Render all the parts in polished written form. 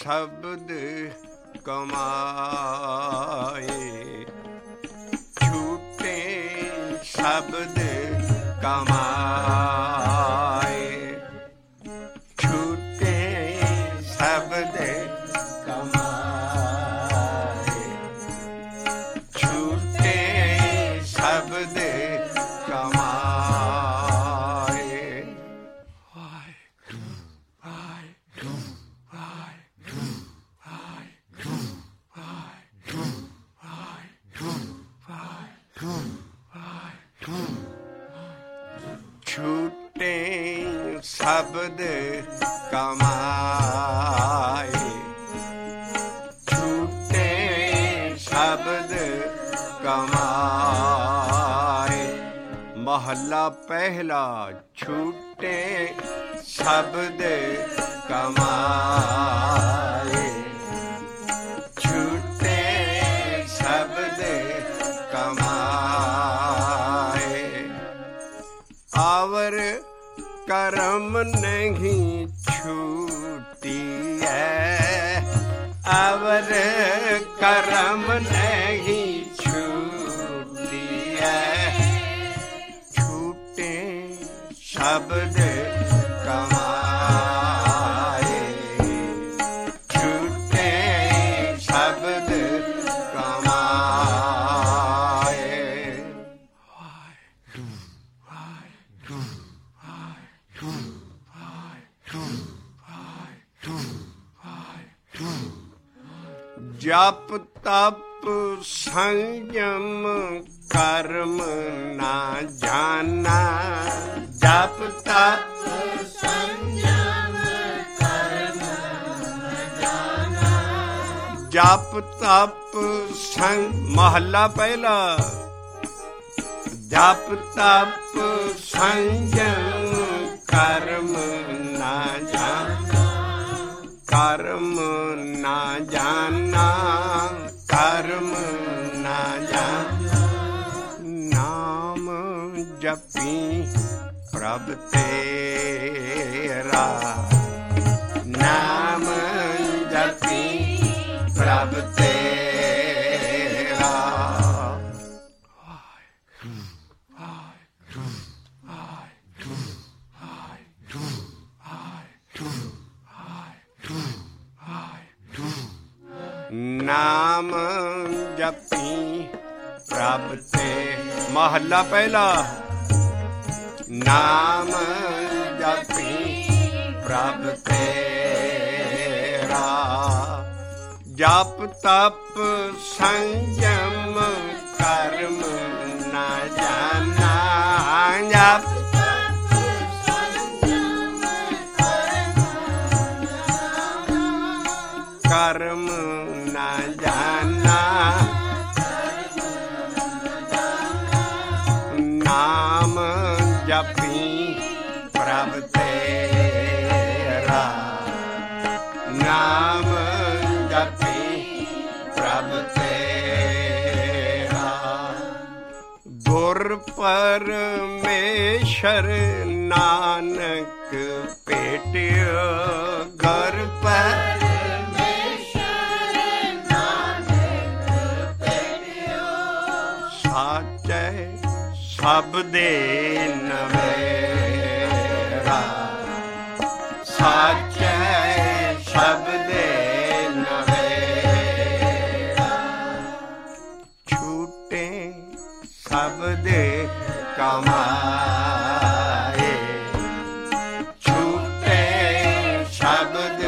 शब्द कमाए, छूटे शब्द कमाए, छूटे शब्द कमाए, छूटे शब्द कमाए। छूटे शब्द कमाए, छूटे शब्द कमाए। महला पहला छूटे शब्द कमाए, छूटे शब्द कमाए। आवर करम नहीं छूटी है, आवर करम नहीं छूटी है, छूटे शब्द कमाए, छूटे शब्द कमाए। जप तप संयम कर्म ना जाना, जप तप संयम कर्म न जाना, जप तप संग महला पहला, जप तप संयम कर्म ना जाना, कर्म ना जाना, कर्म ना जाना। नाम जपी प्रभ तेरा, नाम जपी प्रभ तेरा। नाम जपी प्रभ ते महला पहला, नाम जपी प्रभ तेरा। जप तप संयम कर्म न जाना, जप कर्म न जाना, नाम जपी प्रभ तेरा, नाम जपी प्रभ तेरा। गुर परमेश्वर नानक भेटियो, गुर पर शब्दे नवेरा, साचे शब्दे नवेरा। छूटे शब्द कमाए, छूटे शब्द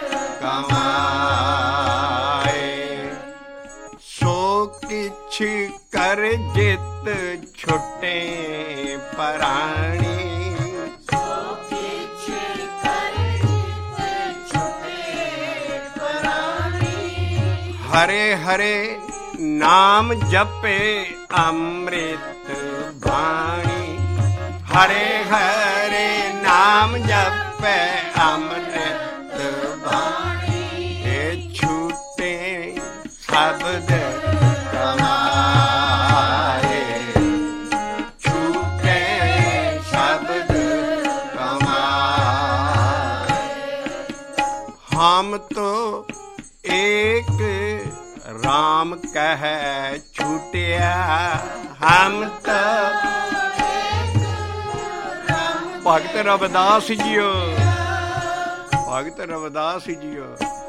कमाए। सो किछ कर जित छुटे प्राणी, सो किछ कर छुटे प्राणी। हरे हरे नाम जपे अमृत वाणी, हरे हरे नाम जपे अमृत वाणी। हे छूटे शब्द कमाए, छूटे शब्द कमाए। हम तो एक राम कह छूटिया, हम तो भगत रविदास जियो, भगत रविदास जियो।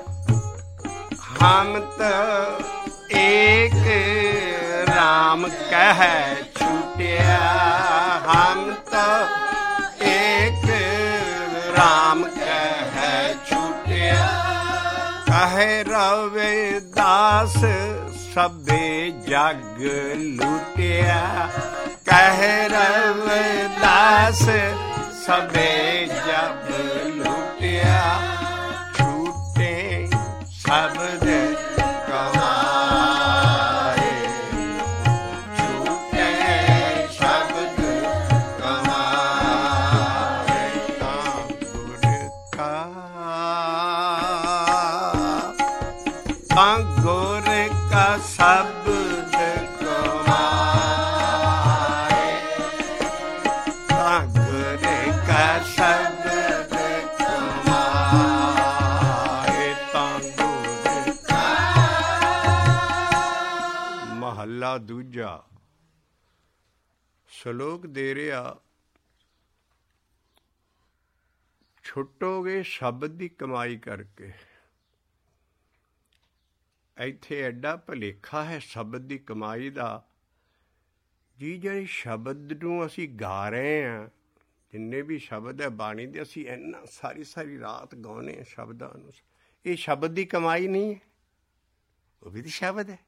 हम तो एक राम कह छूटिया, हम तो एक राम कह छूटिया। कहे रविदास सबे जग लूटिया, कहे रविदास सबे जग लूटिया। छूटे शब्द कमाए, छूटे शब्द कमाए। गुर का शब्द कमाए, गुर का शब्द कमाए। गुर का महला दूजा ਸ਼ਲੋਕ ਦੇ ਰਿਹਾ। ਛੁੱਟੋਗੇ ਸ਼ਬਦ ਦੀ ਕਮਾਈ ਕਰਕੇ। ਇੱਥੇ ਐਡਾ ਭੁਲੇਖਾ ਹੈ ਸ਼ਬਦ ਦੀ ਕਮਾਈ ਦਾ ਜੀ। ਜਿਹੜੇ ਸ਼ਬਦ ਨੂੰ ਅਸੀਂ ਗਾ ਰਹੇ ਹਾਂ, ਜਿੰਨੇ ਵੀ ਸ਼ਬਦ ਹੈ ਬਾਣੀ ਦੇ, ਅਸੀਂ ਇੰਨਾ ਸਾਰੀ ਸਾਰੀ ਰਾਤ ਗਾਉਂਦੇ ਹਾਂ ਸ਼ਬਦਾਂ ਨੂੰ। ਇਹ ਸ਼ਬਦ ਦੀ ਕਮਾਈ ਨਹੀਂ ਹੈ, ਉਹ ਵੀ ਤਾਂ ਸ਼ਬਦ ਹੈ।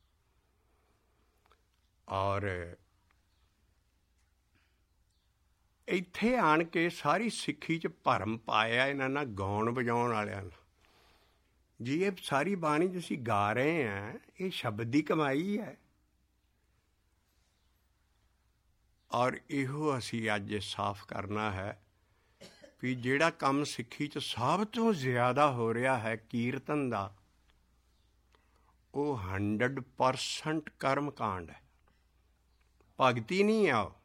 ਔਰ ਇੱਥੇ ਆਣ ਕੇ ਸਾਰੀ ਸਿੱਖੀ 'ਚ ਭਰਮ ਪਾਇਆ ਇਹਨਾਂ ਨਾਲ ਗਾਉਣ ਵਜਾਉਣ ਵਾਲਿਆਂ ਨੇ ਜੀ। ਇਹ ਸਾਰੀ ਬਾਣੀ ਜੋ ਅਸੀਂ ਗਾ ਰਹੇ ਹਾਂ, ਇਹ ਸ਼ਬਦ ਦੀ ਕਮਾਈ ਹੈ। ਔਰ ਇਹੋ ਅਸੀਂ ਅੱਜ ਸਾਫ਼ ਕਰਨਾ ਹੈ ਵੀ ਜਿਹੜਾ ਕੰਮ ਸਿੱਖੀ 'ਚ ਸਭ ਤੋਂ ਜ਼ਿਆਦਾ ਹੋ ਰਿਹਾ ਹੈ ਕੀਰਤਨ ਦਾ, ਉਹ 100% ਕਰਮ ਕਾਂਡ ਹੈ, ਭਗਤੀ ਨਹੀਂ ਆ ਉਹ।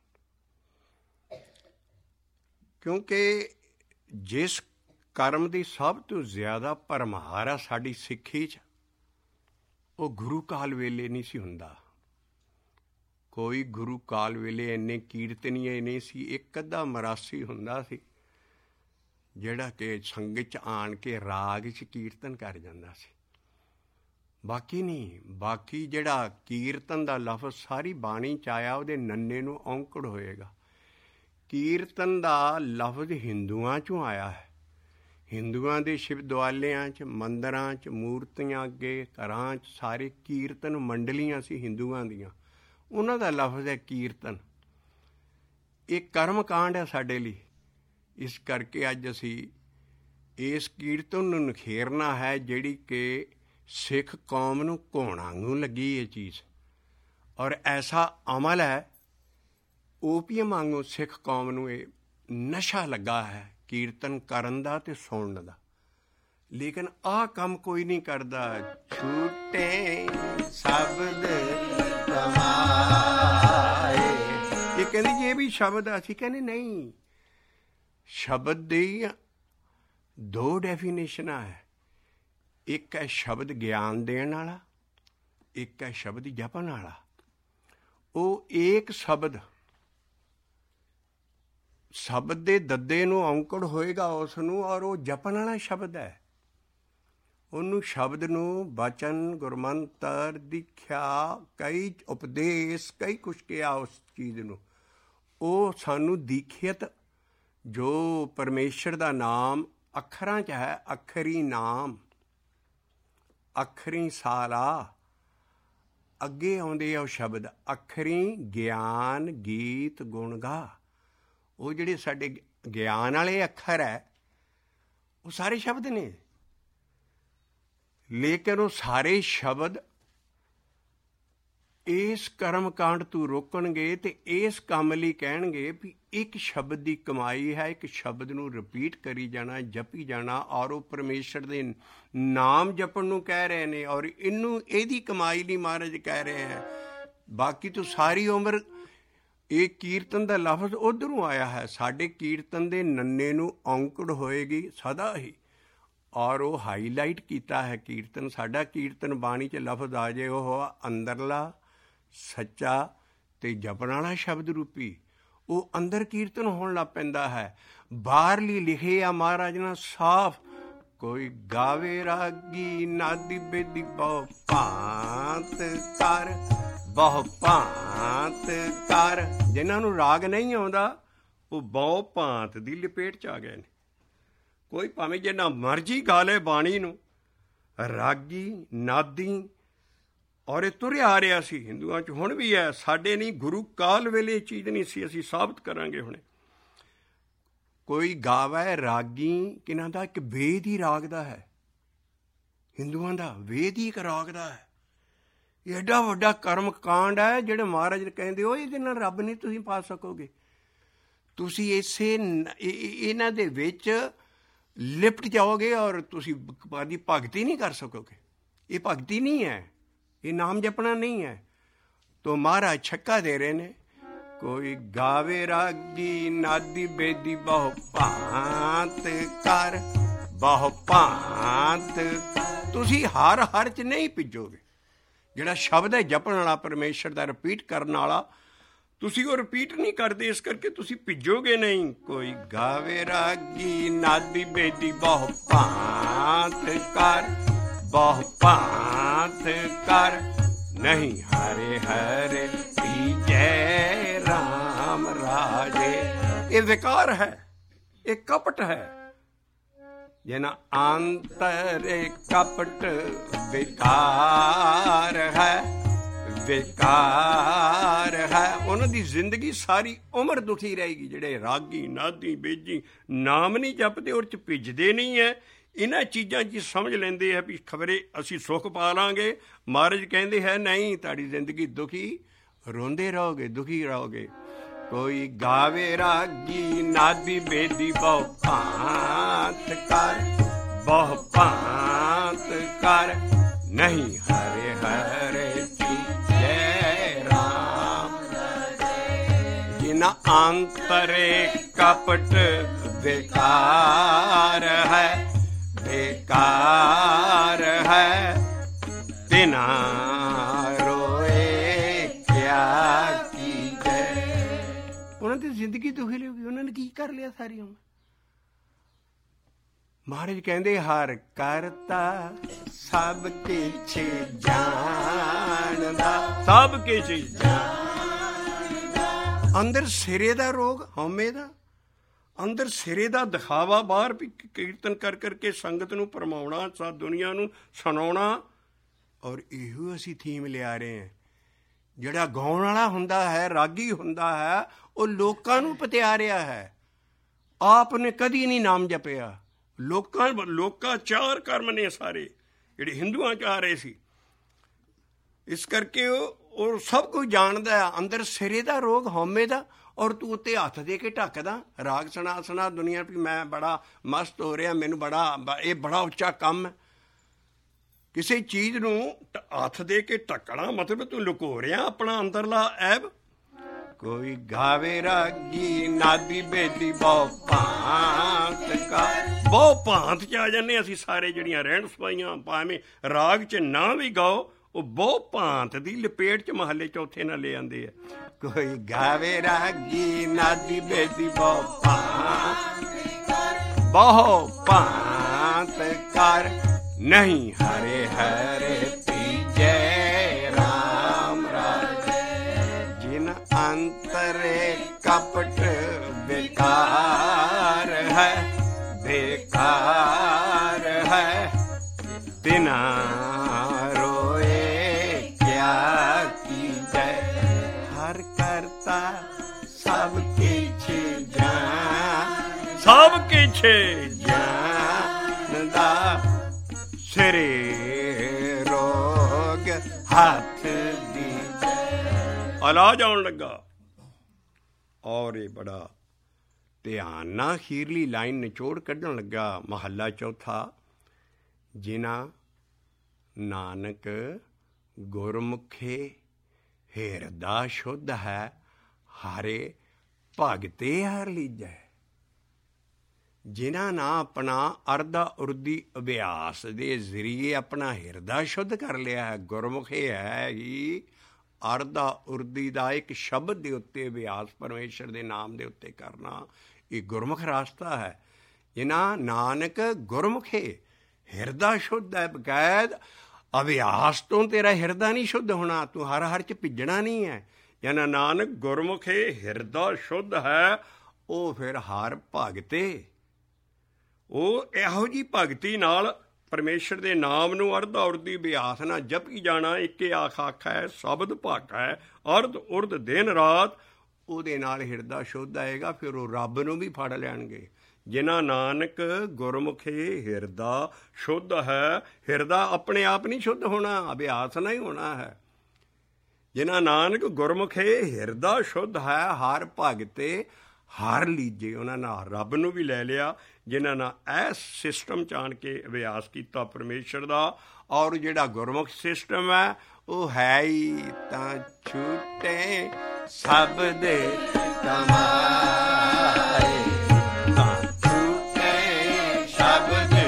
ਕਿਉਂਕਿ ਜਿਸ ਕਰਮ ਦੀ ਸਭ ਤੋਂ ਜ਼ਿਆਦਾ ਭਰਮਾਰ ਆ ਸਾਡੀ ਸਿੱਖੀ 'ਚ, ਉਹ ਗੁਰੂ ਕਾਲ ਵੇਲੇ ਨਹੀਂ ਸੀ ਹੁੰਦਾ। ਕੋਈ ਗੁਰੂ ਕਾਲ ਵੇਲੇ ਇੰਨੇ ਕੀਰਤਨੀਏ ਨਹੀਂ ਸੀ। ਇੱਕ ਅੱਧਾ ਮਰਾਸੀ ਹੁੰਦਾ ਸੀ ਜਿਹੜਾ ਕਿ ਸੰਗਤ 'ਚ ਆਣ ਕੇ ਰਾਗ 'ਚ ਕੀਰਤਨ ਕਰ ਜਾਂਦਾ ਸੀ, ਬਾਕੀ ਨਹੀਂ। ਬਾਕੀ ਜਿਹੜਾ ਕੀਰਤਨ ਦਾ ਲਫ਼ਜ਼ ਸਾਰੀ ਬਾਣੀ 'ਚ ਆਇਆ, ਉਹਦੇ ਨੰਨੇ ਨੂੰ ਔਂਕੜ ਹੋਏਗਾ। ਕੀਰਤਨ ਦਾ ਲਫ਼ਜ਼ ਹਿੰਦੂਆਂ 'ਚੋਂ ਆਇਆ ਹੈ। ਹਿੰਦੂਆਂ ਦੇ ਸ਼ਿਵ ਦੁਆਲਿਆਂ 'ਚ, ਮੰਦਰਾਂ 'ਚ, ਮੂਰਤੀਆਂ ਅੱਗੇ, ਘਰਾਂ 'ਚ ਸਾਰੇ ਕੀਰਤਨ ਮੰਡਲੀਆਂ ਸੀ ਹਿੰਦੂਆਂ ਦੀਆਂ, ਉਹਨਾਂ ਦਾ ਲਫ਼ਜ਼ ਹੈ ਕੀਰਤਨ। ਇਹ ਕਰਮ ਕਾਂਡ ਹੈ ਸਾਡੇ ਲਈ। ਇਸ ਕਰਕੇ ਅੱਜ ਅਸੀਂ ਇਸ ਕੀਰਤਨ ਨੂੰ ਨਿਖੇਰਨਾ ਹੈ, ਜਿਹੜੀ ਕਿ ਸਿੱਖ ਕੌਮ ਨੂੰ ਘੋਣਾ ਨੂੰ ਲੱਗੀ ਇਹ ਚੀਜ਼। ਔਰ ਐਸਾ ਅਮਲ ਹੈ, ਓਪੀਅਮ ਵਾਂਗੂ ਸਿੱਖ ਕੌਮ ਨੂੰ ਇਹ ਨਸ਼ਾ ਲੱਗਾ ਹੈ ਕੀਰਤਨ ਕਰਨ ਦਾ ਅਤੇ ਸੁਣਨ ਦਾ। ਲੇਕਿਨ ਆਹ ਕੰਮ ਕੋਈ ਨਹੀਂ ਕਰਦਾ। ਛੂਟੇ ਸ਼ਬਦ ਕਮਾਏ, ਇਹ ਕਹਿੰਦੀ ਜੀ ਇਹ ਵੀ ਸ਼ਬਦ ਆ। ਅਸੀਂ ਕਹਿੰਦੇ ਨਹੀਂ, ਸ਼ਬਦ ਦੀ ਦੋ ਡੈਫੀਨੇਸ਼ਨਾਂ ਹੈ। ਇੱਕ ਹੈ ਸ਼ਬਦ ਗਿਆਨ ਦੇਣ ਵਾਲਾ, ਇੱਕ ਹੈ ਸ਼ਬਦ ਜਪਣ ਵਾਲਾ। ਉਹ ਇੱਕ ਸ਼ਬਦ ਸ਼ਬਦ ਦੇ ਦੱਦੇ ਨੂੰ ਔਂਕੜ ਹੋਏਗਾ ਉਸ ਨੂੰ, ਔਰ ਉਹ ਜਪਣ ਵਾਲਾ ਸ਼ਬਦ ਹੈ। ਉਹਨੂੰ ਸ਼ਬਦ ਨੂੰ ਬਚਨ, ਗੁਰਮੰਤਰ, ਦੀਖਿਆ, ਕਈ ਉਪਦੇਸ਼, ਕਈ ਕੁਛ ਕਿਹਾ ਉਸ ਚੀਜ਼ ਨੂੰ। ਉਹ ਸਾਨੂੰ ਦੀਖਿਅਤ ਜੋ ਪਰਮੇਸ਼ਰ ਦਾ ਨਾਮ ਅੱਖਰਾਂ 'ਚ ਹੈ, ਅੱਖਰੀ ਨਾਮ, ਅੱਖਰੀ ਸਾਰਾ, ਅੱਗੇ ਆਉਂਦੇ ਆ ਉਹ ਸ਼ਬਦ। ਅੱਖਰੀ ਗਿਆਨ, ਗੀਤ, ਗੁਣ ਗਾ। ਉਹ ਜਿਹੜੇ ਸਾਡੇ ਗਿਆਨ ਵਾਲੇ ਅੱਖਰ ਹੈ, ਉਹ ਸਾਰੇ ਸ਼ਬਦ ਨੇ। ਲੇਕਿਨ ਉਹ ਸਾਰੇ ਸ਼ਬਦ ਇਸ ਕਰਮ ਕਾਂਡ ਤੋਂ ਰੋਕਣਗੇ ਤੇ ਇਸ ਕੰਮ ਲਈ ਕਹਿਣਗੇ ਵੀ ਇੱਕ ਸ਼ਬਦ ਦੀ ਕਮਾਈ ਹੈ। ਇੱਕ ਸ਼ਬਦ ਨੂੰ ਰਿਪੀਟ ਕਰੀ ਜਾਣਾ, ਜਪੀ ਜਾਣਾ, ਔਰ ਉਹ ਪਰਮੇਸ਼ਰ ਦੇ ਨਾਮ ਜਪਣ ਨੂੰ ਕਹਿ ਰਹੇ ਨੇ। ਔਰ ਇਹਨੂੰ ਇਹਦੀ ਕਮਾਈ ਲਈ ਮਹਾਰਾਜ ਕਹਿ ਰਹੇ ਹੈ। ਬਾਕੀ ਤੋਂ ਸਾਰੀ ਉਮਰ ਇਹ ਕੀਰਤਨ ਦਾ ਲਫ਼ਜ਼ ਉੱਧਰੋਂ ਆਇਆ ਹੈ। ਸਾਡੇ ਕੀਰਤਨ ਦੇ ਨੰਨੇ ਨੂੰ ਔਂਕੜ ਹੋਏਗੀ ਸਦਾ ਹੀ। ਔਰ ਉਹ ਹਾਈਲਾਈਟ ਕੀਤਾ ਹੈ ਕੀਰਤਨ। ਸਾਡਾ ਕੀਰਤਨ ਬਾਣੀ 'ਚ ਲਫ਼ਜ਼ ਆ ਜੇ ਉਹ ਅੰਦਰਲਾ ਸੱਚਾ ਅਤੇ ਜਪਣ ਵਾਲਾ ਸ਼ਬਦ ਰੂਪੀ, ਉਹ ਅੰਦਰ ਕੀਰਤਨ ਹੋਣ ਲੱਗ ਪੈਂਦਾ ਹੈ। ਬਾਹਰਲੀ ਲਿਖੇ ਆ ਮਹਾਰਾਜ ਨਾਲ ਸਾਫ਼, ਕੋਈ ਗਾਵੇ ਰਾਗੀ ਨਾਦੀ ਬੇਦੀ ਬਹੁ ਭਾਂਤ ਕਰ, ਬਹੁ ਭਾਂਤ ਕਰ। ਜਿਨ੍ਹਾਂ ਨੂੰ ਰਾਗ ਨਹੀਂ ਆਉਂਦਾ ਉਹ ਬਹੁ ਭਾਂਤ ਦੀ ਲਪੇਟ 'ਚ ਆ ਗਏ ਨੇ। ਕੋਈ ਭਾਵੇਂ ਜਿੰਨਾ ਮਰਜ਼ੀ ਗਾ ਲੇ ਬਾਣੀ ਨੂੰ, ਰਾਗੀ ਨਾਦੀ, ਔਰ ਇਹ ਤੁਰਿਆ ਆ ਰਿਹਾ ਸੀ ਹਿੰਦੂਆਂ 'ਚ, ਹੁਣ ਵੀ ਹੈ। ਸਾਡੇ ਨਹੀਂ, ਗੁਰੂ ਕਾਲ ਵੇਲੇ ਇਹ ਚੀਜ਼ ਨਹੀਂ ਸੀ। ਅਸੀਂ ਸਾਬਤ ਕਰਾਂਗੇ ਹੁਣੇ। ਕੋਈ ਗਾਵੇ ਰਾਗੀ ਕਿਹਨਾਂ ਦਾ? ਇੱਕ ਵੇਦ ਹੀ ਰਾਗ ਦਾ ਹੈ, ਹਿੰਦੂਆਂ ਦਾ ਵੇਦ ਹੀ ਇੱਕ ਰਾਗ ਦਾ ਹੈ। ਇਹ ਐਡਾ ਵੱਡਾ ਕਰਮ ਕਾਂਡ ਹੈ ਜਿਹੜੇ ਮਹਾਰਾਜ ਕਹਿੰਦੇ ਹੋ ਇਹਦੇ ਨਾਲ ਰੱਬ ਨਹੀਂ ਤੁਸੀਂ ਪਾ ਸਕੋਗੇ। ਤੁਸੀਂ ਇਸੇ ਇਹਨਾਂ ਦੇ ਵਿੱਚ ਲਿਪਟ ਜਾਓਗੇ ਔਰ ਤੁਸੀਂ ਆਦੀ ਭਗਤੀ ਨਹੀਂ ਕਰ ਸਕੋਗੇ। ਇਹ ਭਗਤੀ ਨਹੀਂ ਹੈ, ਇਹ ਨਾਮ ਜਪਣਾ ਨਹੀਂ ਹੈ। ਤੋ ਮਹਾਰਾਜ ਛੱਕਾ ਦੇ ਰਹੇ ਨੇ, ਕੋਈ ਗਾਵੇ ਰਾਗੀ ਨਾਦੀ ਬੇਦੀ ਬਹੁ ਭਾਂਤ ਕਰ, ਬਹੁ ਭਾਂਤ। ਤੁਸੀਂ ਹਰ 'ਚ ਨਹੀਂ ਭਿੱਜੋਗੇ। ਜਿਹੜਾ ਸ਼ਬਦ ਹੈ ਜਪਣ ਵਾਲਾ ਪਰਮੇਸ਼ਰ ਦਾ, ਰਿਪੀਟ ਕਰਨ ਵਾਲਾ, ਤੁਸੀਂ ਉਹ ਰਿਪੀਟ ਨਹੀਂ ਕਰਦੇ, ਇਸ ਕਰਕੇ ਤੁਸੀਂ ਭਿੱਜੋਗੇ ਨਹੀਂ। ਕੋਈ ਗਾਵੇ ਰਾਗੀ ਨਾਦੀ ਬੇਦੀ ਬਹੁ ਭਾਂਤ ਕਰ, ਬਹੁ ਭਾਂਤ ਕਰ, ਨਹੀਂ ਹਰੇ ਹਰੇ ਭੀਜੈ ਰਾਮ ਰਾਜੇ। ਇਹ ਵਿਕਾਰ ਹੈ, ਇਹ ਕਪਟ ਹੈ। ਜਿਨਾ ਅੰਤਰੇ ਕਪਟ ਵਿਕਾਰ ਹੈ, ਵਿਕਾਰ ਹੈ, ਉਹਨਾਂ ਦੀ ਜ਼ਿੰਦਗੀ ਸਾਰੀ ਉਮਰ ਦੁਖੀ ਰਹੇਗੀ। ਜਿਹੜੇ ਰਾਗੀ ਨਾਦੀ ਬੇਜੀ ਨਾਮ ਨਹੀਂ ਜਪਦੇ, ਉਹਦੇ 'ਚ ਭਿੱਜਦੇ ਨਹੀਂ ਹੈ। ਇਹਨਾਂ ਚੀਜ਼ਾਂ 'ਚ ਸਮਝ ਲੈਂਦੇ ਹੈ ਵੀ ਖਬਰੇ ਅਸੀਂ ਸੁੱਖ ਪਾ ਲਾਂਗੇ। ਮਹਾਰਾਜ ਕਹਿੰਦੇ ਹੈ ਨਹੀਂ, ਤੁਹਾਡੀ ਜ਼ਿੰਦਗੀ ਦੁਖੀ, ਰੋਂਦੇ ਰਹੋਗੇ, ਦੁਖੀ ਰਹੋਗੇ। ਕੋਈ ਗਾਵੇ ਰਾਗੀ ਨਾਦੀ ਬੇਦੀ ਬਹੁ ਭਾਂਤ ਕਰ, ਬਹੁ ਭਾਂਤ ਕਰ, ਨਹੀਂ ਹਰੇ ਹਰੇ ਭੀਜੈ ਰਾਮ ਰਾਜੇ। ਜਿਨਾ ਅੰਤਰੇ ਕਪਟ ਵਿਕਾਰ ਹੈ, ਬੇਕਾਰ ਹੈ, ਬਿਨਾ ਰੋਏ ਕਿਆ ਕੀਜੈ। ਉਹਨਾਂ ਦੀ ਜ਼ਿੰਦਗੀ ਦੁਖੀ ਰਹੀ। ਉਹਨਾਂ ਨੇ ਕੀ ਕਰ ਲਿਆ ਸਾਰੀ ਉਮਰ? ਮਹਾਰਾਜ ਕਹਿੰਦੇ ਹਰ ਕਰਤਾ ਸਭ ਕੁਛ ਜਾਣਦਾ, ਸਭ ਕੁਛ ਜਾਣਦਾ। ਅੰਦਰ ਸਿਰੇ ਦਾ ਰੋਗ ਹਉਮੈ ਦਾ, ਅੰਦਰ ਸਿਰੇ ਦਾ ਦਿਖਾਵਾ, ਬਾਹਰ ਵੀ ਕੀਰਤਨ ਕਰ ਕਰਕੇ ਸੰਗਤ ਨੂੰ ਭਰਮਾਉਣਾ, ਦੁਨੀਆ ਨੂੰ ਸੁਣਾਉਣਾ। ਔਰ ਇਹੋ ਅਸੀਂ ਥੀਮ ਲਿਆ ਰਹੇ ਹਾਂ। ਜਿਹੜਾ ਗਾਉਣ ਵਾਲਾ ਹੁੰਦਾ ਹੈ, ਰਾਗੀ ਹੁੰਦਾ ਹੈ, ਉਹ ਲੋਕਾਂ ਨੂੰ ਪਤਿਆ ਰਿਹਾ ਹੈ। ਆਪ ਨੇ ਕਦੀ ਨਹੀਂ ਨਾਮ ਜਪਿਆ। ਲੋਕਾਚਾਰ ਕਰਮ ਨੇ ਸਾਰੇ ਜਿਹੜੇ ਹਿੰਦੂਆਂ 'ਚ ਆ ਰਹੇ ਸੀ। ਇਸ ਕਰਕੇ ਉਹ ਸਭ ਕੁਝ ਜਾਣਦਾ ਹੈ। ਅੰਦਰ ਸਿਰੇ ਦਾ ਰੋਗ ਹਉਮੈ ਦਾ, ਔਰ ਤੂੰ ਉੱਤੇ ਹੱਥ ਦੇ ਕੇ ਢੱਕਦਾ। ਰਾਗ ਸੁਣਾ ਦੁਨੀਆ ਵੀ ਮੈਂ ਬੜਾ ਮਸਤ ਹੋ ਰਿਹਾ, ਮੈਨੂੰ ਇਹ ਬੜਾ ਉੱਚਾ ਕੰਮ ਹੈ। ਕਿਸੇ ਚੀਜ਼ ਨੂੰ ਹੱਥ ਦੇ ਕੇ ਢੱਕਣਾ ਮਤਲਬ ਤੂੰ ਲੁਕੋ ਰਿਹਾ ਆਪਣਾ ਅੰਦਰਲਾ ਐਬ। ਕੋਈ ਗਾਵੇ ਰਾਗੀ ਨਾਦੀ ਬੇਦੀ ਬਹੁ ਭਾਂਤ ਕਰ, ਬਹੁ ਭਾਂਤ 'ਚ ਆ ਜਾਂਦੇ ਅਸੀਂ ਸਾਰੇ। ਜਿਹੜੀਆਂ ਰਹਿਣ ਸਫਾਈਆਂ ਭਾਵੇਂ ਰਾਗ 'ਚ ਨਾ ਵੀ ਗਾਓ, ਉਹ ਬਹੁ ਭਾਂਤ ਦੀ ਲਪੇਟ 'ਚ ਮਹੱਲੇ ਚੌਥੇ ਨਾਲ ਲੈ ਆਉਂਦੇ ਆ। ਕੋਈ ਗਾਵੇ ਰਾਗੀ ਨਾਦੀ ਬੇਦੀ ਬਹੁ ਭਾਂਤ ਕਰ, ਬਹੁ ਭਾਂਤ ਕਰ, ਨਹੀਂ ਹਰੇ ਹਰੇ ਭੀਜੈ ਰਾਮ ਰਾਜੇ। ਜਿਨ ਅੰਤਰੇ ਕਪਟ ਬੇਕਾਰ ਹੈ, ਬੇਕਾਰ ਹੈ, ਬਿਨਾ ਰੋਏ ਕਿਆ ਕੀਜੈ। ਹਰ ਕਰਤਾ ਸਭ ਕੁਛ ਜਾਣ, ਸਭ ਕੁਛ ਜਾਣਦਾ, ਸਿਰੇ ਰੋਗ ਹੱਥ ਦੀ ਇਲਾਜ ਆਉਣ ਲੱਗਾ। ਔਰ ਇਹ ਬੜਾ ਧਿਆਨ ਨਾਲ ਅਖੀਰਲੀ ਲਾਈਨ ਨਿਚੋੜ ਕੱਢਣ ਲੱਗਾ। ਮਹੱਲਾ ਚੌਥਾ, ਜਿਨ੍ਹਾਂ ਨਾਨਕ ਗੁਰਮੁਖੇ ਹਿਰਦਾ ਸ਼ੁੱਧ ਹੈ, ਹਾਰੇ ਭਗਤੇ ਹਰ ਲੀਜੈ। ਜਿਨ੍ਹਾਂ ਨਾ ਆਪਣਾ ਅਰਧਾ ਉਰਦੀ ਅਭਿਆਸ ਦੇ ਜ਼ਰੀਏ ਆਪਣਾ ਹਿਰਦਾ ਸ਼ੁੱਧ ਕਰ ਲਿਆ ਹੈ। ਗੁਰਮੁਖ ਇਹ ਹੈ ਹੀ ਅਰਧਾ ਉਰਦੀ ਦਾ ਇੱਕ ਸ਼ਬਦ ਦੇ ਉੱਤੇ ਅਭਿਆਸ ਪਰਮੇਸ਼ਰ ਦੇ ਨਾਮ ਦੇ ਉੱਤੇ ਕਰਨਾ, ਇਹ ਗੁਰਮੁਖ ਰਾਸਤਾ ਹੈ। ਜਿਨ੍ਹਾਂ ਨਾਨਕ ਗੁਰਮੁਖੇ ਹਿਰਦਾ ਸ਼ੁੱਧ ਹੈ। ਬਕਾਇਦ ਅਭਿਆਸ ਤੋਂ ਤੇਰਾ ਹਿਰਦਾ ਨਹੀਂ ਸ਼ੁੱਧ ਹੋਣਾ, ਤੂੰ ਹਰ ਹਰ 'ਚ ਭਿੱਜਣਾ ਨਹੀਂ ਹੈ। ਜਿਨ੍ਹਾਂ ਨਾਨਕ ਗੁਰਮੁਖੇ ਹਿਰਦਾ ਸ਼ੁੱਧ ਹੈ, ਉਹ ਫਿਰ ਹਰ ਭਗਤੇ, ਉਹ ਇਹੋ ਜਿਹੀ ਭਗਤੀ ਨਾਲ ਪਰਮੇਸ਼ਰ ਦੇ ਨਾਮ ਨੂੰ ਅਰਧ ਉਰਦੀ ਅਭਿਆਸ ਨਾਲ ਜਪੀ ਜਾਣਾ। ਇੱਕੇ ਆਖ ਹੈ ਸ਼ਬਦ ਭਾਖਾ ਹੈ ਅਰਧ ਉਰਦ ਦਿਨ ਰਾਤ, ਉਹਦੇ ਨਾਲ ਹਿਰਦਾ ਸ਼ੁੱਧ ਆਏਗਾ। ਫਿਰ ਉਹ ਰੱਬ ਨੂੰ ਵੀ ਫੜ ਲੈਣਗੇ। ਜਿਨ੍ਹਾਂ ਨਾਨਕ ਗੁਰਮੁਖੇ ਹਿਰਦਾ ਸ਼ੁੱਧ ਹੈ, ਹਿਰਦਾ ਆਪਣੇ ਆਪ ਨਹੀਂ ਸ਼ੁੱਧ ਹੋਣਾ, ਅਭਿਆਸ ਨਾਲ ਹੀ ਹੋਣਾ ਹੈ। ਜਿਨ੍ਹਾਂ ਨਾਨਕ ਗੁਰਮੁਖੇ ਹਿਰਦਾ ਸ਼ੁੱਧ ਹੈ, ਹਰ ਭਗਤੇ ਹਰ ਲੀਜੇ, ਉਹਨਾਂ ਨਾਲ ਰੱਬ ਨੂੰ ਵੀ ਲੈ ਲਿਆ। ਜਿਨ੍ਹਾਂ ਨਾਲ ਇਸ ਸਿਸਟਮ 'ਚ ਆਣ ਕੇ ਅਭਿਆਸ ਕੀਤਾ ਪਰਮੇਸ਼ਰ ਦਾ। ਔਰ ਜਿਹੜਾ ਗੁਰਮੁਖ ਸਿਸਟਮ ਹੈ ਉਹ ਹੈ ਹੀ ਤਾਂ ਛੂਟੇ ਸਭ ਦੇ ਕਮਾਏ, ਤਾਂ ਛੂਟੇ ਸਭ ਦੇ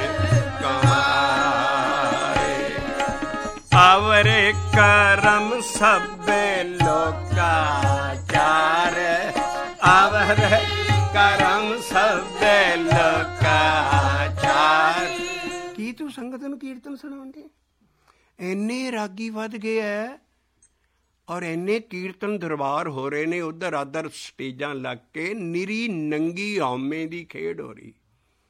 ਕਮਾਏ। ਆਵਰੇ ਕਰਮ ਸਭੇ ਲੋਕਾ ਚਾਰ, ਆਵਰੇ ਕਰਮ ਸਭੇ ਲੋਕਾ ਚਾਰ। ਕੀ ਤੂੰ ਸੰਗਤ ਨੂੰ ਕੀਰਤਨ ਸੁਣਾਉਂਦੇ? ਇੰਨੇ ਰਾਗੀ ਵੱਧ ਗਏ ਹੈ ਔਰ ਇੰਨੇ ਕੀਰਤਨ ਦਰਬਾਰ ਹੋ ਰਹੇ ਨੇ, ਉੱਧਰ ਆਧਰ ਸਟੇਜਾਂ ਲੱਗ ਕੇ ਨਿਰੀ ਨੰਗੀ ਹਉਮੈ ਦੀ ਖੇਡ ਹੋ ਰਹੀ।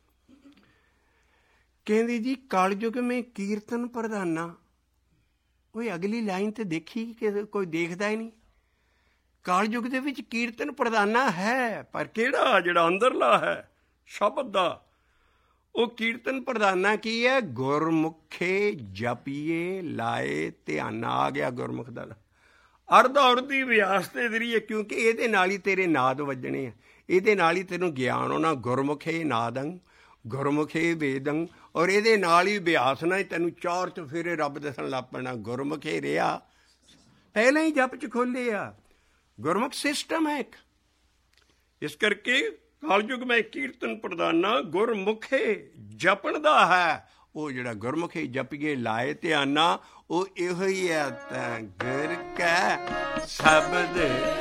ਕਹਿੰਦੇ ਜੀ ਕਲਯੁਗ ਮੇਂ ਕੀਰਤਨ ਪ੍ਰਧਾਨਾ। ਉਹ ਅਗਲੀ ਲਾਈਨ ਤੇ ਦੇਖੀ ਕਿ ਕੋਈ ਦੇਖਦਾ ਹੀ ਨਹੀਂ। ਕਲਯੁਗ ਦੇ ਵਿੱਚ ਕੀਰਤਨ ਪ੍ਰਧਾਨਾ ਹੈ, ਪਰ ਕਿਹੜਾ? ਜਿਹੜਾ ਅੰਦਰਲਾ ਹੈ ਸ਼ਬਦ ਦਾ। ਉਹ ਕੀਰਤਨ ਪ੍ਰਧਾਨਾ ਕੀ ਹੈ? ਗੁਰਮੁਖੇ ਜਪੀਏ ਲਾਏ ਧਿਆਨਾ। ਆ ਗਿਆ ਗੁਰਮੁਖ ਦਾ ਅਰਧ ਉਰਦੀ ਅਭਿਆਸ ਦੇ ਜ਼ਰੀਏ, ਕਿਉਂਕਿ ਇਹਦੇ ਨਾਲ ਹੀ ਤੇਰੇ ਨਾਦ ਵੱਜਣੇ ਆ, ਇਹਦੇ ਨਾਲ ਹੀ ਤੈਨੂੰ ਗਿਆਨ ਹੋਣਾ। ਗੁਰਮੁਖੇ ਨਾਦੰ ਗੁਰਮੁਖੇ ਵੇਦੰ, ਔਰ ਇਹਦੇ ਨਾਲ ਹੀ ਅਭਿਆਸ ਨਾਲ ਹੀ ਤੈਨੂੰ ਚਾਰ ਚੁਫੇਰੇ ਰੱਬ ਦੱਸਣ ਲੱਗ ਪੈਣਾ। ਗੁਰਮੁਖੇ ਰਿਹਾ ਪਹਿਲਾਂ ਹੀ ਜਪ 'ਚ ਖੋਲੇ ਆ। ਗੁਰਮੁਖ ਸਿਸਟਮ ਹੈ ਇੱਕ। ਇਸ ਕਰਕੇ ਕਲਯੁਗ ਮੈਂ ਕੀਰਤਨ ਪ੍ਰਧਾਨਾ ਗੁਰਮੁਖੇ ਜਪਣ ਦਾ ਹੈ। ਉਹ ਜਿਹੜਾ ਗੁਰਮੁਖੇ ਜਪੀਏ ਲਾਏ ਧਿਆਨਾ, ਉਹ ਇਹੋ ਹੀ ਹੈ। ਤਾਂ ਗੁਰ ਕੈ ਸ਼ਬਦ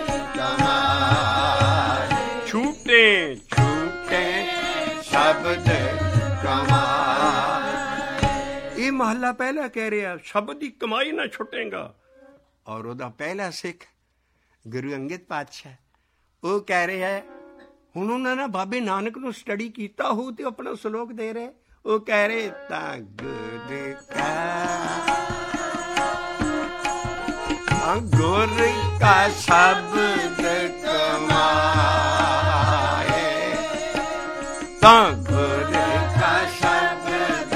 ਕਮਾਏ, ਛੂਟੇ ਛੂਟੇ ਸ਼ਬਦ ਕਮਾਏ। ਇਹ ਮਹੱਲਾ ਪਹਿਲਾ ਕਹਿ ਰਿਹਾ ਸ਼ਬਦ ਦੀ ਕਮਾਈ ਨਾ ਛੁੱਟੇਗਾ। ਔਰ ਉਹਦਾ ਪਹਿਲਾ ਸਿੱਖ ਗੁਰੂ ਅੰਗਦ ਪਾਤਸ਼ਾਹ, ਉਹ ਕਹਿ ਰਿਹਾ, ਹੁਣ ਉਹਨਾਂ ਨੇ ਬਾਬੇ ਨਾਨਕ ਨੂੰ ਸਟੱਡੀ ਕੀਤਾ ਹੋ ਤੇ ਆਪਣਾ ਸਲੋਕ ਦੇ ਰਹੇ। ਉਹ ਕਹਿ ਰਹੇ ਤਾਂ ਗੁਰ ਕਾ ਸ਼ਬਦ ਕਮਾਏ, ਤਾਂ ਗੁਰ ਕਾ ਸ਼ਬਦ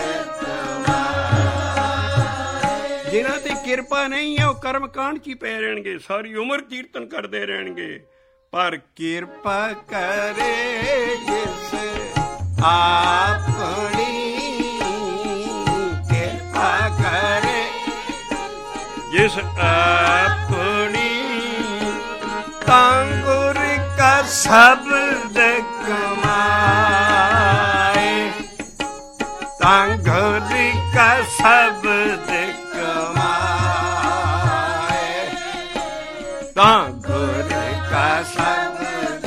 ਕਮਾਏ। ਜਿਨ੍ਹਾਂ ਤੇ ਕਿਰਪਾ ਨਹੀਂ ਹੈ ਉਹ ਕਰਮ ਕਾਂਡ 'ਚ ਹੀ ਪੈ ਰਹਿਣਗੇ, ਸਾਰੀ ਉਮਰ ਕੀਰਤਨ ਕਰਦੇ ਰਹਿਣਗੇ। ਪਰ ਕਿਰਪਾ ਕਰੇ ਜਿਸ ਆਪਣੀ, ਕਿਰਪਾ ਕਰੇ ਜਿਸ ਆਪਣੀ, ਤਾਂ ਗੁਰ ਕਾ ਸ਼ਬਦ ਕਮਾਏ, ਤਾਂ ਗੁਰ ਕਾ ਸ਼ਬਦ ਕਮਾਏ, ਤਾਂ ਗੁਰ ਕਾ ਸ਼ਬਦ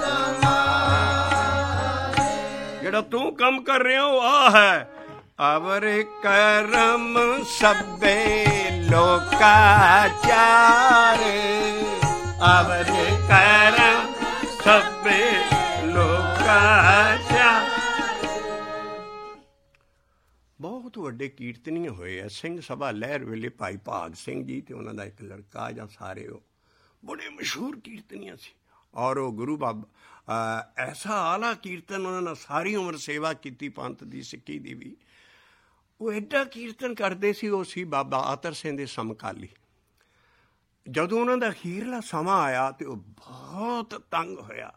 ਕਮਾਏ। ਜਿਹੜਾ ਤੂੰ ਕੰਮ ਕਰ ਰਿਹਾ ਉਹ ਆ ਹੈ। ਅਵਰ ਕਰਮ ਸਭੇ ਲੋਕਾ ਚਾਰ, ਅਵਰ ਕਰਮ ਸਭੇ ਲੋਕਾ ਚਾਰ। ਬਹੁਤ ਵੱਡੇ ਕੀਰਤਨੀ ਹੋਏ ਆ। ਸਿੰਘ ਸਭਾ ਲਹਿਰ ਵੇਲੇ ਭਾਈ ਭਾਗ ਸਿੰਘ ਜੀ ਤੇ ਉਹਨਾਂ ਦਾ ਇੱਕ ਲੜਕਾ ਜਾਂ ਸਾਰੇ ਉਹ ਬੜੇ ਮਸ਼ਹੂਰ ਕੀਰਤਨੀਆਂ ਸੀ। ਔਰ ਉਹ ਗੁਰੂ ਬਾਬਾ ਐਸਾ ਆਲਾ ਕੀਰਤਨ ਉਹਨਾਂ ਨੇ ਸਾਰੀ ਉਮਰ ਸੇਵਾ ਕੀਤੀ ਪੰਥ ਦੀ, ਸਿੱਖੀ ਦੀ ਵੀ। ਉਹ ਐਡਾ ਕੀਰਤਨ ਕਰਦੇ ਸੀ। ਉਹ ਸੀ ਬਾਬਾ ਆਤਰ ਸਿੰਘ ਦੇ ਸਮਕਾਲੀ। ਜਦੋਂ ਉਹਨਾਂ ਦਾ ਅਖੀਰਲਾ ਸਮਾਂ ਆਇਆ ਤੇ ਉਹ ਬਹੁਤ ਤੰਗ ਹੋਇਆ।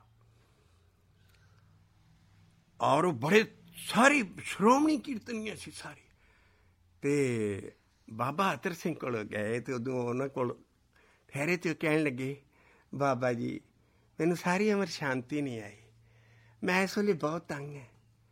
ਔਰ ਉਹ ਬੜੇ ਸਾਰੀ ਸ਼੍ਰੋਮਣੀ ਕੀਰਤਨੀਆਂ ਸੀ ਸਾਰੇ। ਤੇ ਬਾਬਾ ਆਤਰ ਸਿੰਘ ਕੋਲ ਗਏ ਤੇ ਉਦੋਂ ਉਹਨਾਂ ਕੋਲ ਠਹਿਰੇ ਤੇ ਉਹ ਕਹਿਣ ਲੱਗੇ, ਬਾਬਾ ਜੀ ਮੈਨੂੰ ਸਾਰੀ ਉਮਰ ਸ਼ਾਂਤੀ ਨਹੀਂ ਆਈ, ਮੈਂ ਇਸ ਵੇਲੇ ਬਹੁਤ ਤੰਗ ਹੈ।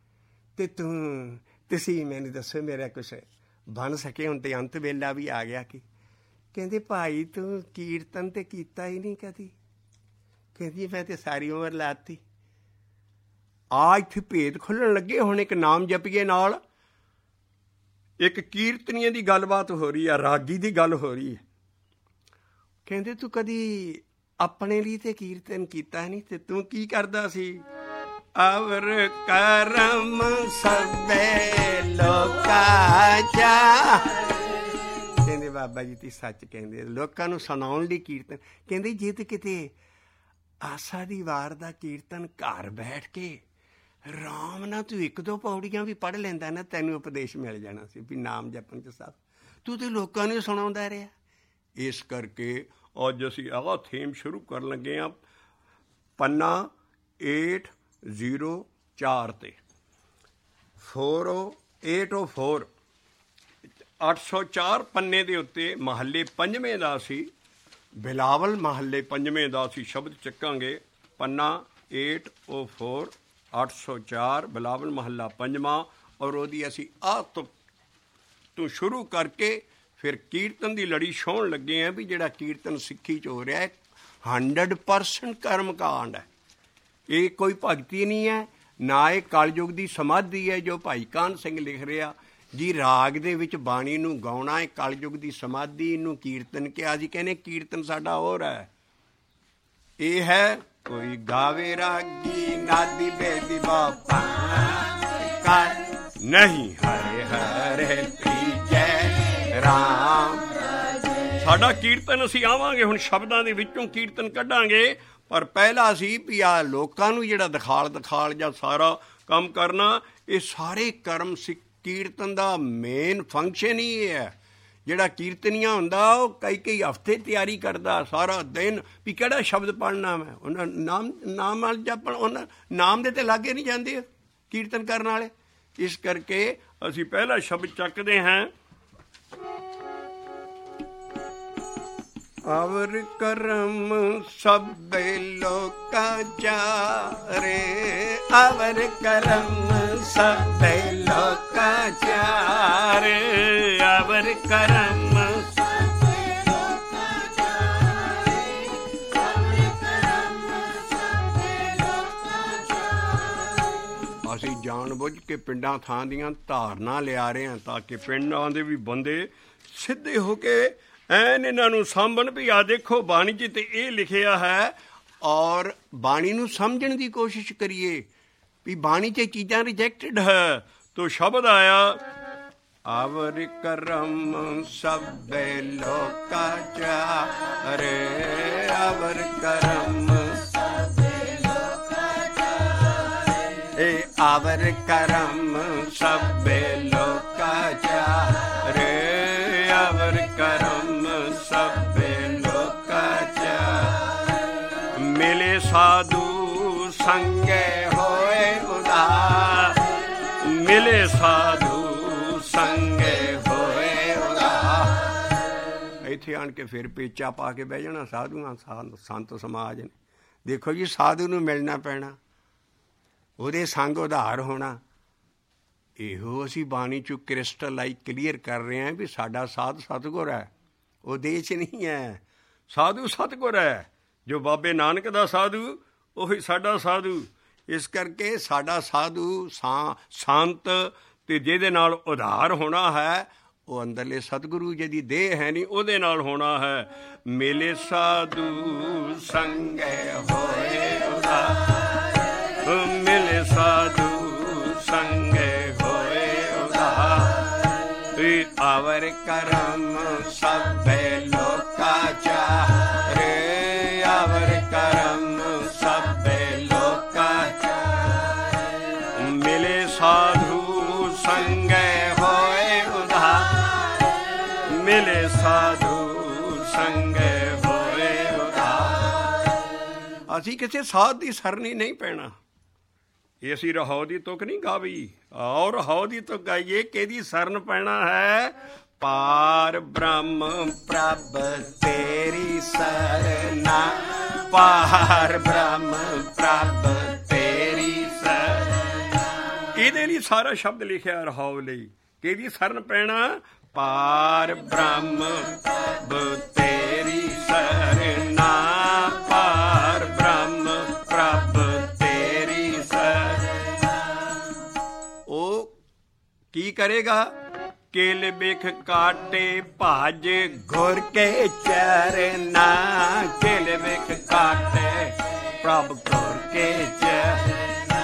ਤੇ ਤੁਸੀਂ ਮੈਨੂੰ ਦੱਸੋ ਮੇਰਾ ਕੁਛ ਬਣ ਸਕੇ। ਹੁਣ ਤੇ ਅੰਤ ਵੇਲਾ ਵੀ ਆ ਗਿਆ। ਕਿ ਕਹਿੰਦੇ ਭਾਈ ਤੂੰ ਕੀਰਤਨ ਤੇ ਕੀਤਾ ਹੀ ਨਹੀਂ ਕਦੀ। ਕਹਿੰਦੀ ਮੈਂ ਤੇ ਸਾਰੀ ਉਮਰ ਲਾਤੀ। ਆ ਇੱਥੇ ਭੇਦ ਖੁੱਲ੍ਹਣ ਲੱਗੇ। ਹੁਣ ਇੱਕ ਨਾਮ ਜਪੀਏ ਨਾਲ ਇੱਕ ਕੀਰਤਨੀਏ ਦੀ ਗੱਲਬਾਤ ਹੋ ਰਹੀ ਆ, ਰਾਗੀ ਦੀ ਗੱਲ ਹੋ ਰਹੀ ਹੈ। ਕਹਿੰਦੇ ਤੂੰ ਕਦੀ ਆਪਣੇ ਲਈ ਤੇ ਕੀਰਤਨ ਕੀਤਾ ਨਹੀਂ ਤੇ ਤੂੰ ਕੀ ਕਰਦਾ ਸੀ? ਅਵਰ ਕਰਮ ਸਭੇ ਲੋਕਾਂ ਚਾ। ਕਹਿੰਦੇ ਬਾਬਾ ਜੀ ਤੇ ਸੱਚ ਕਹਿੰਦੇ, ਲੋਕਾਂ ਨੂੰ ਸੁਣਾਉਣ ਲਈ ਕੀਰਤਨ। ਕਹਿੰਦੇ ਜੇ ਤੇ ਕਿਤੇ ਆਸਾ ਦੀ ਵਾਰ ਦਾ ਕੀਰਤਨ ਘਰ ਬੈਠ ਕੇ ਆਰਾਮ ਨਾਲ ਤੂੰ 1-2 ਪੌੜੀਆਂ ਵੀ ਪੜ੍ਹ ਲੈਂਦਾ ਨਾ, ਤੈਨੂੰ ਉਪਦੇਸ਼ ਮਿਲ ਜਾਣਾ ਸੀ ਵੀ ਨਾਮ ਜਪਣ 'ਚ ਸਭ। ਤੂੰ ਤੇ ਲੋਕਾਂ ਨੂੰ ਸੁਣਾਉਂਦਾ ਰਿਹਾ। ਇਸ ਕਰਕੇ ਅੱਜ ਅਸੀਂ ਆਹ ਥੀਮ ਸ਼ੁਰੂ ਕਰਨ ਲੱਗੇ ਹਾਂ। ਪੰਨਾ 804 ਤੇ 804 804 ਪੰਨੇ ਦੇ ਉੱਤੇ ਮਹੱਲੇ ਪੰਜਵੇਂ ਦਾ ਸੀ, ਬਿਲਾਵਲ ਮਹੱਲੇ ਪੰਜਵੇਂ ਦਾ ਅਸੀਂ ਸ਼ਬਦ ਚੱਕਾਂਗੇ। ਪੰਨਾ 804 804 ਬਿਲਾਵਲ ਮਹੱਲਾ ਪੰਜਵਾਂ। ਔਰ ਉਹਦੀ ਅਸੀਂ ਆਹ ਤੋਂ ਸ਼ੁਰੂ ਕਰਕੇ ਫਿਰ ਕੀਰਤਨ ਦੀ ਲੜੀ ਛੋਹਣ ਲੱਗੇ ਹਾਂ ਵੀ ਜਿਹੜਾ ਕੀਰਤਨ ਸਿੱਖੀ 'ਚ ਹੋ ਰਿਹਾ 100% ਕਰਮ ਕਾਂਡ ਹੈ। ਇਹ ਕੋਈ ਭਗਤੀ ਨਹੀਂ ਹੈ, ਨਾ ਇਹ ਕਲਯੁਗ ਦੀ ਸਮਾਧੀ ਹੈ ਜੋ ਭਾਈ ਕਾਹਨ ਸਿੰਘ ਲਿਖ ਰਿਹਾ ਜੀ। ਰਾਗ ਦੇ ਵਿੱਚ ਬਾਣੀ ਨੂੰ ਗਾਉਣਾ ਹੈ ਕਲਯੁਗ ਦੀ ਸਮਾਧੀ, ਨੂੰ ਕੀਰਤਨ ਕਿਹਾ। ਜੀ ਕਹਿੰਦੇ ਕੀਰਤਨ ਸਾਡਾ ਹੋਰ ਹੈ। ਇਹ ਹੈ ਕੋਈ ਗਾਵੇ ਰਾਗੀ ਨਾਦੀ ਬੇਦੀ ਬਾਪਾ ਨਹੀਂ ਹਰੇ ਹਰੇ ਪ੍ਰੀਜੈ ਰਾਮ। ਸਾਡਾ ਕੀਰਤਨ ਅਸੀਂ ਆਵਾਂਗੇ ਹੁਣ ਸ਼ਬਦਾਂ ਦੇ ਵਿੱਚੋਂ ਕੀਰਤਨ ਕੱਢਾਂਗੇ, ਪਰ ਪਹਿਲਾਂ ਸੀ ਵੀ ਆ ਲੋਕਾਂ ਨੂੰ ਜਿਹੜਾ ਦਿਖਾਲ ਜਾਂ ਸਾਰਾ ਕੰਮ ਕਰਨਾ, ਇਹ ਸਾਰੇ ਕਰਮ ਕੀਰਤਨ ਦਾ ਮੇਨ ਫੰਕਸ਼ਨ ਹੀ ਇਹ ਹੈ। ਜਿਹੜਾ ਕੀਰਤਨੀਆ ਹੁੰਦਾ ਉਹ ਕਈ ਹਫ਼ਤੇ ਤਿਆਰੀ ਕਰਦਾ ਸਾਰਾ ਦਿਨ ਵੀ ਕਿਹੜਾ ਸ਼ਬਦ ਪੜ੍ਹਨਾ ਮੈਂ। ਉਹਨਾਂ ਨਾਮ ਨਾਲ ਜਪਣ, ਉਹਨਾਂ ਨਾਮ ਦੇ ਤੇ ਲਾਗੇ ਨਹੀਂ ਜਾਂਦੇ ਕੀਰਤਨ ਕਰਨ ਵਾਲੇ। ਇਸ ਕਰਕੇ ਅਸੀਂ ਪਹਿਲਾ ਸ਼ਬਦ ਚੱਕਦੇ ਹਾਂ। ਅਵਰ ਕਰਮ ਸਭੇ ਲੋਕਾਂ ਚਾਰੇ, ਅਵਰ ਕਰਮ ਸਭੇ ਲੋਕਾਂ ਚਾਰੇ, ਅਵਰ ਕਰਮ ਸਭੇ ਲੋਕਾਂ ਚਾਰੇ, ਅਵਰ ਕਰਮ ਸਭੇ ਲੋਕਾਂ ਚਾਰੇ। ਅਸੀਂ ਜਾਣ ਬੁੱਝ ਕੇ ਪਿੰਡਾਂ ਥਾਂ ਦੀਆਂ ਧਾਰਨਾ ਲਿਆ ਰਹੇ ਹਾਂ ਤਾਂ ਕਿ ਪਿੰਡਾਂ ਦੇ ਵੀ ਬੰਦੇ ਸਿੱਧੇ ਹੋ ਕੇ ਐਨ ਇਹਨਾਂ ਨੂੰ ਸਾਂਭਣ ਵੀ ਆ ਦੇਖੋ ਬਾਣੀ 'ਚ ਤੇ ਇਹ ਲਿਖਿਆ ਹੈ। ਔਰ ਬਾਣੀ ਨੂੰ ਸਮਝਣ ਦੀ ਕੋਸ਼ਿਸ਼ ਕਰੀਏ ਵੀ ਬਾਣੀ 'ਚ ਚੀਜ਼ਾਂ ਰਿਜੈਕਟਡ ਹੈ। ਤੋ ਸ਼ਬਦ ਆਇਆ ਅਵਰ ਕਰਮ ਸਭੇ ਲੋਕਾਂ ਚਾਰੇ, ਅਵਰ ਕਰਮ ਸਭੇ ਲੋਕਾਂ ਚਾਰੇ, ਇਹ ਅਵਰ ਕਰਮ ਸਭੇ ਲੋਕਾਂ ਚਾਰੇ, ਅਵਰ ਕਰਮ ਸਭੇ ਲੋਕਾਂ ਚਾਰੇ। ਮਿਲੇ ਸਾਧੂ ਸੰਗੇ ਹੋਏ ਉਦਾਰ, ਮਿਲੇ ਸਾਧੂ ਸੰਗੇ ਹੋਏ ਉਦਾਰ। ਇੱਥੇ ਆਣ ਕੇ ਫਿਰ ਪੇਚਾ ਪਾ ਕੇ ਬਹਿ ਜਾਣਾ ਸਾਧੂਆਂ ਸੰਤ ਸਮਾਜ ਨੇ। ਦੇਖੋ ਜੀ ਸਾਧੂ ਨੂੰ ਮਿਲਣਾ ਪੈਣਾ, ਉਹਦੇ ਸੰਗ ਉਧਾਰ ਹੋਣਾ। ਇਹੋ ਅਸੀਂ ਬਾਣੀ 'ਚੋਂ ਕ੍ਰਿਸਟਲਾਈਜ਼ ਕਲੀਅਰ ਕਰ ਰਹੇ ਹਾਂ ਵੀ ਸਾਡਾ ਸਾਧ ਸਤਿਗੁਰ ਹੈ, ਉਹ ਦੇਸ਼ ਨਹੀਂ ਹੈ। ਸਾਧੂ ਸਤਿਗੁਰ ਹੈ, ਜੋ ਬਾਬੇ ਨਾਨਕ ਦਾ ਸਾਧੂ ਉਹੀ ਸਾਡਾ ਸਾਧੂ। ਇਸ ਕਰਕੇ ਸਾਡਾ ਸਾਧੂ ਸੰਤ ਤੇ ਜਿਹਦੇ ਨਾਲ ਉਧਾਰ ਹੋਣਾ ਹੈ ਉਹ ਅੰਦਰਲੇ ਸਤਿਗੁਰੂ ਜਿਹਦੀ ਦੇਹ ਹੈ ਨਹੀਂ ਉਹਦੇ ਨਾਲ ਹੋਣਾ ਹੈ। ਮੇਲੇ ਸਾਧੂ ਸੰਗੇ ਹੋਏ ਉਧਾਰ, ਮਿਲੇ ਸਾਧੂ ਸੰਗੇ ਅਵਰ ਕਰਮ ਸਭੇ ਲੋਕਾਂ ਚਾਰੇ, ਅਵਰ ਕਰਮ ਸਭੇ ਲੋਕਾਂ ਚਾਰੇ। ਮਿਲੇ ਸਾਧੂ ਸੰਗੇ ਹੋਏ ਉਧਾਰ, ਮਿਲੇ ਸਾਧੂ ਸੰਗੇ ਹੋਏ ਉਧਾਰ। ਅਸੀਂ ਕਿਸੇ ਸਾਧ ਦੀ ਸਰਨੀ ਨਹੀਂ ਪੈਣਾ। ਇਹ ਅਸੀਂ ਰਹੋ ਦੀ ਤੁਕ ਨਹੀਂ ਗਾਵੀ, ਔਰ ਰਹੋ ਦੀ ਤੁਕ ਗਾਈਏ ਕਿਹਦੀ ਸਰਨ ਪੈਣਾ ਹੈ। ਪਾਰ ਬ੍ਰਹਮ ਪ੍ਰਭ ਤੇਰੀ ਸਰਨਾ, ਪਾਰ ਬ੍ਰਹਮ ਪ੍ਰਭ ਤੇਰੀ ਸਰਨਾ। ਇਹਦੇ ਲਈ ਸਾਰਾ ਸ਼ਬਦ ਲਿਖਿਆ ਰਹਾਉ ਲਈ। ਕਿਹਦੀ ਸ਼ਰਨ ਪੈਣਾ? ਪਾਰ ਬ੍ਰਹਮ ਪ੍ਰਭ ਤੇਰੀ ਸਰਨਾ, ਪਾਰ ਬ੍ਰਹਮ ਪ੍ਰਭ ਤੇਰੀ ਸਰਨਾ। ਉਹ ਕੀ ਕਰੇਗਾ? ਕਿਲ ਬਿਖ ਕਾਟੇ ਭਾਜ ਗੁਰ ਕੇ ਚਰਨਾ, ਕਿਲ ਬਿਖ ਕਾਟੇ ਪ੍ਰਭ ਗੁਰ ਕੇ ਚਰਨਾ।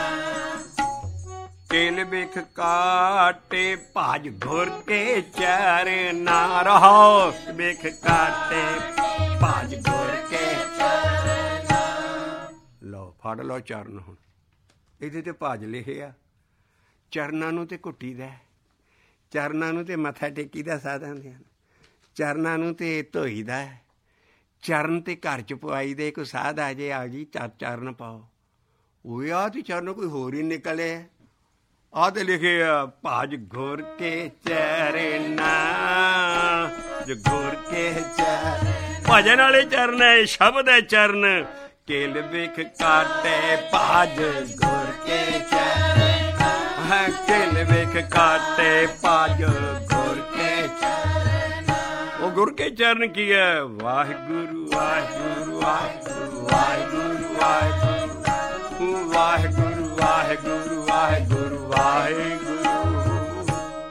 ਕਿਲ ਬਿਖ ਕਾਟੇ ਭਾਜ ਗੁਰ ਕੇ ਚਰਨਾ, ਰਹਾਉ ਬਿਖ ਕਾਟੇ ਭਾਜ ਗੁਰ ਕੇ ਚਰਨਾ। ਲਓ ਫੜ ਲਓ ਚਰਨ। ਹੁਣ ਇਹਦੇ ਤੇ ਭਾਜ ਲਿਖਿਆ, ਚਰਨਾਂ ਨੂੰ ਤੇ ਘੁੱਟੀ ਦਾ, ਚਰਨਾਂ ਨੂੰ ਤੇ ਮੱਥਾ ਟੇਕੀ ਦਾ ਸਾਧਨ ਦੇ, ਚਰਨਾਂ ਨੂੰ ਤੇ ਧੋਈ ਦਾ, ਚਰਨ ਤੇ ਘਰ ਚ ਪਵਾਈ ਦੇ। ਕੋਈ ਸਾਧ ਆ ਜੇ, ਆ ਜੀ ਚਰਨ ਪਾਓ, ਉਹ ਆਹ ਤੇ ਚਰਨ ਕੋਈ ਹੋਰ ਹੀ ਨਿਕਲੇ। ਆਹ ਤੇ ਲਿਖੇ ਆ ਭਾਜ ਗੁਰ ਕੇ ਚਰਨਾ, ਜੋ ਗੁਰ ਕੇ ਚਰਨ, ਭਜਨ ਵਾਲੇ ਚਰਨ ਹੈ, ਸ਼ਬਦ ਹੈ ਚਰਨ। ਕਿਲ ਬਿਖ ਕਾਟੇ ਭਾਜ ਗੁਰ ਕੇ ਚਰਨਾ, ਕਿਲ ਬਿਖ ਕਾਟੇ ਭਾਜ ਗੁਰ ਕੇ ਚਰਨਾ। ਉਹ ਗੁਰ ਕੇ ਚਰਨ ਕੀ ਹੈ? ਵਾਹਿਗੁਰੂ ਵਾਹਿਗੁਰੂ ਵਾਹਿਗੁਰੂ ਵਾਹਿਗੁਰੂ ਵਾਹਿਗੁਰੂ ਵਾਹਿਗੁਰੂ ਵਾਹਿਗੁਰੂ ਵਾਹਿਗੁਰੂ ਵਾਹਿਗੁਰੂ।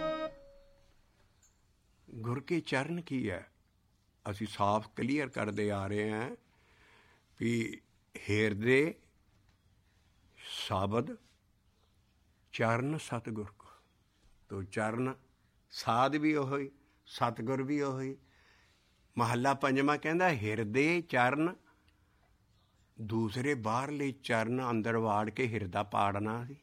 ਗੁਰ ਕੇ ਚਰਨ ਕੀ ਹੈ? ਅਸੀਂ ਸਾਫ਼ ਕਲੀਅਰ ਕਰਦੇ ਆ ਰਹੇ ਹਾਂ ਵੀ ਹਿਰਦੇ ਸ਼ਬਦ ਚਰਨ ਸਤਿਗੁਰ ਕੋ। ਤੋ ਚਰਨ ਸਾਧ ਵੀ ਉਹੀ, ਸਤਿਗੁਰ ਵੀ ਉਹੀ। ਮਹੱਲਾ ਪੰਜਵਾਂ ਕਹਿੰਦਾ ਹਿਰਦੇ ਚਰਨ, ਦੂਸਰੇ ਬਾਹਰਲੇ ਚਰਨ ਅੰਦਰ ਵਾੜ ਕੇ ਹਿਰਦਾ ਪਾੜਨਾ ਸੀ।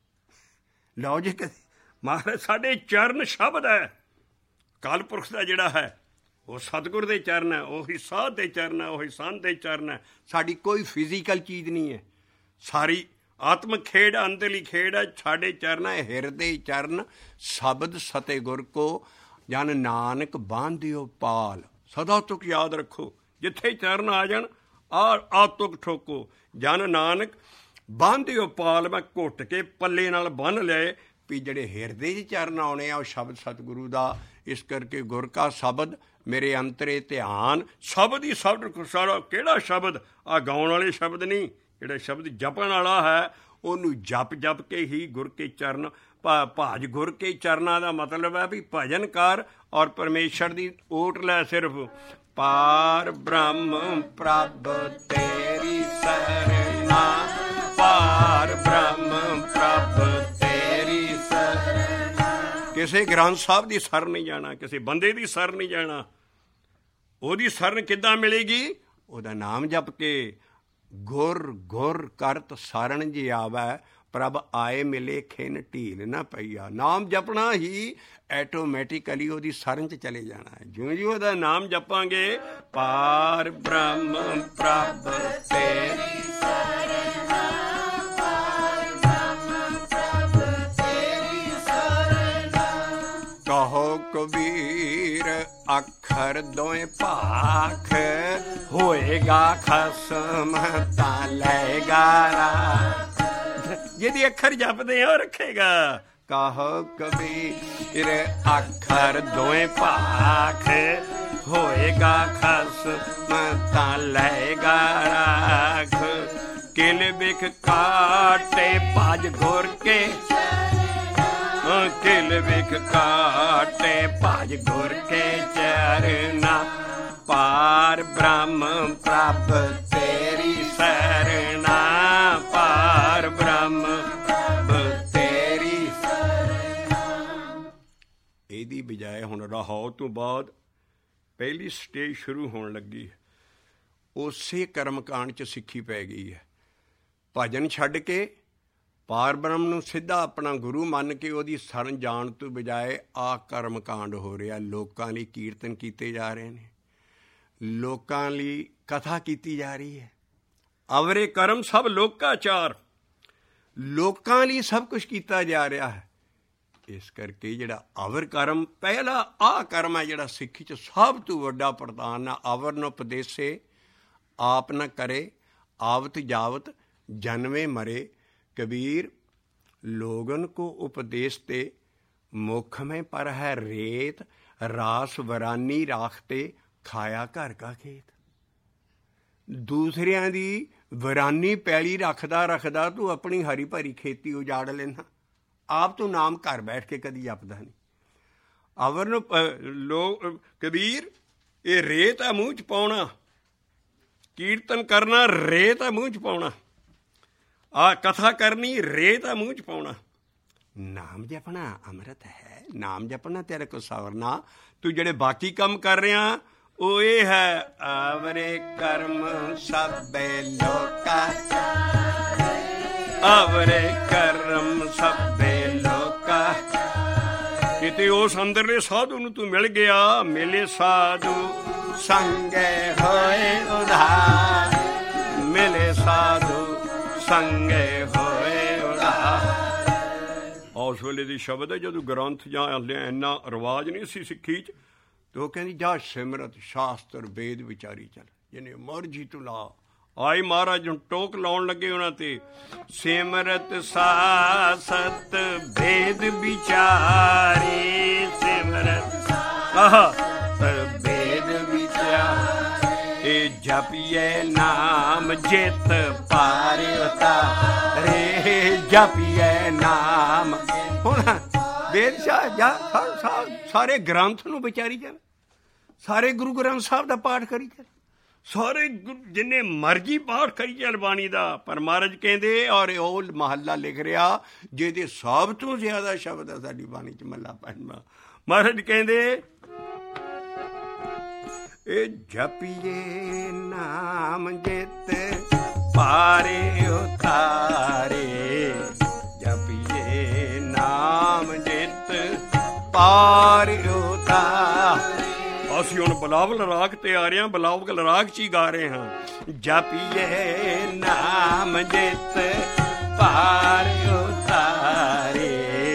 ਲਓ ਜੀ, ਮਹਾਰਾਜ ਸਾਡੇ ਚਰਨ ਸ਼ਬਦ ਹੈ, ਕਾਲ ਪੁਰਖ ਦਾ ਜਿਹੜਾ ਹੈ ਉਹ ਸਤਿਗੁਰ ਦੇ ਚਰਨ ਹੈ, ਉਹੀ ਸਾਧ ਦੇ ਚਰਨ ਹੈ, ਉਹੀ ਸੰਤ ਦੇ ਚਰਨ ਹੈ। ਸਾਡੀ ਕੋਈ ਫਿਜ਼ੀਕਲ ਚੀਜ਼ ਨਹੀਂ ਹੈ, ਸਾਰੀ ਆਤਮਕ ਖੇਡ, ਅੰਦਰਲੀ ਖੇਡ ਹੈ। ਸਾਡੇ ਚਰਨ ਹੈ ਹਿਰਦੇ ਚਰਨ, ਸ਼ਬਦ ਸਤਿਗੁਰ ਕੋ ਜਨ ਨਾਨਕ ਬਾਂਧਿਓ ਪਾਲ। ਸਦਾ ਤੁਕ ਯਾਦ ਰੱਖੋ, ਜਿੱਥੇ ਚਰਨ ਆ ਜਾਣ ਆ ਤੁਕ ਠੋਕੋ। ਜਨ ਨਾਨਕ ਬਾਂਧਿਓ ਪਾਲ, ਮੈਂ ਘੁੱਟ ਕੇ ਪੱਲੇ ਨਾਲ ਬੰਨ੍ਹ ਲਏ ਵੀ ਜਿਹੜੇ ਹਿਰਦੇ 'ਚ ਚਰਨ ਆਉਣੇ ਆ ਉਹ ਸ਼ਬਦ ਸਤਿਗੁਰੂ ਦਾ। ਇਸ ਕਰਕੇ ਗੁਰ ਕਾ ਸ਼ਬਦ ਮੇਰੇ ਅੰਤਰੇ ਧਿਆਨ। ਸ਼ਬਦ ਹੀ ਸ਼ਬਦ ਸਾਰਾ। ਕਿਹੜਾ ਸ਼ਬਦ? ਆ ਗਾਉਣ ਵਾਲੇ ਸ਼ਬਦ ਨਹੀਂ, ਜਿਹੜਾ ਸ਼ਬਦ ਜਪਣ ਵਾਲਾ ਹੈ ਉਹਨੂੰ ਜਪ ਜਪ ਕੇ ਹੀ ਗੁਰ ਕੇ ਚਰਨ। ਭਾਜ ਗੁਰ ਕੇ ਚਰਨਾਂ ਦਾ ਮਤਲਬ ਹੈ ਵੀ ਭਜਨ ਕਰ ਔਰ ਪਰਮੇਸ਼ਰ ਦੀ ਓਟ ਲੈ। ਸਿਰਫ ਪਾਰ ਬ੍ਰਹਮ ਪ੍ਰਭ ਤੇਰੀ ਸਰਨਾ, ਪਾਰ ਬ੍ਰਹਮ ਪ੍ਰਭ ਤੇਰੀ ਸਰਨਾ। ਕਿਸੇ ਗ੍ਰੰਥ ਸਾਹਿਬ ਦੀ ਸਰ ਨਹੀਂ ਜਾਣਾ, ਕਿਸੇ ਬੰਦੇ ਦੀ ਸਰ ਨਹੀਂ ਜਾਣਾ। ਉਹਦੀ ਸਰਨ ਕਿੱਦਾਂ ਮਿਲੇਗੀ? ਉਹਦਾ ਨਾਮ ਜਪ ਕੇ। ਗੁਰ ਗੁਰ ਕਰਤ ਸਰਣ ਜੀ ਆਵੈ, ਪ੍ਰਭ ਆਏ ਮਿਲੇ ਖਿਨ ਢੀਲ ਨਾ ਪਈਆ। ਨਾਮ ਜਪਣਾ ਹੀ ਐਟੋਮੈਟਿਕਲੀ ਉਹਦੀ ਸਰਨ 'ਚ ਚਲੇ ਜਾਣਾ ਹੈ। ਜਿਉਂ ਜਿਉਂ ਉਹਦਾ ਨਾਮ ਜਪਾਂਗੇ, ਪਾਰ ਬ੍ਰਹਮ ਪ੍ਰਭ ਤੇਰੀ ਸਰਨਾ, ਪਾਰ ਬ੍ਰਹਮ ਪ੍ਰਭ ਤੇਰੀ ਸਰਨਾ। ਕਹੋ ਕਬੀਰ ਅੱਖਰ ਦੋਏ ਭਾਖ, ਹੋਏਗਾ ਖਸਮ ਤਾਂ ਲਏਗਾ ਰਾਖ। ਜਿਹਦੀ ਅੱਖਰ ਜਪਦੇ ਆ ਰੱਖੇਗਾ। ਕਹੋ ਕਬੀਰ ਅੱਖਰ ਦੋਏ ਭਾਖ, ਹੋਏਗਾ ਖਸਮ ਤਾਂ ਲਏਗਾ ਰਾਖ। ਕਿਲ ਬਿਖ ਕਾਟੇ ਭਾਜ ਗੁਰ ਕੇ, ਕਿਲ ਬਿਖ ਕਾਟੇ ਭਾਜ ਗੁਰ ਕੇ ਚਰਨਾ, ਪਾਰ ਬ੍ਰਹਮ ਪ੍ਰਭ ਤੇਰੀ ਸਰਨਾ, ਪਾਰ ਬ੍ਰਹਮ ਪ੍ਰਭ ਤੇਰੀ ਸਰਨਾ। ਇਹਦੀ ਬਜਾਏ ਹੁਣ ਰਹਾਉ ਤੋਂ ਬਾਅਦ ਪਹਿਲੀ ਸਟੇਜ ਸ਼ੁਰੂ ਹੋਣ ਲੱਗੀ ਹੈ। ਉਸੇ ਕਰਮਕਾਂਡ 'ਚ ਸਿੱਖੀ ਪੈ ਗਈ ਹੈ। ਭਜਨ ਛੱਡ ਕੇ ਪਾਰ ਬ੍ਰਹਮ ਨੂੰ ਸਿੱਧਾ ਆਪਣਾ ਗੁਰੂ ਮੰਨ ਕੇ ਉਹਦੀ ਸ਼ਰਨ ਜਾਣ ਤੋਂ ਬਜਾਏ ਆਹ ਕਰਮਕਾਂਡ ਹੋ ਰਿਹਾ। ਲੋਕਾਂ ਲਈ ਕੀਰਤਨ ਕੀਤੇ ਜਾ ਰਹੇ ਨੇ, ਲੋਕਾਂ ਲਈ ਕਥਾ ਕੀਤੀ ਜਾ ਰਹੀ ਹੈ। ਅਵਰੇ ਕਰਮ ਸਭ ਲੋਕਾਚਾਰ, ਲੋਕਾਂ ਲਈ ਸਭ ਕੁਛ ਕੀਤਾ ਜਾ ਰਿਹਾ ਹੈ। ਇਸ ਕਰਕੇ ਜਿਹੜਾ ਅਵਰ ਕਰਮ, ਪਹਿਲਾ ਆਹ ਕਰਮ ਹੈ ਜਿਹੜਾ ਸਿੱਖੀ 'ਚ ਸਭ ਤੋਂ ਵੱਡਾ ਪ੍ਰਧਾਨ ਹੈ। ਅਵਰ ਨ ਉਪਦੇਸੇ ਆਪ ਨ ਕਰੇ, ਆਵਤ ਜਾਵਤ ਜਨਮੇ ਮਰੇ। ਕਬੀਰ लोगन को उपदेशते मुख में पर है रेत, रास वरानी राखते खाया घर का खेत। दूसरिਆਂ ਦੀ ਵਰਾਨੀ ਪੈਲੀ ਰੱਖਦਾ ਰੱਖਦਾ ਤੂੰ ਆਪਣੀ ਹਰੀ ਭਰੀ ਖੇਤੀ ਉਜਾੜ ਲੈਣਾ। ਆਪ ਤੂੰ ਨਾਮ ਘਰ ਬੈਠ ਕੇ ਕਦੀ ਜਪਦਾ ਨਹੀਂ। ਅਵਰ ਨੂੰ ਲੋਕ ਕਬੀਰ ਇਹ ਰੇਤ ਆ ਮੂੰਹ 'ਚ ਪਾਉਣਾ, ਕੀਰਤਨ ਕਰਨਾ ਰੇਤ ਆ ਮੂੰਹ 'ਚ ਪਾਉਣਾ, ਆ ਕਥਾ ਕਰਨੀ ਰੇਤ ਆ ਮੂੰਹ 'ਚ ਪਾਉਣਾ। ਨਾਮ ਜਪਣਾ ਅੰਮ੍ਰਿਤ ਹੈ। ਨਾਮ ਜਪਣਾ ਤੇਰੇ ਕੋ ਸਵਰਨਾ। ਤੂੰ ਜਿਹੜੇ ਬਾਕੀ ਕੰਮ ਕਰ ਰਿਹਾ ਉਹ ਇਹ ਹੈ, ਆਵਰੇ ਕਰਮ ਸਭੇ ਲੋਕਾ, ਆਵਰੇ ਕਰਮ ਸਭੇ ਲੋਕਾ। ਕਿਤੇ ਉਸ ਅੰਦਰਲੇ ਸਾਧੂ ਨੂੰ ਤੂੰ ਮਿਲ ਗਿਆ, ਮਿਲੇ ਸਾਧੂ ਸੰਗੇ ਹੋਏ ਉਧਾਰ, ਮਿਲੇ ਸਾਧੂ ਸੰਗੇ ਹੋਏ ਉਧਾਰ। ਉਸ ਵੇਲੇ ਦੀ ਸ਼ਬਦ ਹੈ ਜਦੋਂ ਗ੍ਰੰਥ ਜਾਂ ਇੰਨਾ ਰਿਵਾਜ ਨਹੀਂ ਸੀ ਸਿੱਖੀ 'ਚ, ਤੇ ਉਹ ਕਹਿੰਦੀ ਜਾ ਸਿਮਰਤ ਸ਼ਾਸਤਰ ਵੇਦ ਵਿਚਾਰੀ ਚੱਲ, ਜਿਹਨੇ ਮਰਜੀ ਤੂੰ ਲਾ। ਆਈ ਮਹਾਰਾਜ ਨੂੰ ਟੋਕ ਲਾਉਣ ਲੱਗੇ ਉਹਨਾਂ ਤੇ, ਸਿਮਰਤ ਸਾਸਤ ਵੇਦ ਵਿਚਾਰੀ, ਸਿਮਰਤ ਵੇਦ ਵਿਚਾਰੀ, ਜਪੀਏ ਨਾਮ ਜਿਤ ਪਾਰਿ ਉਤਾਰੇ, ਜਪੀਏ ਨਾਮ। ਹੁਣ ਵੇਦਸ਼ਾਹ ਜਾ ਸਾਰੇ ਗ੍ਰੰਥ ਨੂੰ ਵਿਚਾਰੀ ਜਾਵੇ, ਸਾਰੇ ਗੁਰੂ ਗ੍ਰੰਥ ਸਾਹਿਬ ਦਾ ਪਾਠ ਕਰੀ ਚੱਲ, ਸਾਰੇ ਜਿੰਨੇ ਮਰਜੀ ਪਾਠ ਕਰੀ ਚੱਲ ਬਾਣੀ ਦਾ। ਪਰ ਮਹਾਰਾਜ ਕਹਿੰਦੇ, ਔਰ ਉਹ ਮਹੱਲਾ ਲਿਖ ਰਿਹਾ ਜਿਹਦੇ ਸਭ ਤੋਂ ਜ਼ਿਆਦਾ ਸ਼ਬਦ ਆ ਸਾਡੀ ਬਾਣੀ 'ਚ, ਮਹੱਲਾ ਪੰਜਵਾਂ। ਮਹਾਰਾਜ ਕਹਿੰਦੇ ਇਹ ਜਪੀਏ ਨਾਮ ਜਿਤ ਪਾਰੇ ਉਤਾਰੇ, ਜਪੀਏ ਨਾਮ ਜਿਤ ਪਾਰੇ ਉਤਾਰੇ। ਅਸੀਂ ਹੁਣ ਬਿਲਾਵਲ ਰਾਗ ਤੇ ਆ ਰਹੇ ਹਾਂ, ਬਿਲਾਵਲ ਰਾਗ 'ਚ ਹੀ ਗਾ ਰਹੇ ਹਾਂ। ਜਪੀਏ ਨਾਮ ਜਿਤ ਪਾਰੇ ਉਤਾਰੇ,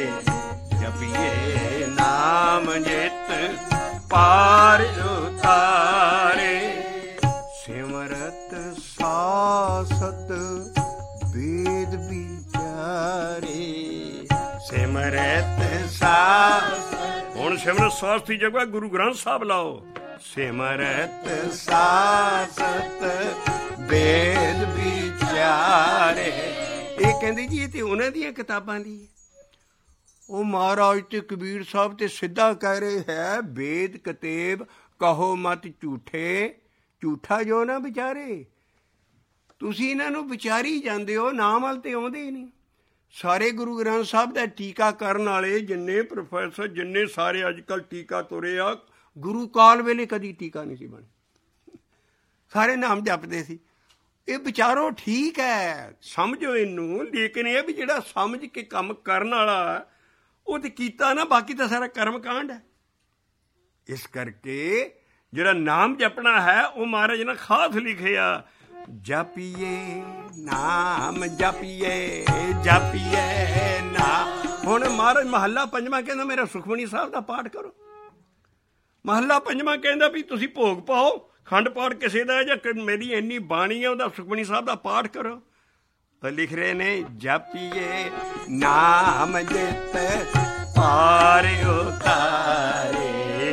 ਜਪੀਏ ਨਾਮ ਜਿਤ ਪਾਰੇ ਉਤਾਰੇ, ਸਿਮਰਤ ਸਾਸਤ ਵੇਦ ਵਿਚਾਰੇ, ਸਿਮਰਤ ਸਾਸਤ। ਹੁਣ ਸਿਮਰਤ ਸਾਸਤ ਦੀ ਜਗ੍ਹਾ ਗੁਰੂ ਗ੍ਰੰਥ ਸਾਹਿਬ ਲਾਓ, ਸਿਮਰਤ ਸਾਸਤ ਵੇਦ ਵਿਚਾਰੇ। ਇਹ ਕਹਿੰਦੀ ਜੀ ਇਹ ਤੇ ਉਹਨਾਂ ਦੀਆਂ ਕਿਤਾਬਾਂ ਦੀ ਹੈ। ਉਹ ਮਹਾਰਾਜ ਤੇ ਕਬੀਰ ਸਾਹਿਬ ਤੇ ਸਿੱਧਾ ਕਹਿ ਰਹੇ ਹੈ, ਵੇਦ ਕਤੇਬ ਕਹੋ ਮਤ ਝੂਠੇ, ਝੂਠਾ ਜੋ ਨਾ ਵਿਚਾਰੇ। ਤੁਸੀਂ ਇਹਨਾਂ ਨੂੰ ਵਿਚਾਰੀ ਜਾਂਦੇ ਹੋ, ਨਾਮ ਵੱਲ ਤੇ ਆਉਂਦੇ ਹੀ ਨਹੀਂ। ਸਾਰੇ ਗੁਰੂ ਗ੍ਰੰਥ ਸਾਹਿਬ ਦਾ ਟੀਕਾ ਕਰਨ ਵਾਲੇ ਜਿੰਨੇ ਪ੍ਰੋਫੈਸਰ, ਜਿੰਨੇ ਸਾਰੇ ਅੱਜ ਕੱਲ੍ਹ ਟੀਕਾ ਤੁਰੇ ਆ, ਗੁਰੂ ਕਾਲ ਵੇਲੇ ਕਦੀ ਟੀਕਾ ਨਹੀਂ ਸੀ ਬਣੀ। ਸਾਰੇ ਨਾਮ ਜਪਦੇ ਸੀ। ਇਹ ਵਿਚਾਰੋ ਠੀਕ ਹੈ, ਸਮਝੋ ਇਹਨੂੰ, ਲੇਕਿਨ ਇਹ ਵੀ ਜਿਹੜਾ ਸਮਝ ਕੇ ਕੰਮ ਕਰਨ ਵਾਲਾ ਉਹ ਤੇ ਕੀਤਾ ਨਾ, ਬਾਕੀ ਤਾਂ ਸਾਰਾ ਕਰਮ ਕਾਂਡ ਹੈ। ਇਸ ਕਰਕੇ ਜਿਹੜਾ ਨਾਮ ਜਪਣਾ ਹੈ ਉਹ ਮਹਾਰਾਜ ਨੇ ਖਾਸ ਲਿਖਿਆ, ਜਪੀਏ ਨਾਮ ਜਪੀਏ, ਜਪੀਏ ਨਾਮ। ਹੁਣ ਮਹਾਰਾਜ ਮਹੱਲਾ ਪੰਜਵਾਂ ਕਹਿੰਦਾ ਮੇਰਾ ਸੁਖਮਨੀ ਸਾਹਿਬ ਦਾ ਪਾਠ ਕਰੋ। ਮਹੱਲਾ ਪੰਜਵਾਂ ਕਹਿੰਦਾ ਵੀ ਤੁਸੀਂ ਭੋਗ ਪਾਓ, ਖੰਡ ਪਾਠ ਕਿਸੇ ਦਾ ਜਾਂ ਮੇਰੀ ਇੰਨੀ ਬਾਣੀ ਹੈ ਉਹਦਾ ਸੁਖਮਨੀ ਸਾਹਿਬ ਦਾ ਪਾਠ ਕਰੋ। ਲਿਖ ਰਹੇ ਨੇ, ਜਪੀਏ ਨਾਮ ਜਿਤ ਪਾਰਿ ਉਤਾਰੇ,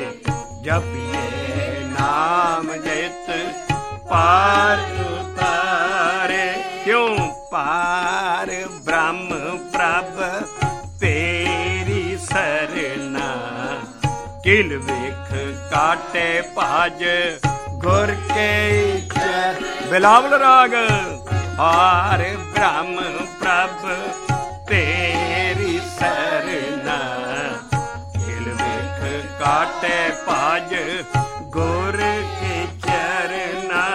ਜਪੀਏ ਨਾਮ ਜਿਤ ਪਾਰਿ ਉਤਾਰੇ। ਕਿਉਂ? ਪਾਰ ਬ੍ਰਹਮ ਪ੍ਰਭ ਤੇਰੀ ਸਰਨਾ, ਕਿਲ ਵੇਖ ਕਾਟੇ ਭਾਜ ਗੁਰ ਕੇ ਚਰ। ਬਿਲਾਵਲ ਰਾਗ। ਪਾਰ ਬ੍ਰਹਮ ਪ੍ਰਭ ਤੇਰੀ ਸਰਨਾ, ਕਿਲ ਵੇਖ ਕਾਟੇ ਭਾਜ ਗੁਰ ਕੇ ਚਰਨਾ।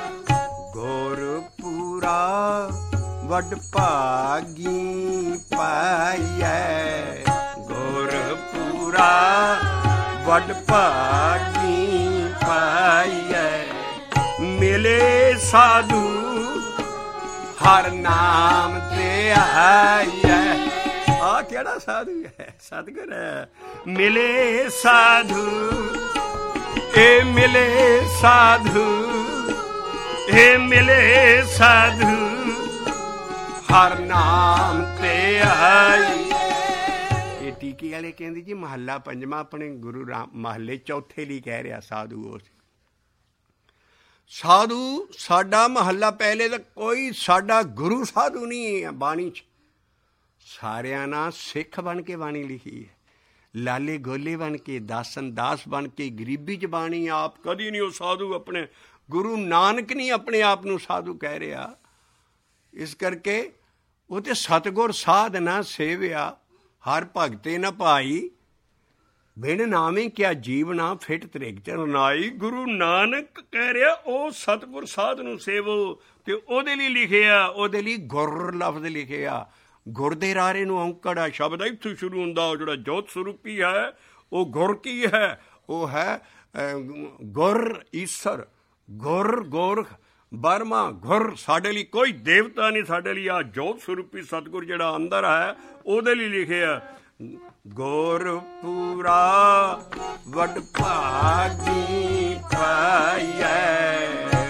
ਗੁਰਪੂਰਾ ਵੱਡ ਭਾਗੀ ਪਾਈਐ, ਗੁਰਪੂਰਾ ਵੱਡ ਭਾਗੀ ਪਾਈਐ। ਮਿਲੇ ਸਾਧੂ ਹਰ ਨਾਮ ਤੇ ਆਈਐ। ਆ ਕਿਹੜਾ ਸਾਧੂ ਹੈ? ਸਤਿਗੁਰ ਹੈ। ਮਿਲੇ ਸਾਧੂ, ਇਹ ਮਿਲੇ ਸਾਧੂ, ਇਹ ਮਿਲੇ ਸਾਧੂ ਹਰ ਨਾਮ ਤੇ ਆਈ। ਇਹ ਟੀਕੇ ਵਾਲੇ ਕਹਿੰਦੇ ਜੀ ਮਹੱਲਾ ਪੰਜਵਾਂ ਆਪਣੇ ਗੁਰੂ ਰਾਮ ਮਹੱਲੇ ਚੌਥੇ ਲਈ ਕਹਿ ਰਿਹਾ ਸਾਧੂ। ਉਸ ਸਾਧੂ ਸਾਡਾ ਮਹੱਲਾ ਪਹਿਲੇ ਦਾ ਕੋਈ ਸਾਡਾ ਗੁਰੂ ਸਾਧੂ ਨਹੀਂ ਹੈ। ਬਾਣੀ 'ਚ ਸਾਰਿਆਂ ਨਾਲ ਸਿੱਖ ਬਣ ਕੇ ਬਾਣੀ ਲਿਖੀ ਹੈ, ਲਾਲੇ ਗੋਲੇ ਬਣ ਕੇ, ਦਾਸਨ ਦਾਸ ਬਣ ਕੇ, ਗਰੀਬੀ 'ਚ ਬਾਣੀ ਆਪ ਕਦੀ ਨਹੀਂ ਉਹ ਸਾਧੂ। ਆਪਣੇ ਗੁਰੂ ਨਾਨਕ ਨਹੀਂ ਆਪਣੇ ਆਪ ਨੂੰ ਸਾਧੂ ਕਹਿ ਰਿਹਾ। ਇਸ ਕਰਕੇ ਉਹ ਤੇ ਸਤਿਗੁਰ ਸਾਧ ਨਾ ਸੇਵਿਆ, ਹਰ ਭਗਤੇ ਨਾ ਭਾਈ, ਬਿਨ ਨਾਮੇ ਕਿਆ ਜੀਵਨਾ ਫਿਟ ਤ੍ਰਿਗ ਚਰਨਾਈ। ਗੁਰੂ ਨਾਨਕ ਕਹਿ ਰਿਹਾ ਉਹ ਸਤਿਗੁਰ ਸਾਧ ਨੂੰ ਸੇਵੋ, ਤੇ ਉਹਦੇ ਲਈ ਲਿਖਿਆ, ਉਹਦੇ ਲਈ ਗੁਰ ਲਫ਼ਜ਼ ਲਿਖਿਆ। ਗੁਰ ਦੇ ਰਾਰੇ ਨੂੰ ਔਂਕੜ ਆ ਸ਼ਬਦ ਇੱਥੋਂ ਸ਼ੁਰੂ ਹੁੰਦਾ। ਉਹ ਜਿਹੜਾ ਜੋਤ ਸਰੂਪੀ ਹੈ ਉਹ ਗੁਰ ਕੀ ਹੈ? ਉਹ ਹੈ ਗੁਰ ਈਸ਼ਰ, ਗੁਰ ਗੋਰਖ ਬਰਮਾ, ਗੁਰ। ਸਾਡੇ ਲਈ ਕੋਈ ਦੇਵਤਾ ਨਹੀਂ, ਸਾਡੇ ਲਈ ਆ ਜੋਤ ਸਰੂਪੀ ਸਤਿਗੁਰ ਜਿਹੜਾ ਅੰਦਰ ਹੈ ਉਹਦੇ ਲਈ ਲਿਖਿਆ। ਗੁਰਪੂਰਾ ਵਡ ਭਾਗੀ ਪਾਈਐ।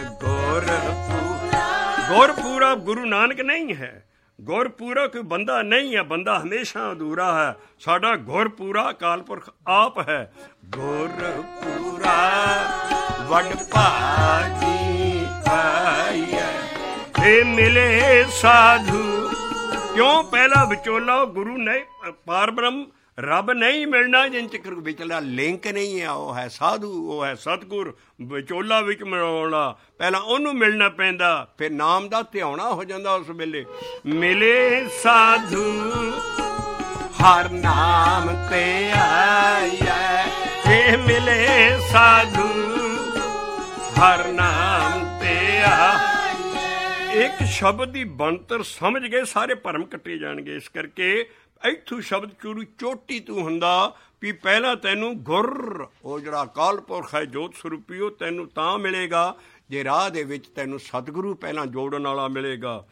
ਗੁਰਪੂਰਾ ਗੁਰੂ ਨਾਨਕ ਨਹੀਂ ਹੈ। ਗੁਰਪੂਰਾ ਕੋਈ ਬੰਦਾ ਨਹੀਂ ਹੈ, ਬੰਦਾ ਹਮੇਸ਼ਾ ਅਧੂਰਾ ਹੈ। ਸਾਡਾ ਗੁਰਪੂਰਾ ਅਕਾਲ ਪੁਰਖ ਆਪ ਹੈ। ਗੁਰਪੂਰਾ ਵਡ ਭਾਗੀ ਪਾਈਐ। ਇਹ ਮਿਲੇ ਸਾਧੂ ਕਿਉਂ? ਪਹਿਲਾ ਵਿਚੋਲਾ ਗੁਰੂ ਨਹੀਂ, ਪਾਰ ਬ੍ਰਹਮ ਰੱਬ ਨਹੀਂ ਮਿਲਣਾ ਜਿਨ ਚਿਰ ਵਿਚਲਾ ਲਿੰਕ ਨਹੀਂ ਹੈ। ਉਹ ਹੈ ਸਾਧੂ, ਉਹ ਹੈ ਸਤਿਗੁਰ। ਵਿਚੋਲਾ ਵਿੱਚ ਮਿਲਾਉਣਾ ਪਹਿਲਾਂ ਉਹਨੂੰ ਮਿਲਣਾ ਪੈਂਦਾ, ਫਿਰ ਨਾਮ ਦਾ ਧਿਆਉਣਾ ਹੋ ਜਾਂਦਾ। ਉਸ ਵੇਲੇ ਮਿਲੇ ਸਾਧੂ ਹਰ ਨਾਮ ਤੇ ਆਈਐ। ਇਹ ਮਿਲੇ ਸਾਧੂ ਹਰ ਨਾਮ ਤੇ ਆ। ਇੱਕ ਸ਼ਬਦ ਦੀ ਬਣਤਰ ਸਮਝ ਗਏ ਸਾਰੇ ਭਰਮ ਕੱਟੇ ਜਾਣਗੇ। ਇਸ ਕਰਕੇ ਇੱਥੋਂ ਸ਼ਬਦ ਚੂਰੂ ਚੋਟੀ ਤੂੰ ਹੁੰਦਾ ਵੀ ਪਹਿਲਾਂ ਤੈਨੂੰ ਗੁਰ, ਉਹ ਜਿਹੜਾ ਅਕਾਲ ਪੁਰਖ ਹੈ ਜੋਤ ਸਰੂਪੀ, ਉਹ ਤੈਨੂੰ ਤਾਂ ਮਿਲੇਗਾ ਜੇ ਰਾਹ ਦੇ ਵਿੱਚ ਤੈਨੂੰ ਸਤਿਗੁਰੂ ਪਹਿਲਾਂ ਜੋੜਨ ਵਾਲਾ ਮਿਲੇਗਾ।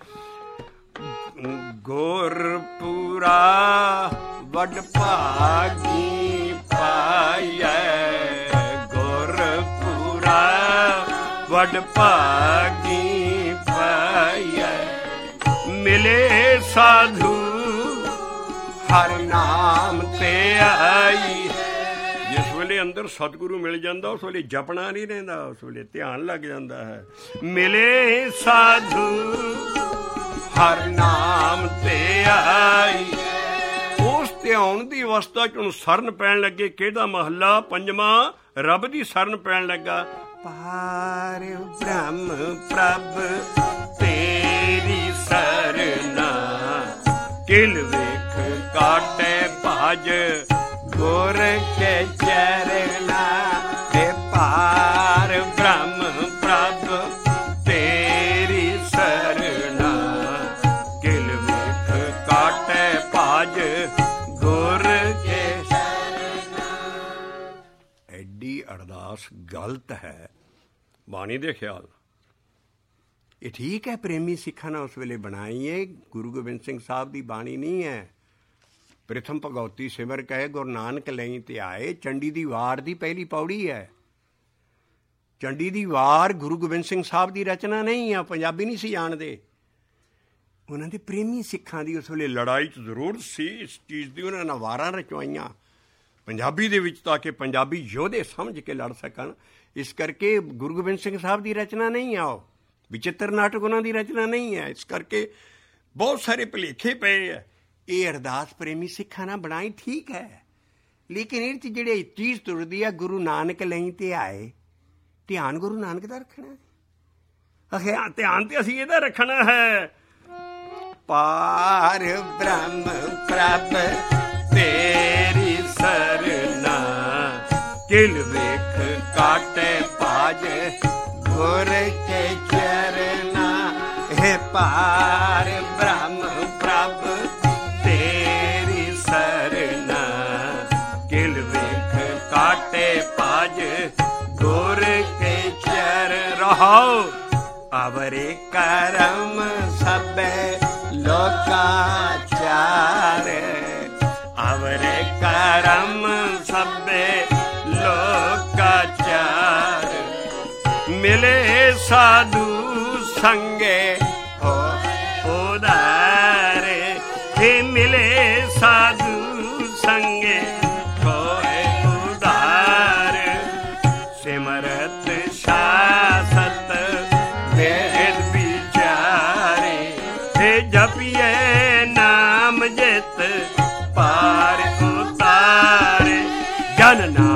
ਗੁਰਪੂਰਾ ਵਡ ਭਾਗੀ ਪਾਈਐ। ਗੁਰਪੂਰਾ ਵਡ ਭਾਗੀ ਪਾਈਐ। ਮਿਲੇ ਸਾਧੂ ਹਰ ਨਾਮ ਤੇ ਆਈ। ਜਿਸ ਵੇਲੇ ਅੰਦਰ ਸਤਿਗੁਰੂ ਮਿਲ ਜਾਂਦਾ ਉਸ ਵੇਲੇ ਜਪਣਾ ਨਹੀਂ ਰਹਿੰਦਾ, ਉਸ ਵੇਲੇ ਧਿਆਨ ਲੱਗ ਜਾਂਦਾ ਹੈ। ਮਿਲੇ ਸਾਧੂ ਹਰ ਨਾਮ ਤੇ ਆਈ। ਉਸ ਧਿਆਨ ਦੀ ਅਵਸਥਾ 'ਚ ਹੁਣ ਸਰਨ ਪੈਣ ਲੱਗੇ। ਕਿਹਦਾ ਮਹੱਲਾ ਪੰਜਵਾਂ? ਰੱਬ ਦੀ ਸਰਨ ਪੈਣ ਲੱਗਾ। ਪਾਰ ਬ੍ਰਹਮ ਪ੍ਰਭ ਤੇਰੀ ਸਰਨਾ, ਕਿਲ ਵੇਖ ਕਾਟੇ ਭਾਜ ਗੁਰ ਕੇ ਚਰਨਾ। ਤੇ ਪਾਰ ਬ੍ਰਹਮ ਪ੍ਰਭ ਤੇਰੀ ਸਰਨਾ, ਕਿਲ ਵੇਖ ਕਾਟੇ ਭਾਜ ਗੁਰ ਕੇ ਚਰਨਾ। ਐਡੀ ਅਰਦਾਸ ਗਲਤ ਹੈ ਬਾਣੀ ਦੇ ਖਿਆਲ। ਇਹ ਠੀਕ ਹੈ ਪ੍ਰੇਮੀ ਸਿੱਖਾਂ ਨੇ ਉਸ ਵੇਲੇ ਬਣਾਈ ਹੈ, ਗੁਰੂ ਗੋਬਿੰਦ ਸਿੰਘ ਸਾਹਿਬ ਦੀ ਬਾਣੀ ਨਹੀਂ ਹੈ। ਪ੍ਰਥਮ ਭਗਉਤੀ ਸਿਮਰ ਕਹੇ ਗੁਰੂ ਨਾਨਕ ਲਈ ਧਿਆਏ। ਚੰਡੀ ਦੀ ਵਾਰ ਦੀ ਪਹਿਲੀ ਪੌੜੀ ਹੈ। ਚੰਡੀ ਦੀ ਵਾਰ ਗੁਰੂ ਗੋਬਿੰਦ ਸਿੰਘ ਸਾਹਿਬ ਦੀ ਰਚਨਾ ਨਹੀਂ ਹੈ, ਪੰਜਾਬੀ ਨਹੀਂ ਸੀ ਜਾਣਦੇ। ਉਹਨਾਂ ਦੇ ਪ੍ਰੇਮੀ ਸਿੱਖਾਂ ਦੀ ਉਸ ਵੇਲੇ ਲੜਾਈ 'ਚ ਜ਼ਰੂਰਤ ਸੀ ਇਸ ਚੀਜ਼ ਦੀ। ਉਹਨਾਂ ਨੇ ਵਾਰਾਂ ਰਚਵਾਈਆਂ ਪੰਜਾਬੀ ਦੇ ਵਿੱਚ ਤਾਂ ਕਿ ਪੰਜਾਬੀ ਯੋਧੇ ਸਮਝ ਕੇ ਲੜ ਸਕਣ। ਇਸ ਕਰਕੇ ਗੁਰੂ ਗੋਬਿੰਦ ਸਿੰਘ ਸਾਹਿਬ ਦੀ ਰਚਨਾ ਨਹੀਂ ਆ, ਉਹ ਵਿਚਿੱਤਰ ਨਾਟਕ ਉਹਨਾਂ ਦੀ ਰਚਨਾ ਨਹੀਂ ਹੈ। ਇਸ ਕਰਕੇ ਬਹੁਤ ਸਾਰੇ ਭੁਲੇਖੇ ਪਏ ਹੈ। ਇਹ ਅਰਦਾਸ ਪ੍ਰੇਮੀ ਸਿੱਖਾਂ ਨਾਲ ਬਣਾਈ ਠੀਕ ਹੈ, ਲੇਕਿਨ ਇਹ 'ਚ ਜਿਹੜੇ ਚੀਜ਼ ਤੁਰਦੀ ਆ ਗੁਰੂ ਨਾਨਕ ਲਈ ਧਿਆਏ, ਧਿਆਨ ਗੁਰੂ ਨਾਨਕ ਦਾ ਰੱਖਣਾ ਹੈ। ਧਿਆਨ ਤੇ ਅਸੀਂ ਇਹਦਾ ਰੱਖਣਾ ਹੈ। ਪਾਰ ਬ੍ਰਹਮ ਪ੍ਰਭ ਤੇਰੀ ਸਰਨਾ, ਕਿਲ ਵੇਖ ਕਾਟੇ ਭਾਜ ਗੁਰ ਕੇ ਚਰਨਾ। ਹੈ ਪਾਰ ਬ੍ਰਹਮ ਪ੍ਰਭ ਤੇਰੀ ਸਰਨਾ, ਕਿਲ ਵੇਖ ਕਾਟੇ ਭਾਜ ਗੁਰ ਕੇ ਚਰ ਰਹਾਓ। ਅਵਰੇ ਕਰਮ ਸਭੇ ਲੋਕਾ ਚਾਰ, ਅਵਰੇ ਕਰਮ ਸਭੇ ਲੋਕਾ ਚਾਰ। ਮਿਲੇ ਸਾਧੂ ਸੰਗੇ ਹੋ ਉਦਾਰ,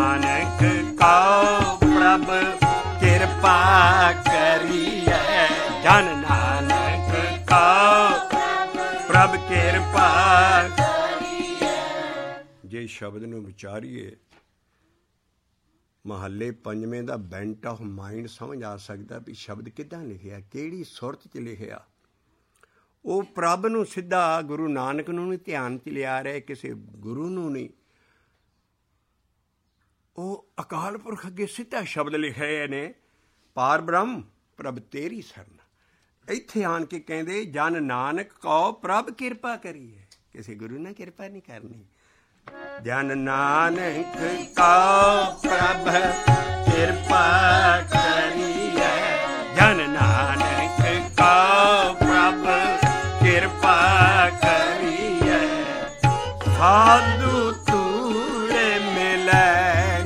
ਨਾਨਕ ਕਉ ਪ੍ਰਭ ਕਿਰਪਾ ਕਰੀਐ। ਜਨ ਨਾਨਕ ਕਉ ਪ੍ਰਭ ਕਿਰਪਾ ਕਰੀਐ। ਜੇ ਸ਼ਬਦ ਨੂੰ ਵਿਚਾਰੀਏ, ਮਹੱਲੇ ਪੰਜਵੇਂ ਦਾ ਬੈਂਟ ਆਫ ਮਾਈਂਡ ਸਮਝ ਆ ਸਕਦਾ ਵੀ ਸ਼ਬਦ ਕਿੱਦਾਂ ਲਿਖਿਆ, ਕਿਹੜੀ ਸੁਰਤ 'ਚ ਲਿਖਿਆ। ਉਹ ਪ੍ਰਭ ਨੂੰ ਸਿੱਧਾ ਗੁਰੂ ਨਾਨਕ ਨੂੰ ਨਹੀਂ ਧਿਆਨ 'ਚ ਲਿਆ ਰਿਹਾ, ਕਿਸੇ ਗੁਰੂ ਨੂੰ ਨਹੀਂ। ਉਹ ਅਕਾਲ ਪੁਰਖ ਅੱਗੇ ਸਿੱਧਾ ਸ਼ਬਦ ਲਿਖੇ ਨੇ, ਪਾਰ ਬ੍ਰਹਮ ਪ੍ਰਭ ਤੇਰੀ ਸਰਨ। ਇੱਥੇ ਆਣ ਕੇ ਕਹਿੰਦੇ ਜਨ ਨਾਨਕ ਕਉ ਪ੍ਰਭ ਕਿਰਪਾ ਕਰੀਏ। ਕਿਸੇ ਗੁਰੂ ਨੇ ਕਿਰਪਾ ਨਹੀਂ ਕਰਨੀ। ਜਨ ਨਾਨਕ ਕਉ ਪ੍ਰਭ ਕਿਰਪਾ ਕਰੀਐ। ਜਨ ਨਾਨਕ ਕਉ ਪ੍ਰਭ ਕਿਰਪਾ ਕਰੀਐ। ਸਾਧੂ ਧੂੜੇ ਮਿਲੈ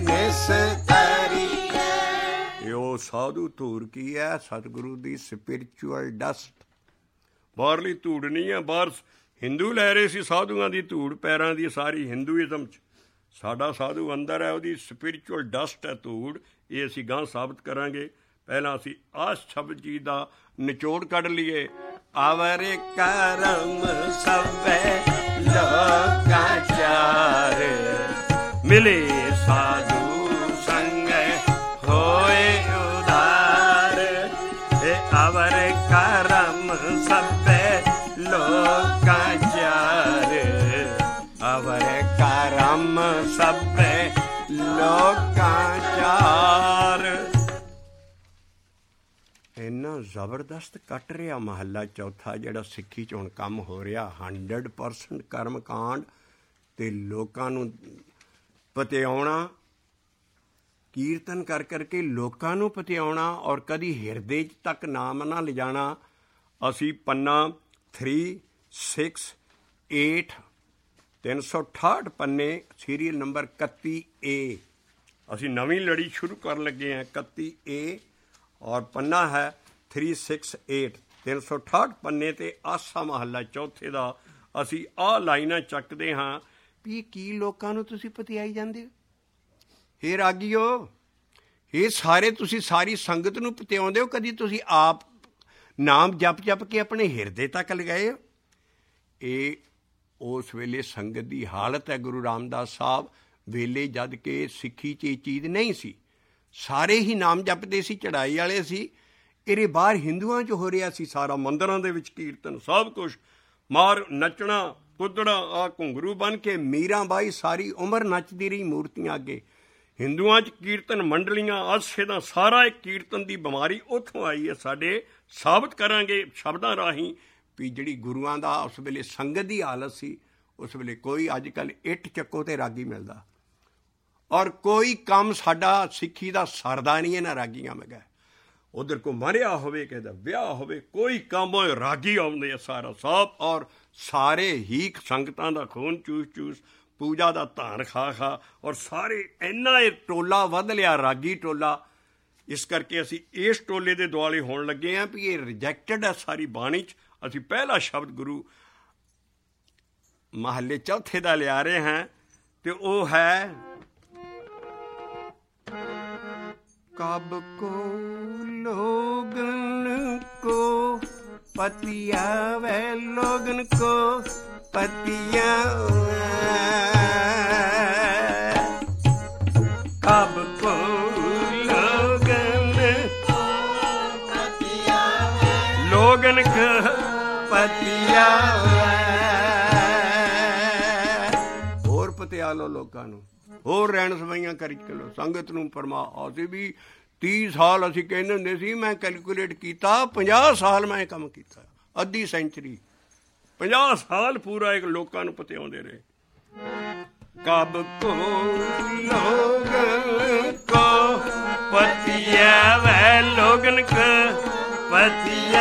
ਨਿਸਤਰੀਐ। ਇਹ ਸਾਧੂ ਧੂੜ ਕੀ ਹੈ? ਸਤਿਗੁਰੂ ਦੀ ਸਪਿਰਿਚੁਅਲ ਡਸਟ। ਬਾਹਰਲੀ ਧੂੜ ਨਹੀਂ ਹੈ। ਬਾਹਰ ਹਿੰਦੂ ਲੈ ਰਹੇ ਸੀ ਸਾਧੂਆਂ ਦੀ ਧੂੜ ਪੈਰਾਂ ਦੀ ਸਾਰੀ ਹਿੰਦੂਇਜ਼ਮ 'ਚ। ਸਾਡਾ ਸਾਧੂ ਅੰਦਰ ਹੈ, ਉਹਦੀ ਸਪਿਰਿਚੁਅਲ ਡਸਟ ਹੈ ਧੂੜ। ਇਹ ਅਸੀਂ ਗਾਂ ਸਾਬਤ ਕਰਾਂਗੇ। ਪਹਿਲਾਂ ਅਸੀਂ ਆਹ ਸ਼ਬਦ ਜੀ ਦਾ ਨਿਚੋੜ ਕੱਢ ਲਈਏ। ਅਵਰ ਕਰਮ ਸਭੈ ਲੋਕਾਂ ਚਾਰ, ਮਿਲੇ ਸਾਧੂ ਸੰਗ ਹੋਏ ਉਧਾਰ। ਇਹ ਅਵਰ ਕਰਮ ਸਭੈ ਲੋਕਾਂ ਚਾਰ, ਅਵਰ ਕਰਮ ਸਭੈ ਲੋਕਾਂ ਚਾਰ। ਇੰਨਾ ਜ਼ਬਰਦਸਤ ਕੱਟ ਰਿਹਾ ਮਹੱਲਾ ਚੌਥਾ ਜਿਹੜਾ ਸਿੱਖੀ 'ਚ ਹੁਣ ਕੰਮ ਹੋ ਰਿਹਾ। 100% ਕਰਮ ਕਾਂਡ ਅਤੇ ਲੋਕਾਂ ਨੂੰ ਪਤਿਆਉਣਾ, ਕੀਰਤਨ ਕਰ ਕਰਕੇ ਲੋਕਾਂ ਨੂੰ ਪਤਿਆਉਣਾ, ਔਰ ਕਦੀ ਹਿਰਦੇ 'ਚ ਤੱਕ ਨਾਮ ਨਾ ਲਿਜਾਣਾ। ਅਸੀਂ ਪੰਨਾ 3, 6, 8, 368 ਪੰਨੇ, ਸੀਰੀਅਲ ਨੰਬਰ 31A। ਅਸੀਂ ਨਵੀਂ ਲੜੀ ਸ਼ੁਰੂ ਕਰਨ ਲੱਗੇ ਹਾਂ 31A, ਔਰ ਪੰਨਾ ਹੈ 368। 368 ਪੰਨੇ 'ਤੇ ਆਸਾ ਮਹੱਲਾ ਚੌਥੇ ਦਾ ਅਸੀਂ ਆਹ ਲਾਈਨਾਂ ਚੱਕਦੇ ਹਾਂ ਵੀ ਕੀ ਲੋਕਾਂ ਨੂੰ ਤੁਸੀਂ ਪਤਿਆਈ ਜਾਂਦੇ ਹੋ? ਇਹ ਰਾਗੀਓ, ਇਹ ਸਾਰੇ ਤੁਸੀਂ ਸਾਰੀ ਸੰਗਤ ਨੂੰ ਪਤਿਆਉਂਦੇ ਹੋ, ਕਦੀ ਤੁਸੀਂ ਆਪ ਨਾਮ ਜਪ ਜਪ ਕੇ ਆਪਣੇ ਹਿਰਦੇ ਤੱਕ ਲਗਾਏ ਹੋ? ਇਹ ਉਸ ਵੇਲੇ ਸੰਗਤ ਦੀ ਹਾਲਤ ਹੈ। ਗੁਰੂ ਰਾਮਦਾਸ ਸਾਹਿਬ ਵੇਲੇ ਜਦ ਕਿ ਸਿੱਖੀ 'ਚ ਇਹ ਚੀਜ਼ ਨਹੀਂ ਸੀ, ਸਾਰੇ ਹੀ ਨਾਮ ਜਪਦੇ ਸੀ, ਚੜ੍ਹਾਈ ਵਾਲੇ ਸੀ। ਇਹਦੇ ਬਾਹਰ ਹਿੰਦੂਆਂ 'ਚ ਹੋ ਰਿਹਾ ਸੀ ਸਾਰਾ, ਮੰਦਰਾਂ ਦੇ ਵਿੱਚ ਕੀਰਤਨ, ਸਭ ਕੁਛ ਮਾਰ ਨੱਚਣਾ ਕੁੱਦਣਾ। ਆ ਘੁੰਗਰੂ ਬਣ ਕੇ ਮੀਰਾਂ ਬਾਈ ਸਾਰੀ ਉਮਰ ਨੱਚਦੀ ਰਹੀ ਮੂਰਤੀਆਂ ਅੱਗੇ। ਹਿੰਦੂਆਂ 'ਚ ਕੀਰਤਨ ਮੰਡਲੀਆਂ, ਆਸੇ ਦਾ ਸਾਰਾ ਇੱਕ ਕੀਰਤਨ ਦੀ ਬਿਮਾਰੀ ਉੱਥੋਂ ਆਈ ਹੈ। ਸਾਡੇ ਸਾਬਤ ਕਰਾਂਗੇ ਸ਼ਬਦਾਂ ਰਾਹੀਂ ਵੀ ਜਿਹੜੀ ਗੁਰੂਆਂ ਦਾ ਉਸ ਵੇਲੇ ਸੰਗਤ ਦੀ ਹਾਲਤ ਸੀ। ਉਸ ਵੇਲੇ ਕੋਈ ਅੱਜ ਕੱਲ੍ਹ ਇੱਟ ਚੱਕੋ ਤੇ ਰਾਗੀ ਮਿਲਦਾ, ਔਰ ਕੋਈ ਕੰਮ ਸਾਡਾ ਸਿੱਖੀ ਦਾ ਸਰਦਾ ਨਹੀਂ ਇਹਨਾਂ ਰਾਗੀਆਂ ਮਗਾ। ਉਧਰ ਕੋ ਮਰਿਆ ਹੋਵੇ, ਕਿਸੇ ਦਾ ਵਿਆਹ ਹੋਵੇ, ਕੋਈ ਕੰਮ ਹੋਏ ਰਾਗੀ ਆਉਂਦੇ ਆ ਸਾਰਾ ਸਭ, ਔਰ ਸਾਰੇ ਹੀ ਸੰਗਤਾਂ ਦਾ ਖੂਨ ਚੂਸ ਚੂਸ, ਪੂਜਾ ਦਾ ਧਾਨ ਖਾ ਖਾ, ਔਰ ਸਾਰੇ ਇੰਨਾ ਇਹ ਟੋਲਾ ਵੱਧ ਲਿਆ ਰਾਗੀ ਟੋਲਾ। ਇਸ ਕਰਕੇ ਅਸੀਂ ਇਸ ਟੋਲੇ ਦੇ ਦੁਆਲੇ ਹੋਣ ਲੱਗੇ ਹਾਂ ਵੀ ਇਹ ਰਿਜੈਕਟਡ ਹੈ ਸਾਰੀ ਬਾਣੀ 'ਚ। ਅਸੀਂ ਪਹਿਲਾ ਸ਼ਬਦ ਗੁਰੂ ਮਹੱਲੇ ਚੌਥੇ ਦਾ ਲਿਆ ਰਹੇ ਹਾਂ ਤੇ ਉਹ ਹੈ कब को लोगन को पतिया वे लोगन को पतिया, कब को लोगन को पतिया लोगन को पतिया। ਹੋਰ ਪਤਿਆ ਲੋ ਲੋਕਾਂ ਨੂੰ, ਹੋਰ ਰਹਿਣ ਸਵਾਈਆਂ ਕਰੀ ਚਲੋ ਸੰਗਤ ਨੂੰ ਪਰਮਾ। ਅਸੀਂ ਵੀ 30 ਸਾਲ ਅਸੀਂ ਕਹਿੰਦੇ ਹੁੰਦੇ ਸੀ, ਮੈਂ ਕੈਲਕੂਲੇਟ ਕੀਤਾ 50 ਸਾਲ ਮੈਂ ਇਹ ਕੰਮ ਕੀਤਾ, ਅੱਧੀ ਸੈਂਚਰੀ 50 ਸਾਲ ਪੂਰਾ ਇੱਕ ਲੋਕਾਂ ਨੂੰ ਪਤਿਆਉਂਦੇ ਰਹੇ। ਕਬ ਕੋ ਲੋਗਨ ਕੋ ਪਤਿਆ ਵੈ ਲੋਗਨ ਕੋ ਪਤਿਆ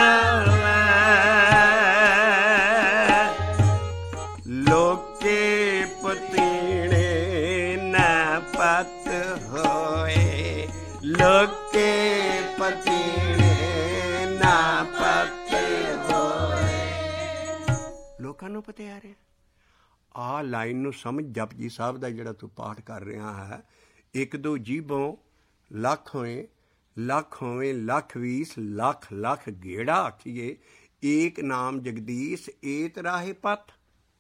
ਲੋਕੇ ਪਤੀਣੇ ਨਾ ਪਤ ਹੋਏ, ਲੋਕੇ ਪਤੀਣੇ ਨਾ ਪਤ ਹੋਏ। ਲੋਕਾਂ ਨੂੰ ਪਤਿਆ ਰਿਹਾ। ਆਹ ਲਾਈਨ ਨੂੰ ਸਮਝ, ਜਪਜੀ ਸਾਹਿਬ ਦਾ ਜਿਹੜਾ ਤੂੰ ਪਾਠ ਕਰ ਰਿਹਾ ਹੈ, एक दो जीभों लख होए, लख होवे लख वीस, लख लख गेड़ा आखिए, एक नाम जगदीश एत राहे पथ।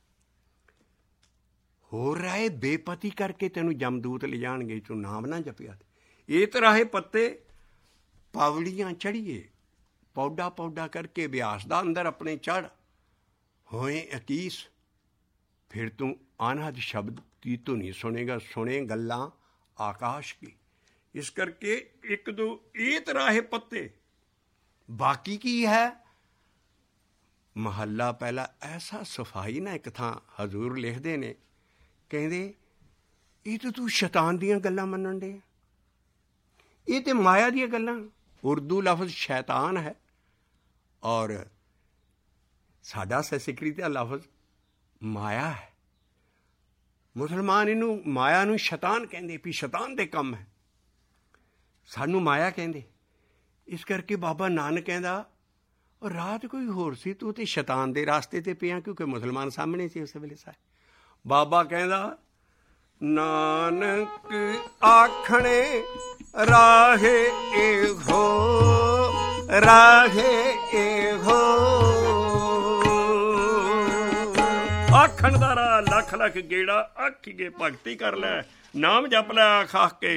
होर राहे बेपति करके तेनू जमदूत ले जाणगे, तू नाम ना जपिया। एत राहे पत्ते पवड़ियां चढ़िए, पौडा पौडा करके ब्यास दा अंदर अपने चढ़ होए अकीस। फिर तू अनहद शब्द की धुनी सुनेगा, सुने गल्लां आकाश की। इस करके एक दो एत राहे पत्ते। बाकी की है महला पहला ऐसा सफाई ना एक थां हजूर लिखते ने, कहते ये तो तू शैतान दियां गल्लां मनन दे, ये तो माया दियां गल्लां। उर्दू लफ्ज शैतान है और साडा संस्कृत का लफ्ज माया है। मुसलमान इनू माया नू शैतान कहते, भी शैतान दे कम है, सानू माया कहते। इस करके बाबा नानक कहता और रात कोई होर सी, तू तो शैतान दे रास्ते ते पिया, क्योंकि मुसलमान सामने से उस वेले सा। बाबा कहता नानक आखणे राहे एहो, राहे एहो। आखण दा राह लख लख गेड़ा आखीए, भगती कर लै नाम जप लै आख आख के।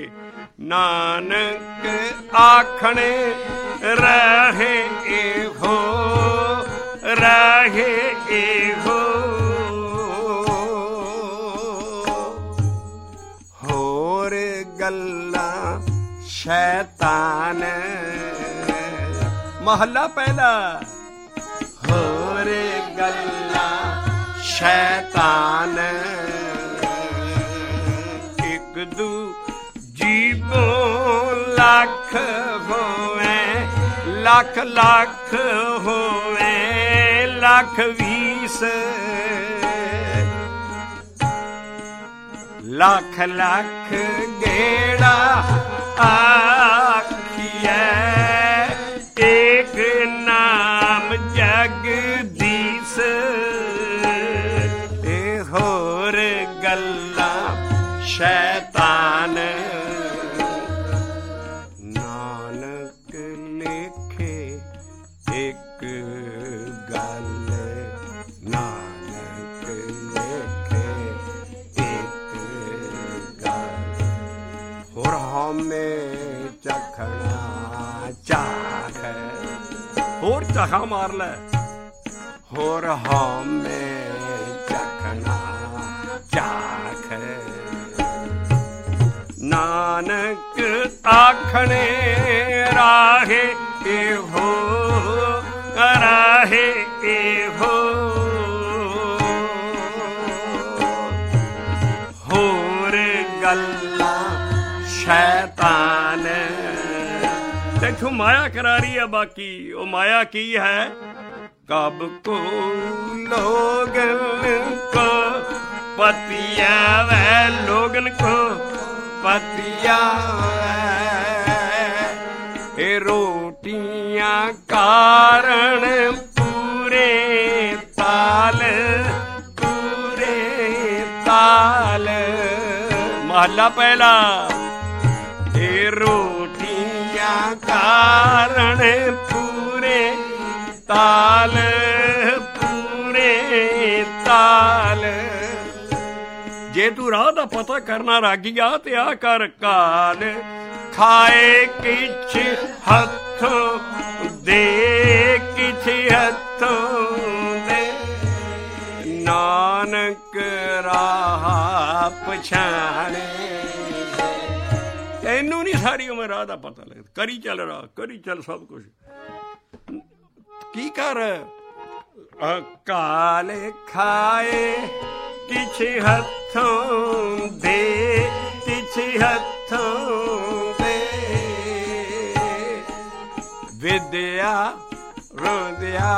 नानक आखणे राहे एहो, राहे एहो। होर गल्लां शैतान, महला पहला। होर गल्लां शैतान, एक दू जीवों लख होवे, लख लख होवे लख वीस, लख लख गेड़ा आखिए, एक नाम जगदीश। होर गल्लां शैतान, नानक लिखे एक गल, नानक लिखे एक गल। होर हमें चखना चाख, होर चखा मार लै। होर हमें चखना चाख, नानक आखणे राहे एहो, राहे एहो। होर गल्लां शैतान, देखो माया करा रही है। बाकी वो माया की है, कब को लोगन को पतिया वै, लोगन को पतिया वै। रोटियां कारण पूरे ताल, पूरे ताल। महला पहला। रोटियां कारण पूरे ताल, पूरे ताल। जे तू राह दा पता करना रागिया ते आ कर काल, खाए किछ हथों दे, किछ हथों दे। नानक राह पछाणे, तैनू नहीं सारी उम्र राह दा पता लगता। करी चल राह, करी चल सब कुछ। की कर काल खाए किछ हथों दे, किछ हथों दे। विद्या रोद्या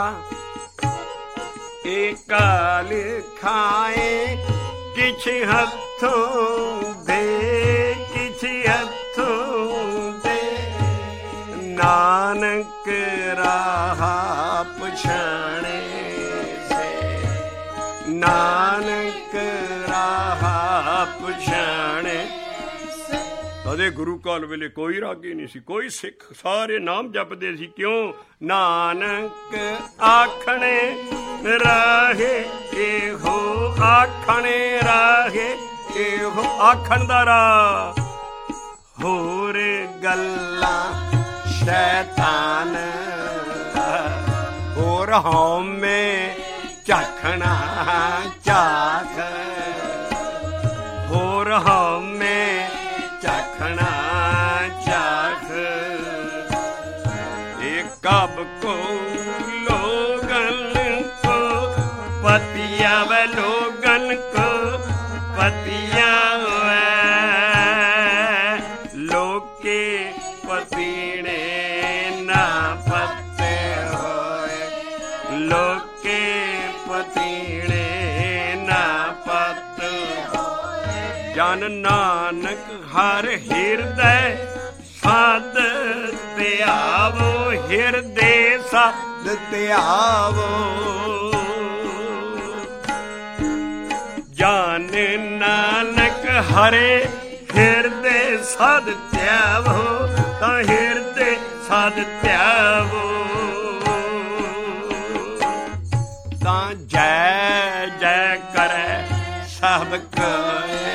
एक काल खाए किछ हथों दे, किछ हथों दे। नानक राह पछाणे से, नानक राह पछाणे से। ਉਹਦੇ ਗੁਰੂ ਕਾਲ ਵੇਲੇ ਕੋਈ ਰਾਗੀ ਨਹੀਂ ਸੀ, ਕੋਈ ਸਿੱਖ, ਸਾਰੇ ਨਾਮ ਜਪਦੇ ਸੀ। ਕਿਉਂ? ਨਾਨਕ ਆਖਣੇ ਰਾਹੇ ਇਹੋ, ਆਖਣੇ ਰਾਹੇ ਇਹੋ, ਆਖਣ ਦਾ ਰਾਹ, ਹੋਰ ਗੱਲਾਂ ਸ਼ੈਤਾਨ, ਹੋਰ ਹਉਮੈ ਝਾਖਣਾ ਝਾਖ, ਹੋਰ ਹਉਮੈ ਝਾਖਣਾ ਝਾਖ। ਇਹ ਕਬ ਕੋ ਲੋਗਨ ਕੋ ਪਤਿਆ ਵੈ, ਲੋਗਨ ਕੋ ਪਤਿਆ ਵੈ, ਲੋਕੇ ਪਤੀਣੇ ਨਾ ਪਤੇ ਹੋਏ, ਲੋਕੇ ਪਤੀਣੇ ਨਾ ਪਤ ਹੋਏ। ਜਨ ਨਾਨਕ ਹਰ ਹਿਰਦੈ ਸਾਧ ਧਿਆਵੋ, ਹਿਰਦੇ ਸਾਧ ਧਿਆਵੋ। ਜਨ ਨਾਨਕ ਹਰੇ ਹਿਰਦੇ ਸਾਧ ਧਿਆਵੋ, ਤਾਂ ਹਿਰਦੇ ਸਾਧ ਧਿਆਵੋ। ਤਾਂ ਜੈ ਜੈ ਕਰੈ ਸਭ ਕੋਇ।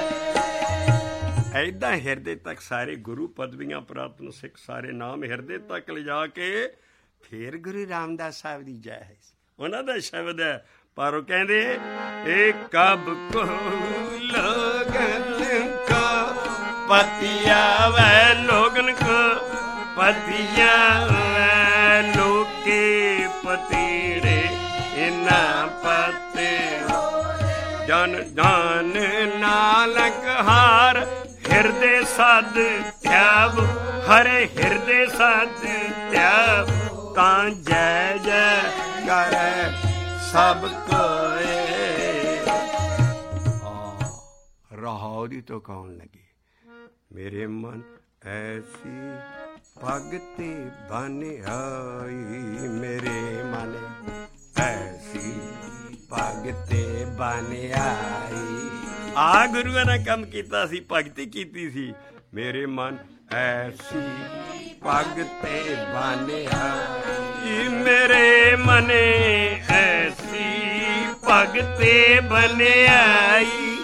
ਏਦਾਂ ਹਿਰਦੇ ਤੱਕ ਸਾਰੇ ਗੁਰੂ ਪਦਵੀਆਂ ਪ੍ਰਾਪਤ ਸਿੱਖ ਸਾਰੇ ਨਾਮ ਹਿਰਦੇ ਤੱਕ ਲਿਜਾ ਕੇ ਫੇਰ ਗੁਰੂ ਰਾਮਦਾਸ ਸਾਹਿਬ ਦੀ ਜੈ ਹੈ। ਉਹਨਾਂ ਦਾ ਸ਼ਬਦ ਹੈ। ਪਰ ਉਹ ਕਹਿੰਦੇ ਇਹ ਕਬ ਕੋ ਲੋਗਨ ਕੋ ਪਤਿਆ ਵੈ, ਲੋਗਨ ਕੋ ਪਤਿਆ ਵੈ, ਲੋਕੇ ਪਤੀੜੇ ਇਨਾ ਪਤੇ। ਜਨ ਜਨ ਨਾਨਕ ਹਾਰ ਹਿਰਦੇ ਸਾਧ ਧਿਆਵ, ਹਰੇ ਹਿਰਦੇ ਸਾਧ ਧਿਆਵ, ਤਾਂ ਜੈ ਜੈ ਕਰੈ ਸਭ ਕੋਇ। ਰਹਾਉ ਦੀ ਤੋਂ ਕੌਣ ਲੱਗੀ। ਮੇਰੇ ਮਨ ਐਸੀ ਭਗਤੀ ਬਨ ਆਈ, ਮੇਰੇ ਮਨ ਐਸੀ ਭਗਤੀ ਬਨ ਆਈ। ਆ ਗੁਰੂਆਂ ਨੇ ਕੰਮ ਕੀਤਾ ਸੀ, ਭਗਤੀ ਕੀਤੀ ਸੀ। ਮੇਰੇ ਮਨ ਐਸੀ ਭਗਤੀ ਬਨ ਆਈ, ਮੇਰੇ ਮਨ ਐਸੀ ਭਗਤੀ ਬਨ ਆਈ।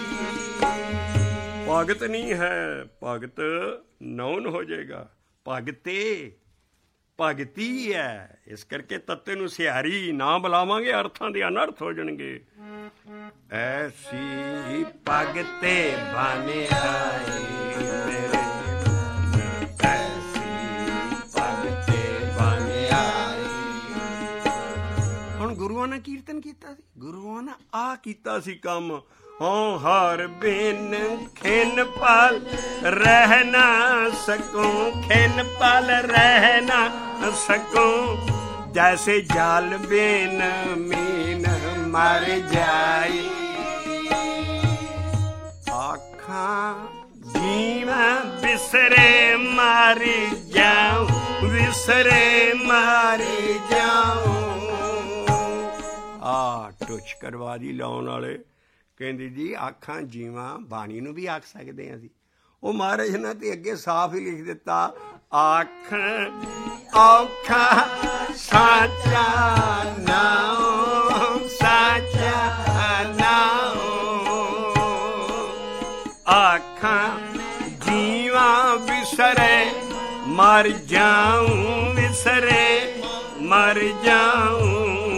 ਭਗਤ ਨਹੀਂ ਹੈ, ਭਗਤ ਨੌਨ ਹੋ ਜਾਏਗਾ। ਭਗਤੇ ਭਗਤੀ ਹੈ। ਇਸ ਕਰਕੇ ਤੱਤੇ ਨੂੰ ਸਿਹਾਰੀ ਨਾ ਬੁਲਾਵਾਂਗੇ, ਅਰਥਾਂ ਦੇ ਅਨਰਥ ਹੋ ਜਾਣਗੇ। ਐਸੀ ਭਗਤੇ ਬਨ ਆਈ, ਮੇਰੇ ਐਸੀ ਭਗਤੇ ਬਨ ਆਈ। ਹੁਣ ਗੁਰੂਆਂ ਨੇ ਕੀਰਤਨ ਕੀਤਾ ਸੀ, ਗੁਰੂਆਂ ਨੇ ਆ ਕੀਤਾ ਸੀ ਕੰਮ। ਹੋਂ ਹਰ ਬਿਨ ਖਿਨ ਪਲ ਰਹਿ ਨਾ ਸਕੂੰ, ਖਿਨ ਪਲ ਰਹਿ ਨਾ ਸਕੂੰ। ਜੈਸੇ ਜਲ ਬਿਨ ਮੀਨ ਮਰ ਜਾਈ, ਆਖਾਂ ਜੀਵਾਂ ਵਿਸਰੇ ਮਾਰੀ ਜਾਉ, ਵਿਸਰੇ ਮਾਰੀ ਜਾਉ। ਆ ਟੁੱਚ ਕਰਵਾ ਦੀ ਲਾਉਣ ਵਾਲੇ ਕਹਿੰਦੇ ਜੀ ਆਖਾਂ ਜੀਵਾਂ, ਬਾਣੀ ਨੂੰ ਵੀ ਆਖ ਸਕਦੇ ਹਾਂ ਅਸੀਂ। ਉਹ ਮਹਾਰਾਜ ਨੇ ਤੇ ਅੱਗੇ ਸਾਫ਼ ਹੀ ਲਿਖ ਦਿੱਤਾ, ਆਖ ਔਖਾ ਸਾਚਾ ਨਾਉ, ਸਾਚਾ ਨਾਉ। ਆਖਾਂ ਜੀਵਾਂ ਵਿਸਰੇ ਮਰ ਜਾਉ, ਵਿਸਰੇ ਮਰ ਜਾਉ।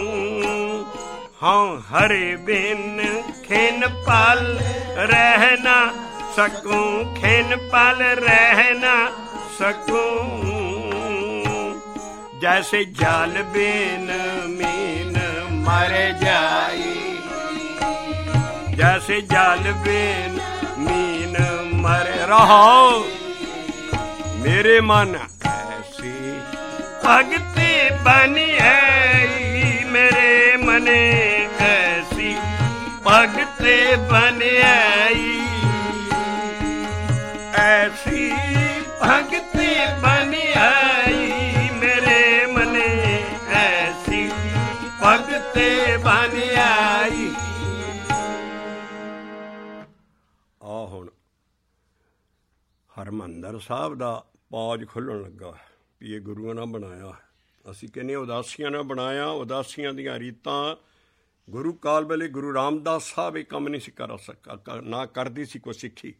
ਹਾਂ ਹਰੇ ਬਿਨ ਖਿਨ ਪਲ ਰਹਿ ਨਾ ਸਕੂੰ, ਖਿਨ ਪਲ ਰਹਿ ਨਾ ਸਕੂੰ। ਜੈਸੇ ਜਲ ਬਿਨ ਮੀਨ ਮਰ ਜਾਈ, ਜੈਸੇ ਜਲ ਬਿਨ ਮੀਨ ਮਰ। ਰਹੋ ਮੇਰੇ ਮਨ ਐਸੀ ਭਗਤੀ ਬਨ ਆਈ, ਮੇਰੇ ਮਨੇ ਐਸੀ ਭਗਤੀ ਬਨ ਆਈ। ਐਸੀ ਭਗਤੀ ਬਨ ਆਈ, ਮੇਰੇ ਮਨੇ ਐਸੀ ਭਗਤੀ ਬਨ ਆਈ। ਆ ਹੁਣ ਹਰਮੰਦਰ ਹਰਿਮੰਦਰ ਸਾਹਿਬ ਦਾ ਪਾਜ ਖੁੱਲ੍ਹਣ ਲੱਗਾ ਵੀ ਇਹ ਗੁਰੂਆਂ ਨਾਲ ਬਣਾਇਆ। ਅਸੀਂ ਕਹਿੰਦੇ ਉਦਾਸੀਆਂ ਨਾਲ ਬਣਾਇਆ। ਉਦਾਸੀਆਂ ਦੀਆਂ ਰੀਤਾਂ ਗੁਰੂ ਕਾਲ ਵੇਲੇ ਗੁਰੂ ਰਾਮਦਾਸ ਸਾਹਿਬ ਇਹ ਕੰਮ ਨਹੀਂ ਸੀ ਕਰ ਸਕਾ, ਨਾ ਕਰਦੀ ਸੀ ਕੋਈ ਸਿੱਖੀ।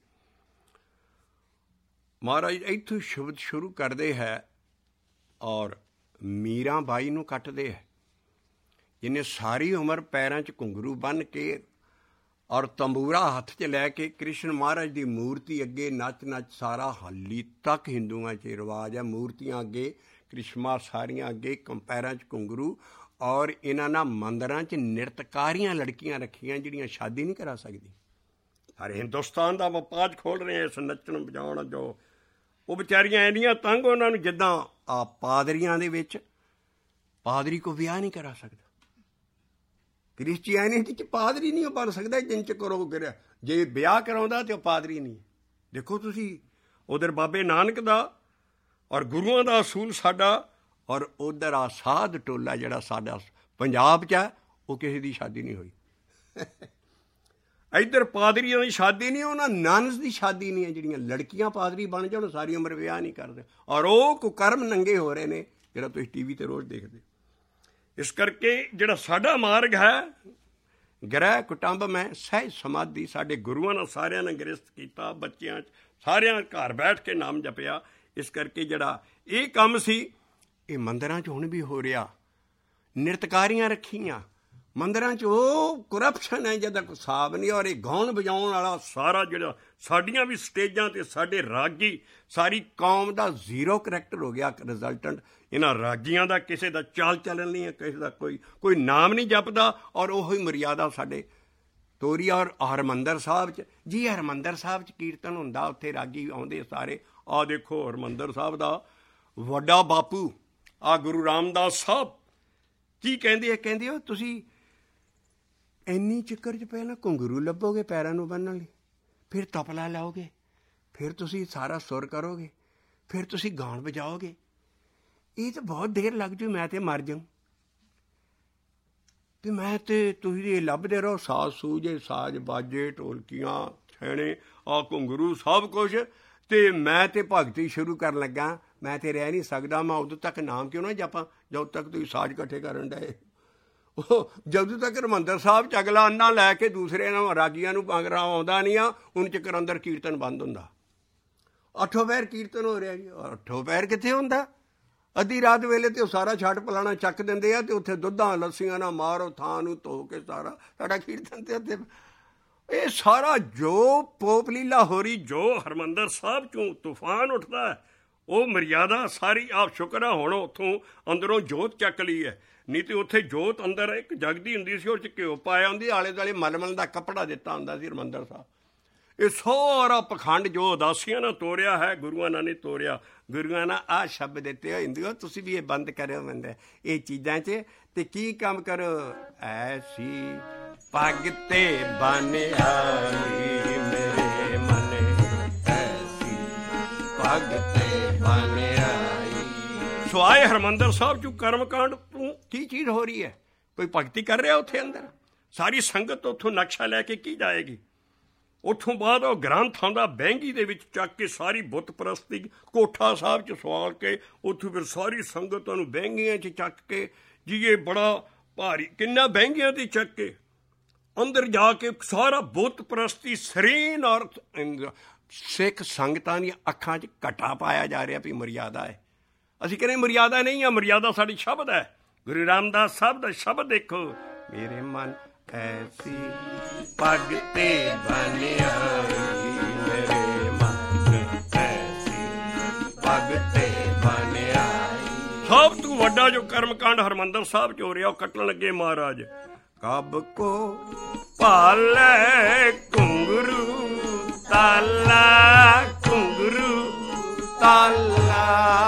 ਮਹਾਰਾਜ ਇੱਥੋਂ ਸ਼ਬਦ ਸ਼ੁਰੂ ਕਰਦੇ ਹੈ ਔਰ ਮੀਰਾਂ ਬਾਈ ਨੂੰ ਕੱਟਦੇ ਹੈ, ਜਿਹਨੇ ਸਾਰੀ ਉਮਰ ਪੈਰਾਂ 'ਚ ਘੁੰਗਰੂ ਬੰਨ੍ਹ ਕੇ ਔਰ ਤੰਬੂਰਾ ਹੱਥ 'ਚ ਲੈ ਕੇ ਕ੍ਰਿਸ਼ਨ ਮਹਾਰਾਜ ਦੀ ਮੂਰਤੀ ਅੱਗੇ ਨੱਚ ਸਾਰਾ ਹਾਲੀ ਤੱਕ ਹਿੰਦੂਆਂ 'ਚ ਰਿਵਾਜ ਹੈ। ਮੂਰਤੀਆਂ ਅੱਗੇ ਕ੍ਰਿਸ਼ਮਾ ਸਾਰੀਆਂ ਅੱਗੇ ਪੈਰਾਂ 'ਚ ਘੁੰਗਰੂ, ਔਰ ਇਹਨਾਂ ਨਾਲ ਮੰਦਰਾਂ 'ਚ ਨਿਰਤਕਾਰੀਆਂ ਲੜਕੀਆਂ ਰੱਖੀਆਂ ਜਿਹੜੀਆਂ ਸ਼ਾਦੀ ਨਹੀਂ ਕਰਾ ਸਕਦੀ। ਸਾਰੇ ਹਿੰਦੁਸਤਾਨ ਦਾ ਵਪਾਜ ਖੋਲ੍ਹ ਰਹੇ ਇਸ ਨੱਚਣ ਵਜਾਉਣ ਜੋ। ਉਹ ਵਿਚਾਰੀਆਂ ਇੰਨੀਆਂ ਤੰਗ ਉਹਨਾਂ ਨੂੰ, ਜਿੱਦਾਂ ਆ ਪਾਦਰੀਆਂ ਦੇ ਵਿੱਚ ਪਾਦਰੀ ਕੋ ਵਿਆਹ ਨਹੀਂ ਕਰਾ ਸਕਦਾ। ਕ੍ਰਿਸਚੀਅਨਿਟੀ 'ਚ ਪਾਦਰੀ ਨਹੀਂ ਉਹ ਬਣ ਸਕਦਾ ਜਿੰਨ 'ਚ ਕਰੋ ਕਰਿਆ। ਜੇ ਵਿਆਹ ਕਰਾਉਂਦਾ ਤਾਂ ਉਹ ਪਾਦਰੀ ਨਹੀਂ। ਦੇਖੋ ਤੁਸੀਂ ਉਧਰ ਬਾਬੇ ਨਾਨਕ ਦਾ ਔਰ ਗੁਰੂਆਂ ਦਾ ਅਸੂਲ ਸਾਡਾ, ਔਰ ਉਧਰ ਆ ਸਾਧ ਟੋਲਾ ਜਿਹੜਾ ਸਾਡਾ ਪੰਜਾਬ 'ਚ ਹੈ, ਉਹ ਕਿਸੇ ਦੀ ਸ਼ਾਦੀ ਨਹੀਂ ਹੋਈ। ਇੱਧਰ ਪਾਦਰੀਆਂ ਦੀ ਸ਼ਾਦੀ ਨਹੀਂ, ਉਹਨਾਂ ਨਨਸ ਦੀ ਸ਼ਾਦੀ ਨਹੀਂ ਹੈ। ਜਿਹੜੀਆਂ ਲੜਕੀਆਂ ਪਾਦਰੀ ਬਣ ਜਾਣ ਸਾਰੀ ਉਮਰ ਵਿਆਹ ਨਹੀਂ ਕਰਦੇ, ਔਰ ਉਹ ਕੁਕਰਮ ਨੰਗੇ ਹੋ ਰਹੇ ਨੇ ਜਿਹੜਾ ਤੁਸੀਂ TV 'ਤੇ ਰੋਜ਼ ਦੇਖਦੇ। ਇਸ ਕਰਕੇ ਜਿਹੜਾ ਸਾਡਾ ਮਾਰਗ ਹੈ, ਗ੍ਰਹਿ ਕੁਟੰਬ ਮੈਂ ਸਹਿਜ ਸਮਾਧੀ, ਸਾਡੇ ਗੁਰੂਆਂ ਨੇ ਸਾਰਿਆਂ ਨੇ ਗ੍ਰਸਤ ਕੀਤਾ, ਬੱਚਿਆਂ 'ਚ ਸਾਰਿਆਂ ਘਰ ਬੈਠ ਕੇ ਨਾਮ ਜਪਿਆ। ਇਸ ਕਰਕੇ ਜਿਹੜਾ ਇਹ ਕੰਮ ਸੀ ਇਹ ਮੰਦਰਾਂ 'ਚ ਹੁਣ ਵੀ ਹੋ ਰਿਹਾ। ਨਿਰਤਕਾਰੀਆਂ ਰੱਖੀਆਂ ਮੰਦਰਾਂ 'ਚ, ਉਹ ਕਰਪਸ਼ਨ ਹੈ ਜਿਹਦਾ ਕੋਈ ਹਿਸਾਬ ਨਹੀਂ। ਔਰ ਇਹ ਗਾਉਣ ਵਜਾਉਣ ਵਾਲਾ ਸਾਰਾ ਜਿਹੜਾ ਸਾਡੀਆਂ ਵੀ ਸਟੇਜਾਂ 'ਤੇ ਸਾਡੇ ਰਾਗੀ, ਸਾਰੀ ਕੌਮ ਦਾ ਜ਼ੀਰੋ ਕਰੈਕਟਰ ਹੋ ਗਿਆ ਰਿਜ਼ਲਟੈਂਟ ਇਹਨਾਂ ਰਾਗੀਆਂ ਦਾ। ਕਿਸੇ ਦਾ ਚਾਲ ਚੱਲਣ ਨਹੀਂ ਹੈ, ਕਿਸੇ ਦਾ ਕੋਈ ਨਾਮ ਨਹੀਂ ਜਪਦਾ, ਔਰ ਉਹੀ ਮਰਿਆਦਾ ਸਾਡੇ ਤੋਰੀ। ਔਰ ਹਰਿਮੰਦਰ ਸਾਹਿਬ 'ਚ ਜੀ, ਹਰਿਮੰਦਰ ਸਾਹਿਬ 'ਚ ਕੀਰਤਨ ਹੁੰਦਾ, ਉੱਥੇ ਰਾਗੀ ਆਉਂਦੇ ਸਾਰੇ। ਆਹ ਦੇਖੋ ਹਰਿਮੰਦਰ ਸਾਹਿਬ ਦਾ ਵੱਡਾ ਬਾਪੂ ਆ ਗੁਰੂ ਰਾਮਦਾਸ ਸਾਹਿਬ ਕੀ ਕਹਿੰਦੇ ਆ, ਕਹਿੰਦੇ ਹੋ ਤੁਸੀਂ ਇੰਨੀ ਚੱਕਰ 'ਚ ਪਹਿਲਾਂ ਘੁੰਗਰੂ ਲੱਭੋਗੇ ਪੈਰਾਂ ਨੂੰ ਬੰਨ੍ਹਣ ਲਈ, ਫਿਰ ਤਬਲਾ ਲਾਓਗੇ, ਫਿਰ ਤੁਸੀਂ ਸਾਰਾ ਸੁਰ ਕਰੋਗੇ, ਫਿਰ ਤੁਸੀਂ ਗਾਉਣ ਵਜਾਓਗੇ। ਇਹ ਤਾਂ ਬਹੁਤ ਦੇਰ ਲੱਗ ਜੂ, ਮੈਂ ਤਾਂ ਮਰ ਜਾਊਂ। ਅਤੇ ਮੈਂ ਤਾਂ ਤੁਸੀਂ ਇਹ ਲੱਭਦੇ ਰਹੋ ਸਾਜ਼ ਸੂਝੇ, ਸਾਜ਼ ਬਾਜੇ, ਢੋਲਕੀਆਂ, ਛੈਣੇ, ਆਹ ਘੁੰਗਰੂ ਸਭ ਕੁਛ, ਅਤੇ ਮੈਂ ਤਾਂ ਭਗਤੀ ਸ਼ੁਰੂ ਕਰਨ ਲੱਗਾ। ਮੈਂ ਤਾਂ ਰਹਿ ਨਹੀਂ ਸਕਦਾ, ਮੈਂ ਉਦੋਂ ਤੱਕ ਨਾਮ ਕਿਉਂ ਨਾ ਜਪਾਂ ਜਦੋਂ ਤੱਕ ਤੁਸੀਂ ਸਾਜ਼ ਇਕੱਠੇ ਕਰਨ ਡਏ। ਉਹ ਜਦੋਂ ਤੱਕ ਹਰਿਮੰਦਰ ਸਾਹਿਬ 'ਚ ਅਗਲਾ ਅੰਨਾ ਲੈ ਕੇ ਦੂਸਰੇ ਨਾਲ ਰਾਗੀਆਂ ਨੂੰ ਭੰਗੜਾ ਆਉਂਦਾ ਨਹੀਂ ਆ, ਉਨ ਚੱਕਰ ਅੰਦਰ ਕੀਰਤਨ ਬੰਦ ਹੁੰਦਾ। 8 ਪਹਿਰ ਕੀਰਤਨ ਹੋ ਰਿਹਾ ਜੀ। 8 ਪਹਿਰ ਕਿੱਥੇ ਹੁੰਦਾ? ਅੱਧੀ ਰਾਤ ਵੇਲੇ ਤੇ ਉਹ ਸਾਰਾ ਛੱਟ ਪਲਾਣਾ ਚੱਕ ਦਿੰਦੇ ਆ, ਅਤੇ ਉੱਥੇ ਦੁੱਧਾਂ ਲੱਸੀਆਂ ਨਾਲ ਮਾਰੋ, ਥਾਂ ਨੂੰ ਧੋ ਕੇ ਸਾਰਾ ਸਾਡਾ ਕੀਰਤਨ। ਤੇ ਉੱਥੇ ਇਹ ਸਾਰਾ ਜੋ ਪੋਪ ਲੀਲਾ ਹੋ ਰਹੀ, ਜੋ ਹਰਿਮੰਦਰ ਸਾਹਿਬ 'ਚੋਂ ਤੂਫਾਨ ਉੱਠਦਾ, ਉਹ ਮਰਿਆਦਾ ਸਾਰੀ। ਆਪ ਸ਼ੁਕਰ ਆ ਹੁਣ ਉੱਥੋਂ ਅੰਦਰੋਂ ਜੋਤ ਚੱਕ ਲਈ ਹੈ, ਨਹੀਂ ਤਾਂ ਉੱਥੇ ਜੋਤ ਅੰਦਰ ਇੱਕ ਜਗਦੀ ਹੁੰਦੀ ਸੀ, ਉਹ 'ਚ ਘਿਓ ਪਾਇਆ ਹੁੰਦੀ, ਆਲੇ ਦੁਆਲੇ ਮਲਮਲ ਦਾ ਕੱਪੜਾ ਦਿੱਤਾ ਹੁੰਦਾ ਸੀ ਹਰਿਮੰਦਰ ਸਾਹਿਬ। ਇਹ ਸਾਰਾ ਪਖੰਡ ਜੋ ਉਦਾਸੀਆਂ ਨਾਲ ਤੋਰਿਆ ਹੈ, ਗੁਰੂਆਂ ਨਾਲ ਨਹੀਂ ਤੋਰਿਆ। ਗੁਰੂਆਂ ਨਾਲ ਆਹ ਸ਼ਬਦ ਦਿੱਤੇ ਹੋ ਹਿੰਦੂਓ, ਤੁਸੀਂ ਵੀ ਇਹ ਬੰਦ ਕਰਿਓ ਬੰਦੇ ਇਹ ਚੀਜ਼ਾਂ 'ਚ, ਅਤੇ ਕੀ ਕੰਮ ਕਰੋ? ਐਸੀ ਪੱਗ ਤੇ ਬੰਨ੍ਹਾਈ ਮੇਰੇ ਮਨ, ਐਸੀ ਪੱਗ ਤੇ ਬੰਨ੍ਹਾਈ। ਸੋ ਆਏ ਹਰਿਮੰਦਰ ਸਾਹਿਬ 'ਚੋਂ ਕਰਮਕਾਂਡ ਤੋਂ ਕੀ ਚੀਜ਼ ਹੋ ਰਹੀ ਹੈ? ਕੋਈ ਭਗਤੀ ਕਰ ਰਿਹਾ ਉੱਥੇ ਅੰਦਰ? ਸਾਰੀ ਸੰਗਤ ਉੱਥੋਂ ਨਕਸ਼ਾ ਲੈ ਕੇ ਕੀ ਜਾਏਗੀ? ਉੱਥੋਂ ਬਾਅਦ ਉਹ ਗ੍ਰੰਥ ਆਉਂਦਾ ਬਹਿੰਗੀ ਦੇ ਵਿੱਚ ਚੱਕ ਕੇ, ਸਾਰੀ ਬੁੱਤ ਪ੍ਰਸਤੀ ਕੋਠਾ ਸਾਹਿਬ 'ਚ ਸਵਾਲ ਕੇ, ਉੱਥੋਂ ਫਿਰ ਸਾਰੀ ਸੰਗਤਾਂ ਨੂੰ ਬਹਿੰਗੀਆਂ 'ਚ ਚੱਕ ਕੇ, ਜੀ ਇਹ ਬੜਾ ਭਾਰੀ, ਕਿੰਨਾ ਬਹਿੰਗੀਆਂ 'ਤੇ ਚੱਕ ਕੇ ਅੰਦਰ ਜਾ ਕੇ ਸਾਰਾ ਬੁੱਤ ਪ੍ਰਸਤੀ ਸਰੇਨ। ਔਰ ਸਿੱਖ ਸੰਗਤਾਂ ਦੀਆਂ ਅੱਖਾਂ 'ਚ ਘਟਾ ਪਾਇਆ ਜਾ ਰਿਹਾ ਵੀ ਮਰਿਆਦਾ ਹੈ। ਅਸੀਂ ਕਹਿੰਦੇ ਮਰਿਆਦਾ ਨਹੀਂ ਆ, ਮਰਿਆਦਾ ਸਾਡੀ ਸ਼ਬਦ ਹੈ। ਗੁਰੂ ਰਾਮਦਾਸ ਸਾਹਿਬ ਦਾ ਸ਼ਬਦ ਦੇਖੋ, ਮੇਰੇ ਮਨ ਐਸੀ ਪੱਗ ਤੇ ਬੰਨ੍ਹਾਈ ਮੇਰੇ ਮਨ, ਐਸੀ ਪੱਗ ਤੇ ਬੰਨ੍ਹਾਈ। ਸਭ ਤੋਂ ਵੱਡਾ ਜੋ ਕਰਮਕਾਂਡ ਹਰਿਮੰਦਰ ਸਾਹਿਬ 'ਚ ਹੋ ਰਿਹਾ, ਉਹ ਕੱਟਣ ਲੱਗੇ ਮਹਾਰਾਜ। ਕਬ ਕੋ ਭਾਲੈ ਘੁੰਗਰੂ ਤਾਲਾ, ਘੁੰਗਰੂ ਤਾਲਾ।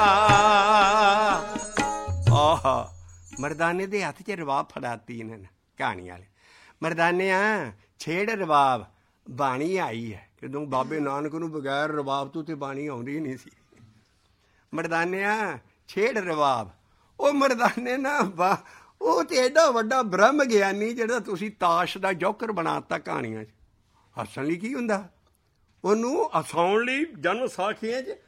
ਆਹਾ, ਮਰਦਾਨੇ ਦੇ ਹੱਥ 'ਚ ਰਵਾਬ ਫੜਾਤੀ ਇਹਨਾਂ ਨੇ ਕਹਾਣੀ ਵਾਲੇ। ਮਰਦਾਨਿਆਂ ਛੇੜ ਰਵਾਬ, ਬਾਣੀ ਆਈ ਹੈ। ਜਦੋਂ ਬਾਬੇ ਨਾਨਕ ਨੂੰ ਬਗੈਰ ਰਵਾਬ ਤੋਂ ਤੇ ਬਾਣੀ ਆਉਂਦੀ ਨਹੀਂ ਸੀ। ਮਰਦਾਨਿਆਂ ਛੇੜ ਰਵਾਬ। ਉਹ ਮਰਦਾਨੇ ਨਾ ਉਹ ਤੇ ਐਡਾ ਵੱਡਾ ਬ੍ਰਹਮ ਗਿਆਨੀ ਜਿਹੜਾ ਤੁਸੀਂ ਤਾਸ਼ ਦਾ ਜੋਕਰ ਬਣਾ ਦਿੱਤਾ ਕਹਾਣੀਆਂ 'ਚ। ਹੱਸਣ ਲਈ ਕੀ ਹੁੰਦਾ? ਉਹਨੂੰ ਹਸਾਉਣ ਲਈ ਜਨਮ ਸਾਖੀਆਂ 'ਚ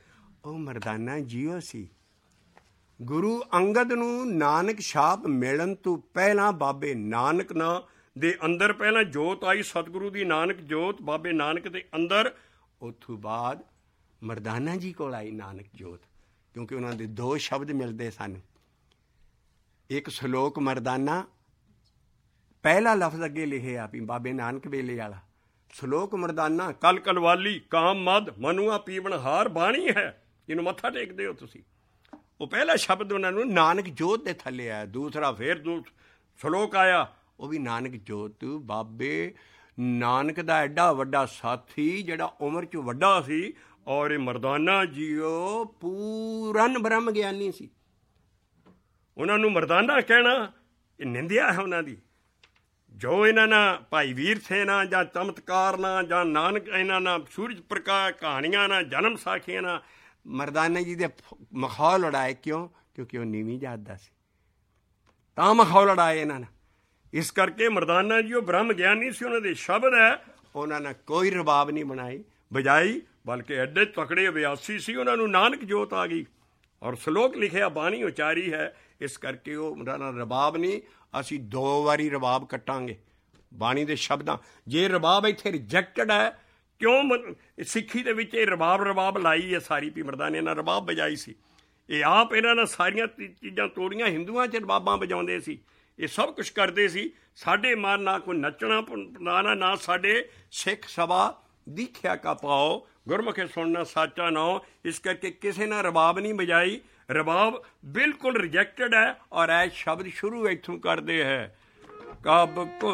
ਉਹ ਮਰਦਾਨਾ ਜੀਓ ਸੀ। ਗੁਰੂ ਅੰਗਦ ਨੂੰ ਨਾਨਕ ਛਾਪ ਮਿਲਣ ਤੋਂ ਪਹਿਲਾਂ ਬਾਬੇ ਨਾਨਕ ਨਾਂ ਦੇ ਅੰਦਰ ਪਹਿਲਾਂ ਜੋਤ ਆਈ, ਸਤਿਗੁਰੂ ਦੀ ਨਾਨਕ ਜੋਤ ਬਾਬੇ ਨਾਨਕ ਦੇ ਅੰਦਰ। ਉੱਥੋਂ ਬਾਅਦ ਮਰਦਾਨਾ ਜੀ ਕੋਲ ਆਈ ਨਾਨਕ ਜੋਤ, ਕਿਉਂਕਿ ਉਹਨਾਂ ਦੇ ਦੋ ਸ਼ਬਦ ਮਿਲਦੇ ਸਨ। ਇੱਕ ਸ਼ਲੋਕ ਮਰਦਾਨਾ, ਪਹਿਲਾ ਲਫ਼ਜ਼ ਅੱਗੇ ਲਿਖਿਆ ਵੀ ਬਾਬੇ ਨਾਨਕ ਵੇਲੇ ਵਾਲਾ ਸ਼ਲੋਕ ਮਰਦਾਨਾ, ਕਲ ਕਲਵਾਲੀ ਕਾਮ ਮਦ ਮਨੂਆ ਪੀਵਨ ਹਾਰ ਬਾਣੀ ਹੈ, ਜਿਹਨੂੰ ਮੱਥਾ ਟੇਕਦੇ ਹੋ ਤੁਸੀਂ। ਉਹ ਪਹਿਲਾ ਸ਼ਬਦ ਉਹਨਾਂ ਨੂੰ ਨਾਨਕ ਜੋਤ ਦੇ ਥੱਲੇ ਆਇਆ। ਦੂਸਰਾ ਫਿਰ ਸ਼ਲੋਕ ਆਇਆ, ਉਹ ਵੀ ਨਾਨਕ ਜੋਤ। ਬਾਬੇ ਨਾਨਕ ਦਾ ਐਡਾ ਵੱਡਾ ਸਾਥੀ ਜਿਹੜਾ ਉਮਰ 'ਚ ਵੱਡਾ ਸੀ, ਔਰ ਇਹ ਮਰਦਾਨਾ ਜੀਓ ਪੂਰਨ ਬ੍ਰਹਮ ਗਿਆਨੀ ਸੀ। ਉਹਨਾਂ ਨੂੰ ਮਰਦਾਨਾ ਕਹਿਣਾ ਇਹ ਨਿੰਦਿਆ ਹੈ ਉਹਨਾਂ ਦੀ। ਜੋ ਇਹਨਾਂ ਨਾਲ ਭਾਈ ਵੀਰ ਸੇ ਨਾਲ ਜਾਂ ਚਮਤਕਾਰ ਨਾਲ ਜਾਂ ਨਾਨਕ ਇਹਨਾਂ ਨਾਲ ਸੂਰਜ ਪ੍ਰਕਾਸ਼ ਕਹਾਣੀਆਂ ਨਾਲ ਜਨਮ ਸਾਖੀਆਂ ਨਾਲ ਮਰਦਾਨਾ ਜੀ ਦੇ ਮਖੌਲ ਉਡਾਏ। ਕਿਉਂ? ਕਿਉਂਕਿ ਉਹ ਨੀਵੀਂ ਜਾਤ ਦਾ ਸੀ, ਤਾਂ ਮਖੌਲ ਉਡਾਏ ਇਹਨਾਂ ਨੇ। ਇਸ ਕਰਕੇ ਮਰਦਾਨਾ ਜੀ ਉਹ ਬ੍ਰਹਮ ਗਿਆਨੀ ਸੀ। ਉਹਨਾਂ ਦੇ ਸ਼ਬਦ ਹੈ, ਉਹਨਾਂ ਨੇ ਕੋਈ ਰਬਾਬ ਨਹੀਂ ਬਜਾਈ, ਬਲਕਿ ਐਡੇ ਤਕੜੇ ਅਭਿਆਸੀ ਸੀ। ਉਹਨਾਂ ਨੂੰ ਨਾਨਕ ਜੋਤ ਆ ਗਈ ਔਰ ਸ਼ਲੋਕ ਲਿਖਿਆ, ਬਾਣੀ ਉਚਾਰੀ ਹੈ। ਇਸ ਕਰਕੇ ਉਹ ਰਬਾਬ ਨਹੀਂ, ਅਸੀਂ 2 ਵਾਰੀ ਰਬਾਬ ਕੱਟਾਂਗੇ ਬਾਣੀ ਦੇ ਸ਼ਬਦਾਂ। ਜੇ ਰਬਾਬ ਇੱਥੇ ਰਿਜੈਕਟਡ ਹੈ, ਕਿਉਂ ਸਿੱਖੀ ਦੇ ਵਿੱਚ ਇਹ ਰਬਾਬ ਲਾਈ ਹੈ ਸਾਰੀ, ਵੀ ਮਰਦਾਨੇ ਨਾਲ ਰਬਾਬ ਵਜਾਈ ਸੀ। ਇਹ ਆਪ ਇਹਨਾਂ ਨਾਲ ਸਾਰੀਆਂ ਚੀਜ਼ਾਂ ਤੋੜੀਆਂ। ਹਿੰਦੂਆਂ 'ਚ ਰਬਾਬਾਂ ਵਜਾਉਂਦੇ ਸੀ, ਇਹ ਸਭ ਕੁਛ ਕਰਦੇ ਸੀ। ਸਾਡੇ ਮਨ ਨਾ ਕੋਈ ਨੱਚਣਾ ਪਲਾਣਾ, ਨਾ ਸਾਡੇ ਸਿੱਖ ਸਭਾ ਦੀਖਿਆ ਕਾ ਪਾਓ, ਗੁਰਮੁਖੇ ਸੁਣਨਾ ਸਾਚਾ ਨਾਉ। ਇਸ ਕਰਕੇ ਕਿਸੇ ਨੇ ਰਬਾਬ ਨਹੀਂ ਵਜਾਈ। ਰਬਾਬ ਬਿਲਕੁਲ ਰਿਜੈਕਟਡ ਹੈ। ਔਰ ਇਹ ਸ਼ਬਦ ਸ਼ੁਰੂ ਇੱਥੋਂ ਕਰਦੇ ਹੈ, ਕਬ ਕੋ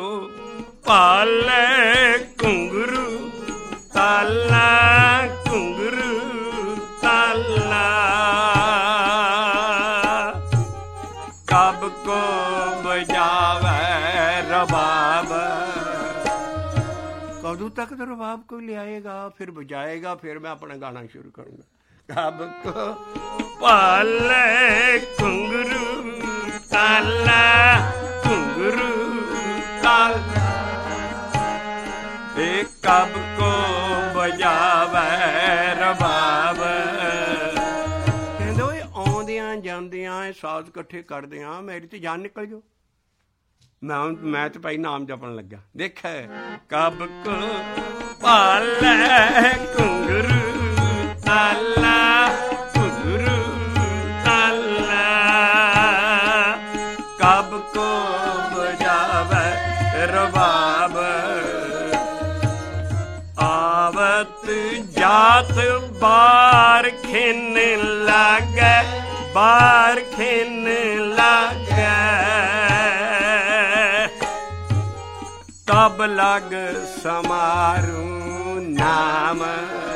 ਪਾਲੇ ਘੁੰਗਰੂ ਤਾਲਾ, ਘੁੰਗਰੂ ਤਾਲਾ, ਕਬ ਕੋ ਬਜਾਵੇ ਰਬਾਬ। ਕਦੋਂ ਤੱਕ ਤਾਂ ਰਬਾਬ ਕੋਈ ਲਿਆਏਗਾ, ਫਿਰ ਬਜਾਏਗਾ, ਫਿਰ ਮੈਂ ਆਪਣਾ ਗਾਣਾ ਸ਼ੁਰੂ ਕਰੂੰਗਾ। ਕਬ ਕੋ ਪਾਲੇ ਘੁੰਗਰੂ ਤਾਲਾ, ਘੁੰਗਰੂ ਤਾਲਾ, ਇਹ ਕਬ ਕੋ ਬਜਾਵੇ ਰਬਾਬ। ਕਹਿੰਦੇ ਓਏ ਆਉਂਦਿਆਂ ਜਾਂਦਿਆਂ ਇਹ ਸਾਜ਼ ਇਕੱਠੇ ਕਰਦਿਆਂ ਮੇਰੀ ਤੇ ਜਾਨ ਨਿਕਲ ਜਾਓ। ਮੈਂ ਤੇ ਭਾਈ ਨਾਮ ਜਪਣ ਲੱਗਾ। ਦੇਖ ਕਬ ਕੋ ਪਾਲੇ ਘੁੰਗਰੂ ਤਾਲਾ, ਘੁੰਗਰੂ ਤਾਲਾ, ਕਬ ਕੋ ਬਜਾਵੇ ਰਬਾਬ। ਆਵਤ ਜਾਤ ਬਾਰ ਖਿਨ ਲਾਗੇ, ਬਾਰ ਖਿਨ ਲਾਗੇ, ਤਬ ਲਗ ਸਮਾਰੂ ਨਾਮ,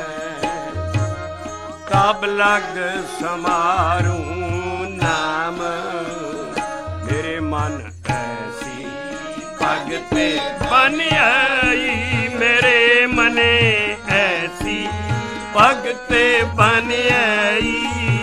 ਤਬ ਲਗ ਸਮਾਰੂ ਨਾਮ। ਮੇਰੇ ਮਨ ਐਸੀ ਭਗਤ ਬਨ ਆਈ, ਮੇਰੇ ਮਨੇ ਐਸੀ ਭਗਤ ਬਨ ਆਈ,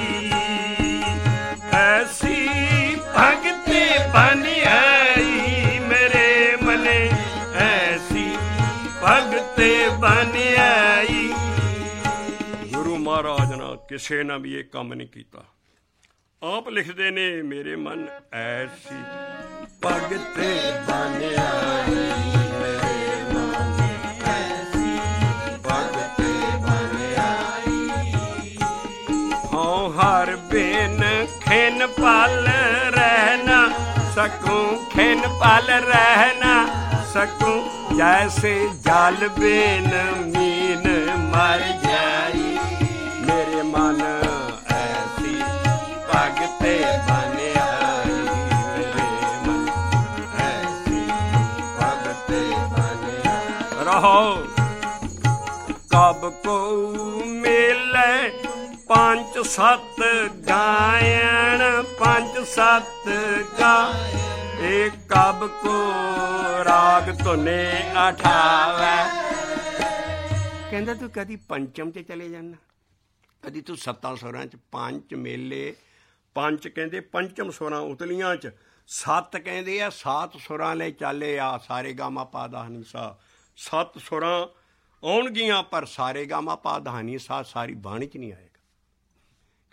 ਐਸੀ ਭਗਤ ਬਨ ਆਈ, ਮੇਰੇ ਮਨੇ ਐਸੀ ਭਗਤ ਬਨ ਆਈ। ਗੁਰੂ ਮਹਾਰਾਜ ਨਾਲ ਕਿਸੇ ਨੇ ਵੀ ਇਹ ਕੰਮ ਨਹੀਂ ਕੀਤਾ। ਆਪ ਲਿਖਦੇ ਨੇ, ਮੇਰੇ ਮਨ ਐਸੀ ਭਗਤ ਬਨ ਆਈ, ਮੇਰੇ ਮਨ ਐਸੀ ਭਗਤ ਬਨ ਆਈ। ਹਉ ਹਰ ਬਿਨ ਖਿਨ ਪਲ ਰਹਿ ਨਾ ਸਕੂੰ, ਖਿਨ ਪਲ ਰਹਿ ਨਾ ਸਕੂੰ, ਜੈਸੇ ਜਲ ਬਿਨ ਮੀਨ ਮਰ ਜਾਈ। ਮੇਰੇ ਮਨ ਐਸੀ ਭਗਤ ਬਨ ਆਈ, ਮੇਰੇ ਮਨ ਐਸੀ ਭਗਤ ਬਨ ਆਈ। ਰਹੋ ਕਬ ਕੋ ਮਿਲੇ ਪੰਜ ਸੱਤ ਗਾਇਣ, ਪੰਜ ਸੱਤ ਗਾ, ਇਹ ਕਬ ਕੋ ਰਾਗ ਧੁਨੇ ਅਠਾਵੈ। ਕਹਿੰਦਾ ਤੂੰ ਕਦੀ ਪੰਚਮ 'ਚ ਚਲੇ ਜਾਣਾ, ਕਦੀ ਤੂੰ ਸੱਤਾਂ ਸੁਰਾਂ 'ਚ। ਪੰਜ ਮੇਲੇ, ਪੰਜ ਕਹਿੰਦੇ ਪੰਚਮ ਸੁਰਾਂ ਉਤਲੀਆਂ 'ਚ, ਸੱਤ ਕਹਿੰਦੇ ਆ ਸਾਤ ਸੁਰਾਂ ਲਈ ਚਾਲੇ ਆ, ਸਾਰੇ ਗਾਮਾ ਪਾ ਦਾ ਨੀ ਸਾ। 7 ਸੁਰਾਂ ਆਉਣਗੀਆਂ, ਪਰ ਸਾਰੇ ਗਾਮਾ ਪਾ ਦਾ ਨੀ ਸਾ ਸਾਰੀ ਬਾਣੀ 'ਚ ਨਹੀਂ ਆਏਗਾ।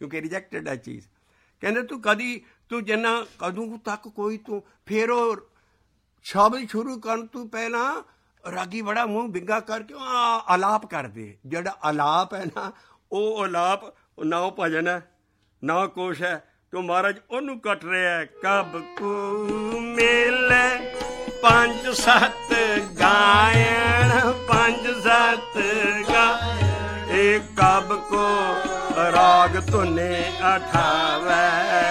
ਕਿਉਂਕਿ ਰਿਜੈਕਟਡ ਹੈ ਚੀਜ਼। ਕਹਿੰਦੇ ਤੂੰ ਜਿੰਨਾ ਕਦੋਂ ਤੱਕ ਕੋਈ ਤੂੰ ਫਿਰ ਉਹ ਸ਼ਬਦ ਸ਼ੁਰੂ ਕਰਨ ਤੋਂ ਪਹਿਲਾਂ ਰਾਗੀ ਬੜਾ ਮੂੰਹ ਵਿੰਗਾ ਕਰਕੇ ਆਲਾਪ ਕਰਦੇ। ਜਿਹੜਾ ਆਲਾਪ ਹੈ ਨਾ, ਉਹ ਆਲਾਪ ਨਾ ਉਹ ਭਜਨ ਹੈ ਨਾ ਕੁਛ ਹੈ, ਤੂੰ ਮਹਾਰਾਜ ਉਹਨੂੰ ਕੱਟ ਰਿਹਾ। ਕਬ ਕੋ ਮਿਲੇ 5-7 ਗਾਇਣ 5-7 ਇਹ ਕਬ ਕੋ ਰਾਗ ਧੁਨੇ 58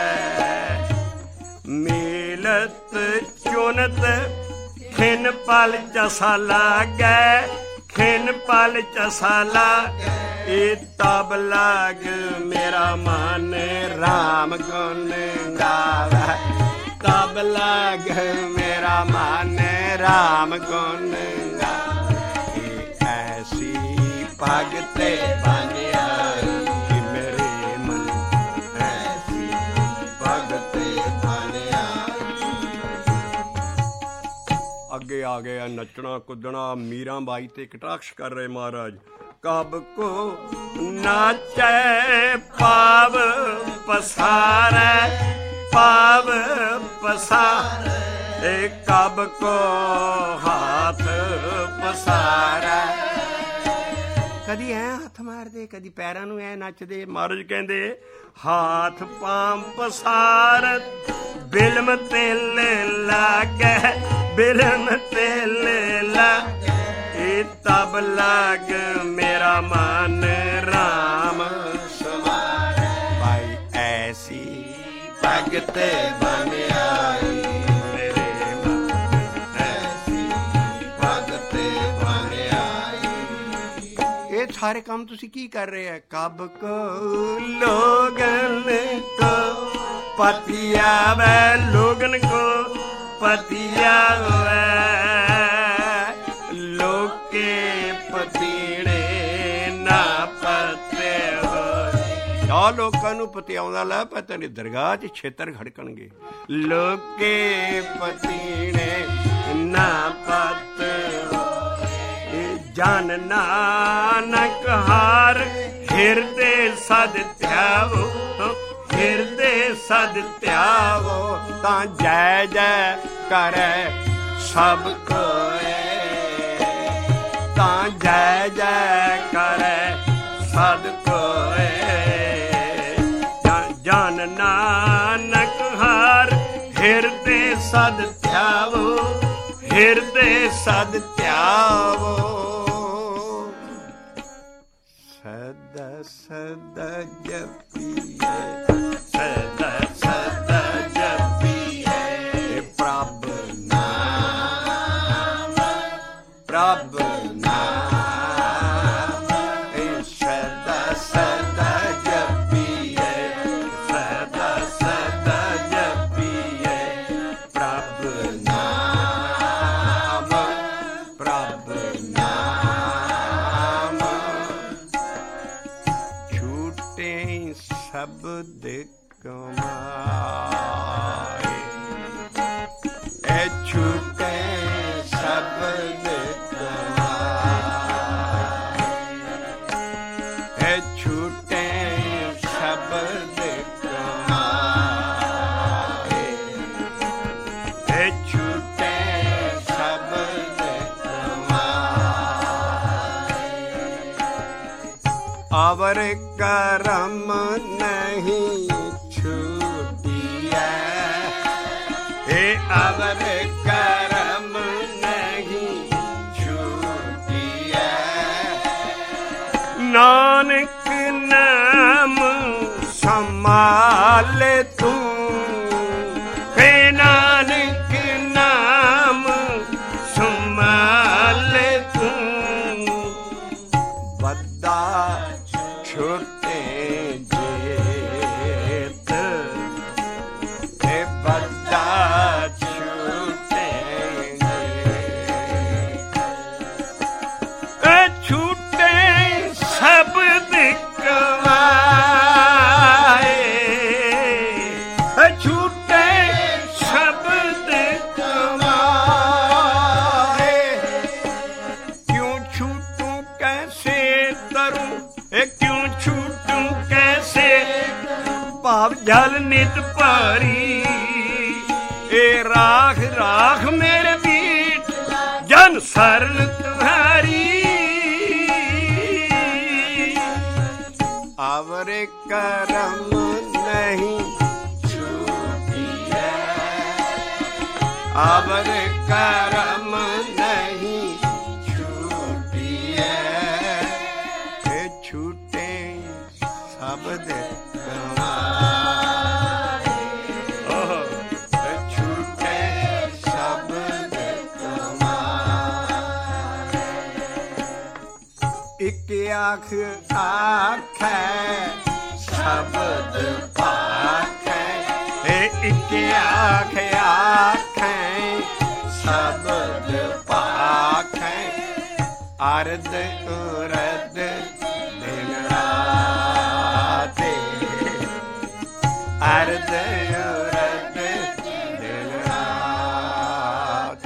ਮਿਲਤ ਚੁਨਤ ਖਿਨ ਪਲ ਚਸਾ ਲਾਗੈ ਖਿਨ ਪਲ ਚਸਾ ਇਹ ਤਬ ਲਾਗ ਮੇਰਾ ਮਨ ਰਾਮ ਗੁਣ ਗਾਵੈ ਤਬ ਲਾਗ ਮੇਰਾ ਮਨ ਰਾਮ ਗੁਣ ਗਾਵੈ ਐਸੀ ਭਗਤੇ ਬਣਿਆ ਕਿ ਮੇਰੇ ਮਨ ਐਸੀ ਭਗਤੇ ਬਣਿਆ। ਅੱਗੇ ਆ ਗਿਆ ਨੱਚਣਾ ਕੁੱਦਣਾ। ਮੀਰਾਂ ਬਾਈ ਤੇ ਕਟਾਕਸ਼ ਕਰ ਰਹੇ ਮਹਾਰਾਜ। ਕਬ ਕੋ ਨਾਚੈ ਪਾਵ ਪਸਾਰੈ ਪਾਵ ਪਸਾਰੈ ਕਬ ਕੋ ਹਾਥ ਪਸਾਰੈ। ਕਦੀ ਐ ਹੱਥ ਮਾਰਦੇ, ਕਦੀ ਪੈਰਾਂ ਨੂੰ ਐ ਨੱਚਦੇ। ਮਹਾਰਾਜ ਕਹਿੰਦੇ ਹਾਥ ਪਾਮ ਪਸਾਰ ਬਿਲਮ ਤੇਲ ਲਾਗੈ ਬਿਲਮ ਤੇਲ ਲਾਗੈ ਤਬ ਲਾਗ ਮੇਰਾ ਮਨ ਰਾਮ ਸਮਾਰੈ। ਭਾਈ ਐਸੀ ਭਗਤ ਬਣਾਈ ਮੇਰੇ ਮਨ ਐਸੀ ਭਗਤ ਬਣਾਈ। ਇਹ ਸਾਰੇ ਕੰਮ ਤੁਸੀਂ ਕੀ ਕਰ ਰਹੇ ਹੈ? ਕਬ ਕੋ ਲੋਗਨ ਕੋ ਪਤੀ ਆਵੈ ਲੋਗਨ ਕੋ ਪਤੀ ਆਵੈ ਲੋਕੇ ਪਤੀੜੇ ਨਾ ਪਤੇ ਹੋਏ। ਆ ਲੋਕਾਂ ਨੂੰ ਪਤਿਆਉਂਦਾ ਲੈ ਪੈ ਤੇਰੀ ਦਰਗਾਹ 'ਚ ਛੇਤਰ ਖੜਕਣਗੇ। ਲੋਕੇ ਪਤੀੜੇ ਨਾ ਪਤ ਹੋਏ ਜਨ ਨਾਨਕ ਹਾਰ ਹਿਰਦੇ ਸਦ ਧਿਆਵੋ ਹਿਰਦੇ ਸਦ ਧਿਆਵੋ ਤਾਂ ਜੈ ਜੈ ਕਰੈ ਸਭ ਕੋਏ ਤਾਂ ਜੈ ਜੈ ਕਰੈ ਸਦ ਕੋਏ। ਜਨ ਨਾਨਕ ਹਾਰ ਹਿਰਦੇ ਸਦ ਧਿਆਵੋ ਹਿਰਦੇ ਸਦ ਧਿਆਵੋ ਸਦਾ ਸਦਾ ਜਪੀਏ ਸਦਾ ਸਦਾ ਜਪੀਏ ਪ੍ਰਭ ਨਾਮ ਪ੍ਰਭ ਸ਼ਬਦ ਕਮਾਏ ਐ ਛੁਟੇ ਸ਼ਬਦ ਕਮਾਏ ਐ ਛੁਟੇ ਸ਼ਬਦ ਕਮਾਏ ਐ ਛੁਟੇ ਸ਼ਬਦ ਕਮਾਏ ਅਵਰ ਕਰਮ ਨਹੀਂ ਛੁਟਿਐ ਇਹ ਅਵਰ ਕਰਮ ਨਹੀਂ ਛੁਟਿਐ ਨਾਨਕ ਨਾਮ ਸੰਭਾਲੇ ਤੂੰ ਹੇ ਨਾਨਕ ਨਾਮ ਸੰਭਾਲੇ ਤੂੰ ਵੱਡਾ ਛੋਟੇ ਜੇਤ ਤੇ ਵੱਡਾ ਛੋਟੇ ਛੋਟੇ ਸ਼ਬਦ ਕਮਾਏ ਛੋਟੇ ਸ਼ਬਦ ਕਮਾਏ ਕਿਉਂ ਛੂਟੂ ਕੈਸੇ ਤਰੂੰ क्यों छूटूं कैसे ਭਾਵ ਜਲ ਨਿਤ ਭਾਰੀ। ਏ ਰਾਖ ਰਾਖ ਮੇਰੇ ਵੀਰ ਜਨ ਸਰਨ ਤੁਹਾਰੀ। ਆਵਰੇ ਕਰਮ ਨਹੀਂ ਛੂਟੀਐ, ਆਵਰੇ ਕਰਮ ਨਹੀਂ ਛੂਟੀਐ। ਇਹ ਛੂਟੇ ਸ਼ਬਦ ਕਮਾਏ, ਛੂਟੇ ਸ਼ਬਦ ਕਮਾਏ। ਇੱਕ ਆਖ ਆਖੈ ਸ਼ਬਦ ਭਾਖੈ, ਇੱਕ ਆਖ ਆਖੈ ਸ਼ਬਦ ਭਾਖੈ। ਅਰਧ ਉਰਧ ਦਿਨ ਰਾਤ, ਅਰਧ ਉਰਧ ਦਿਨ ਰਾਤ।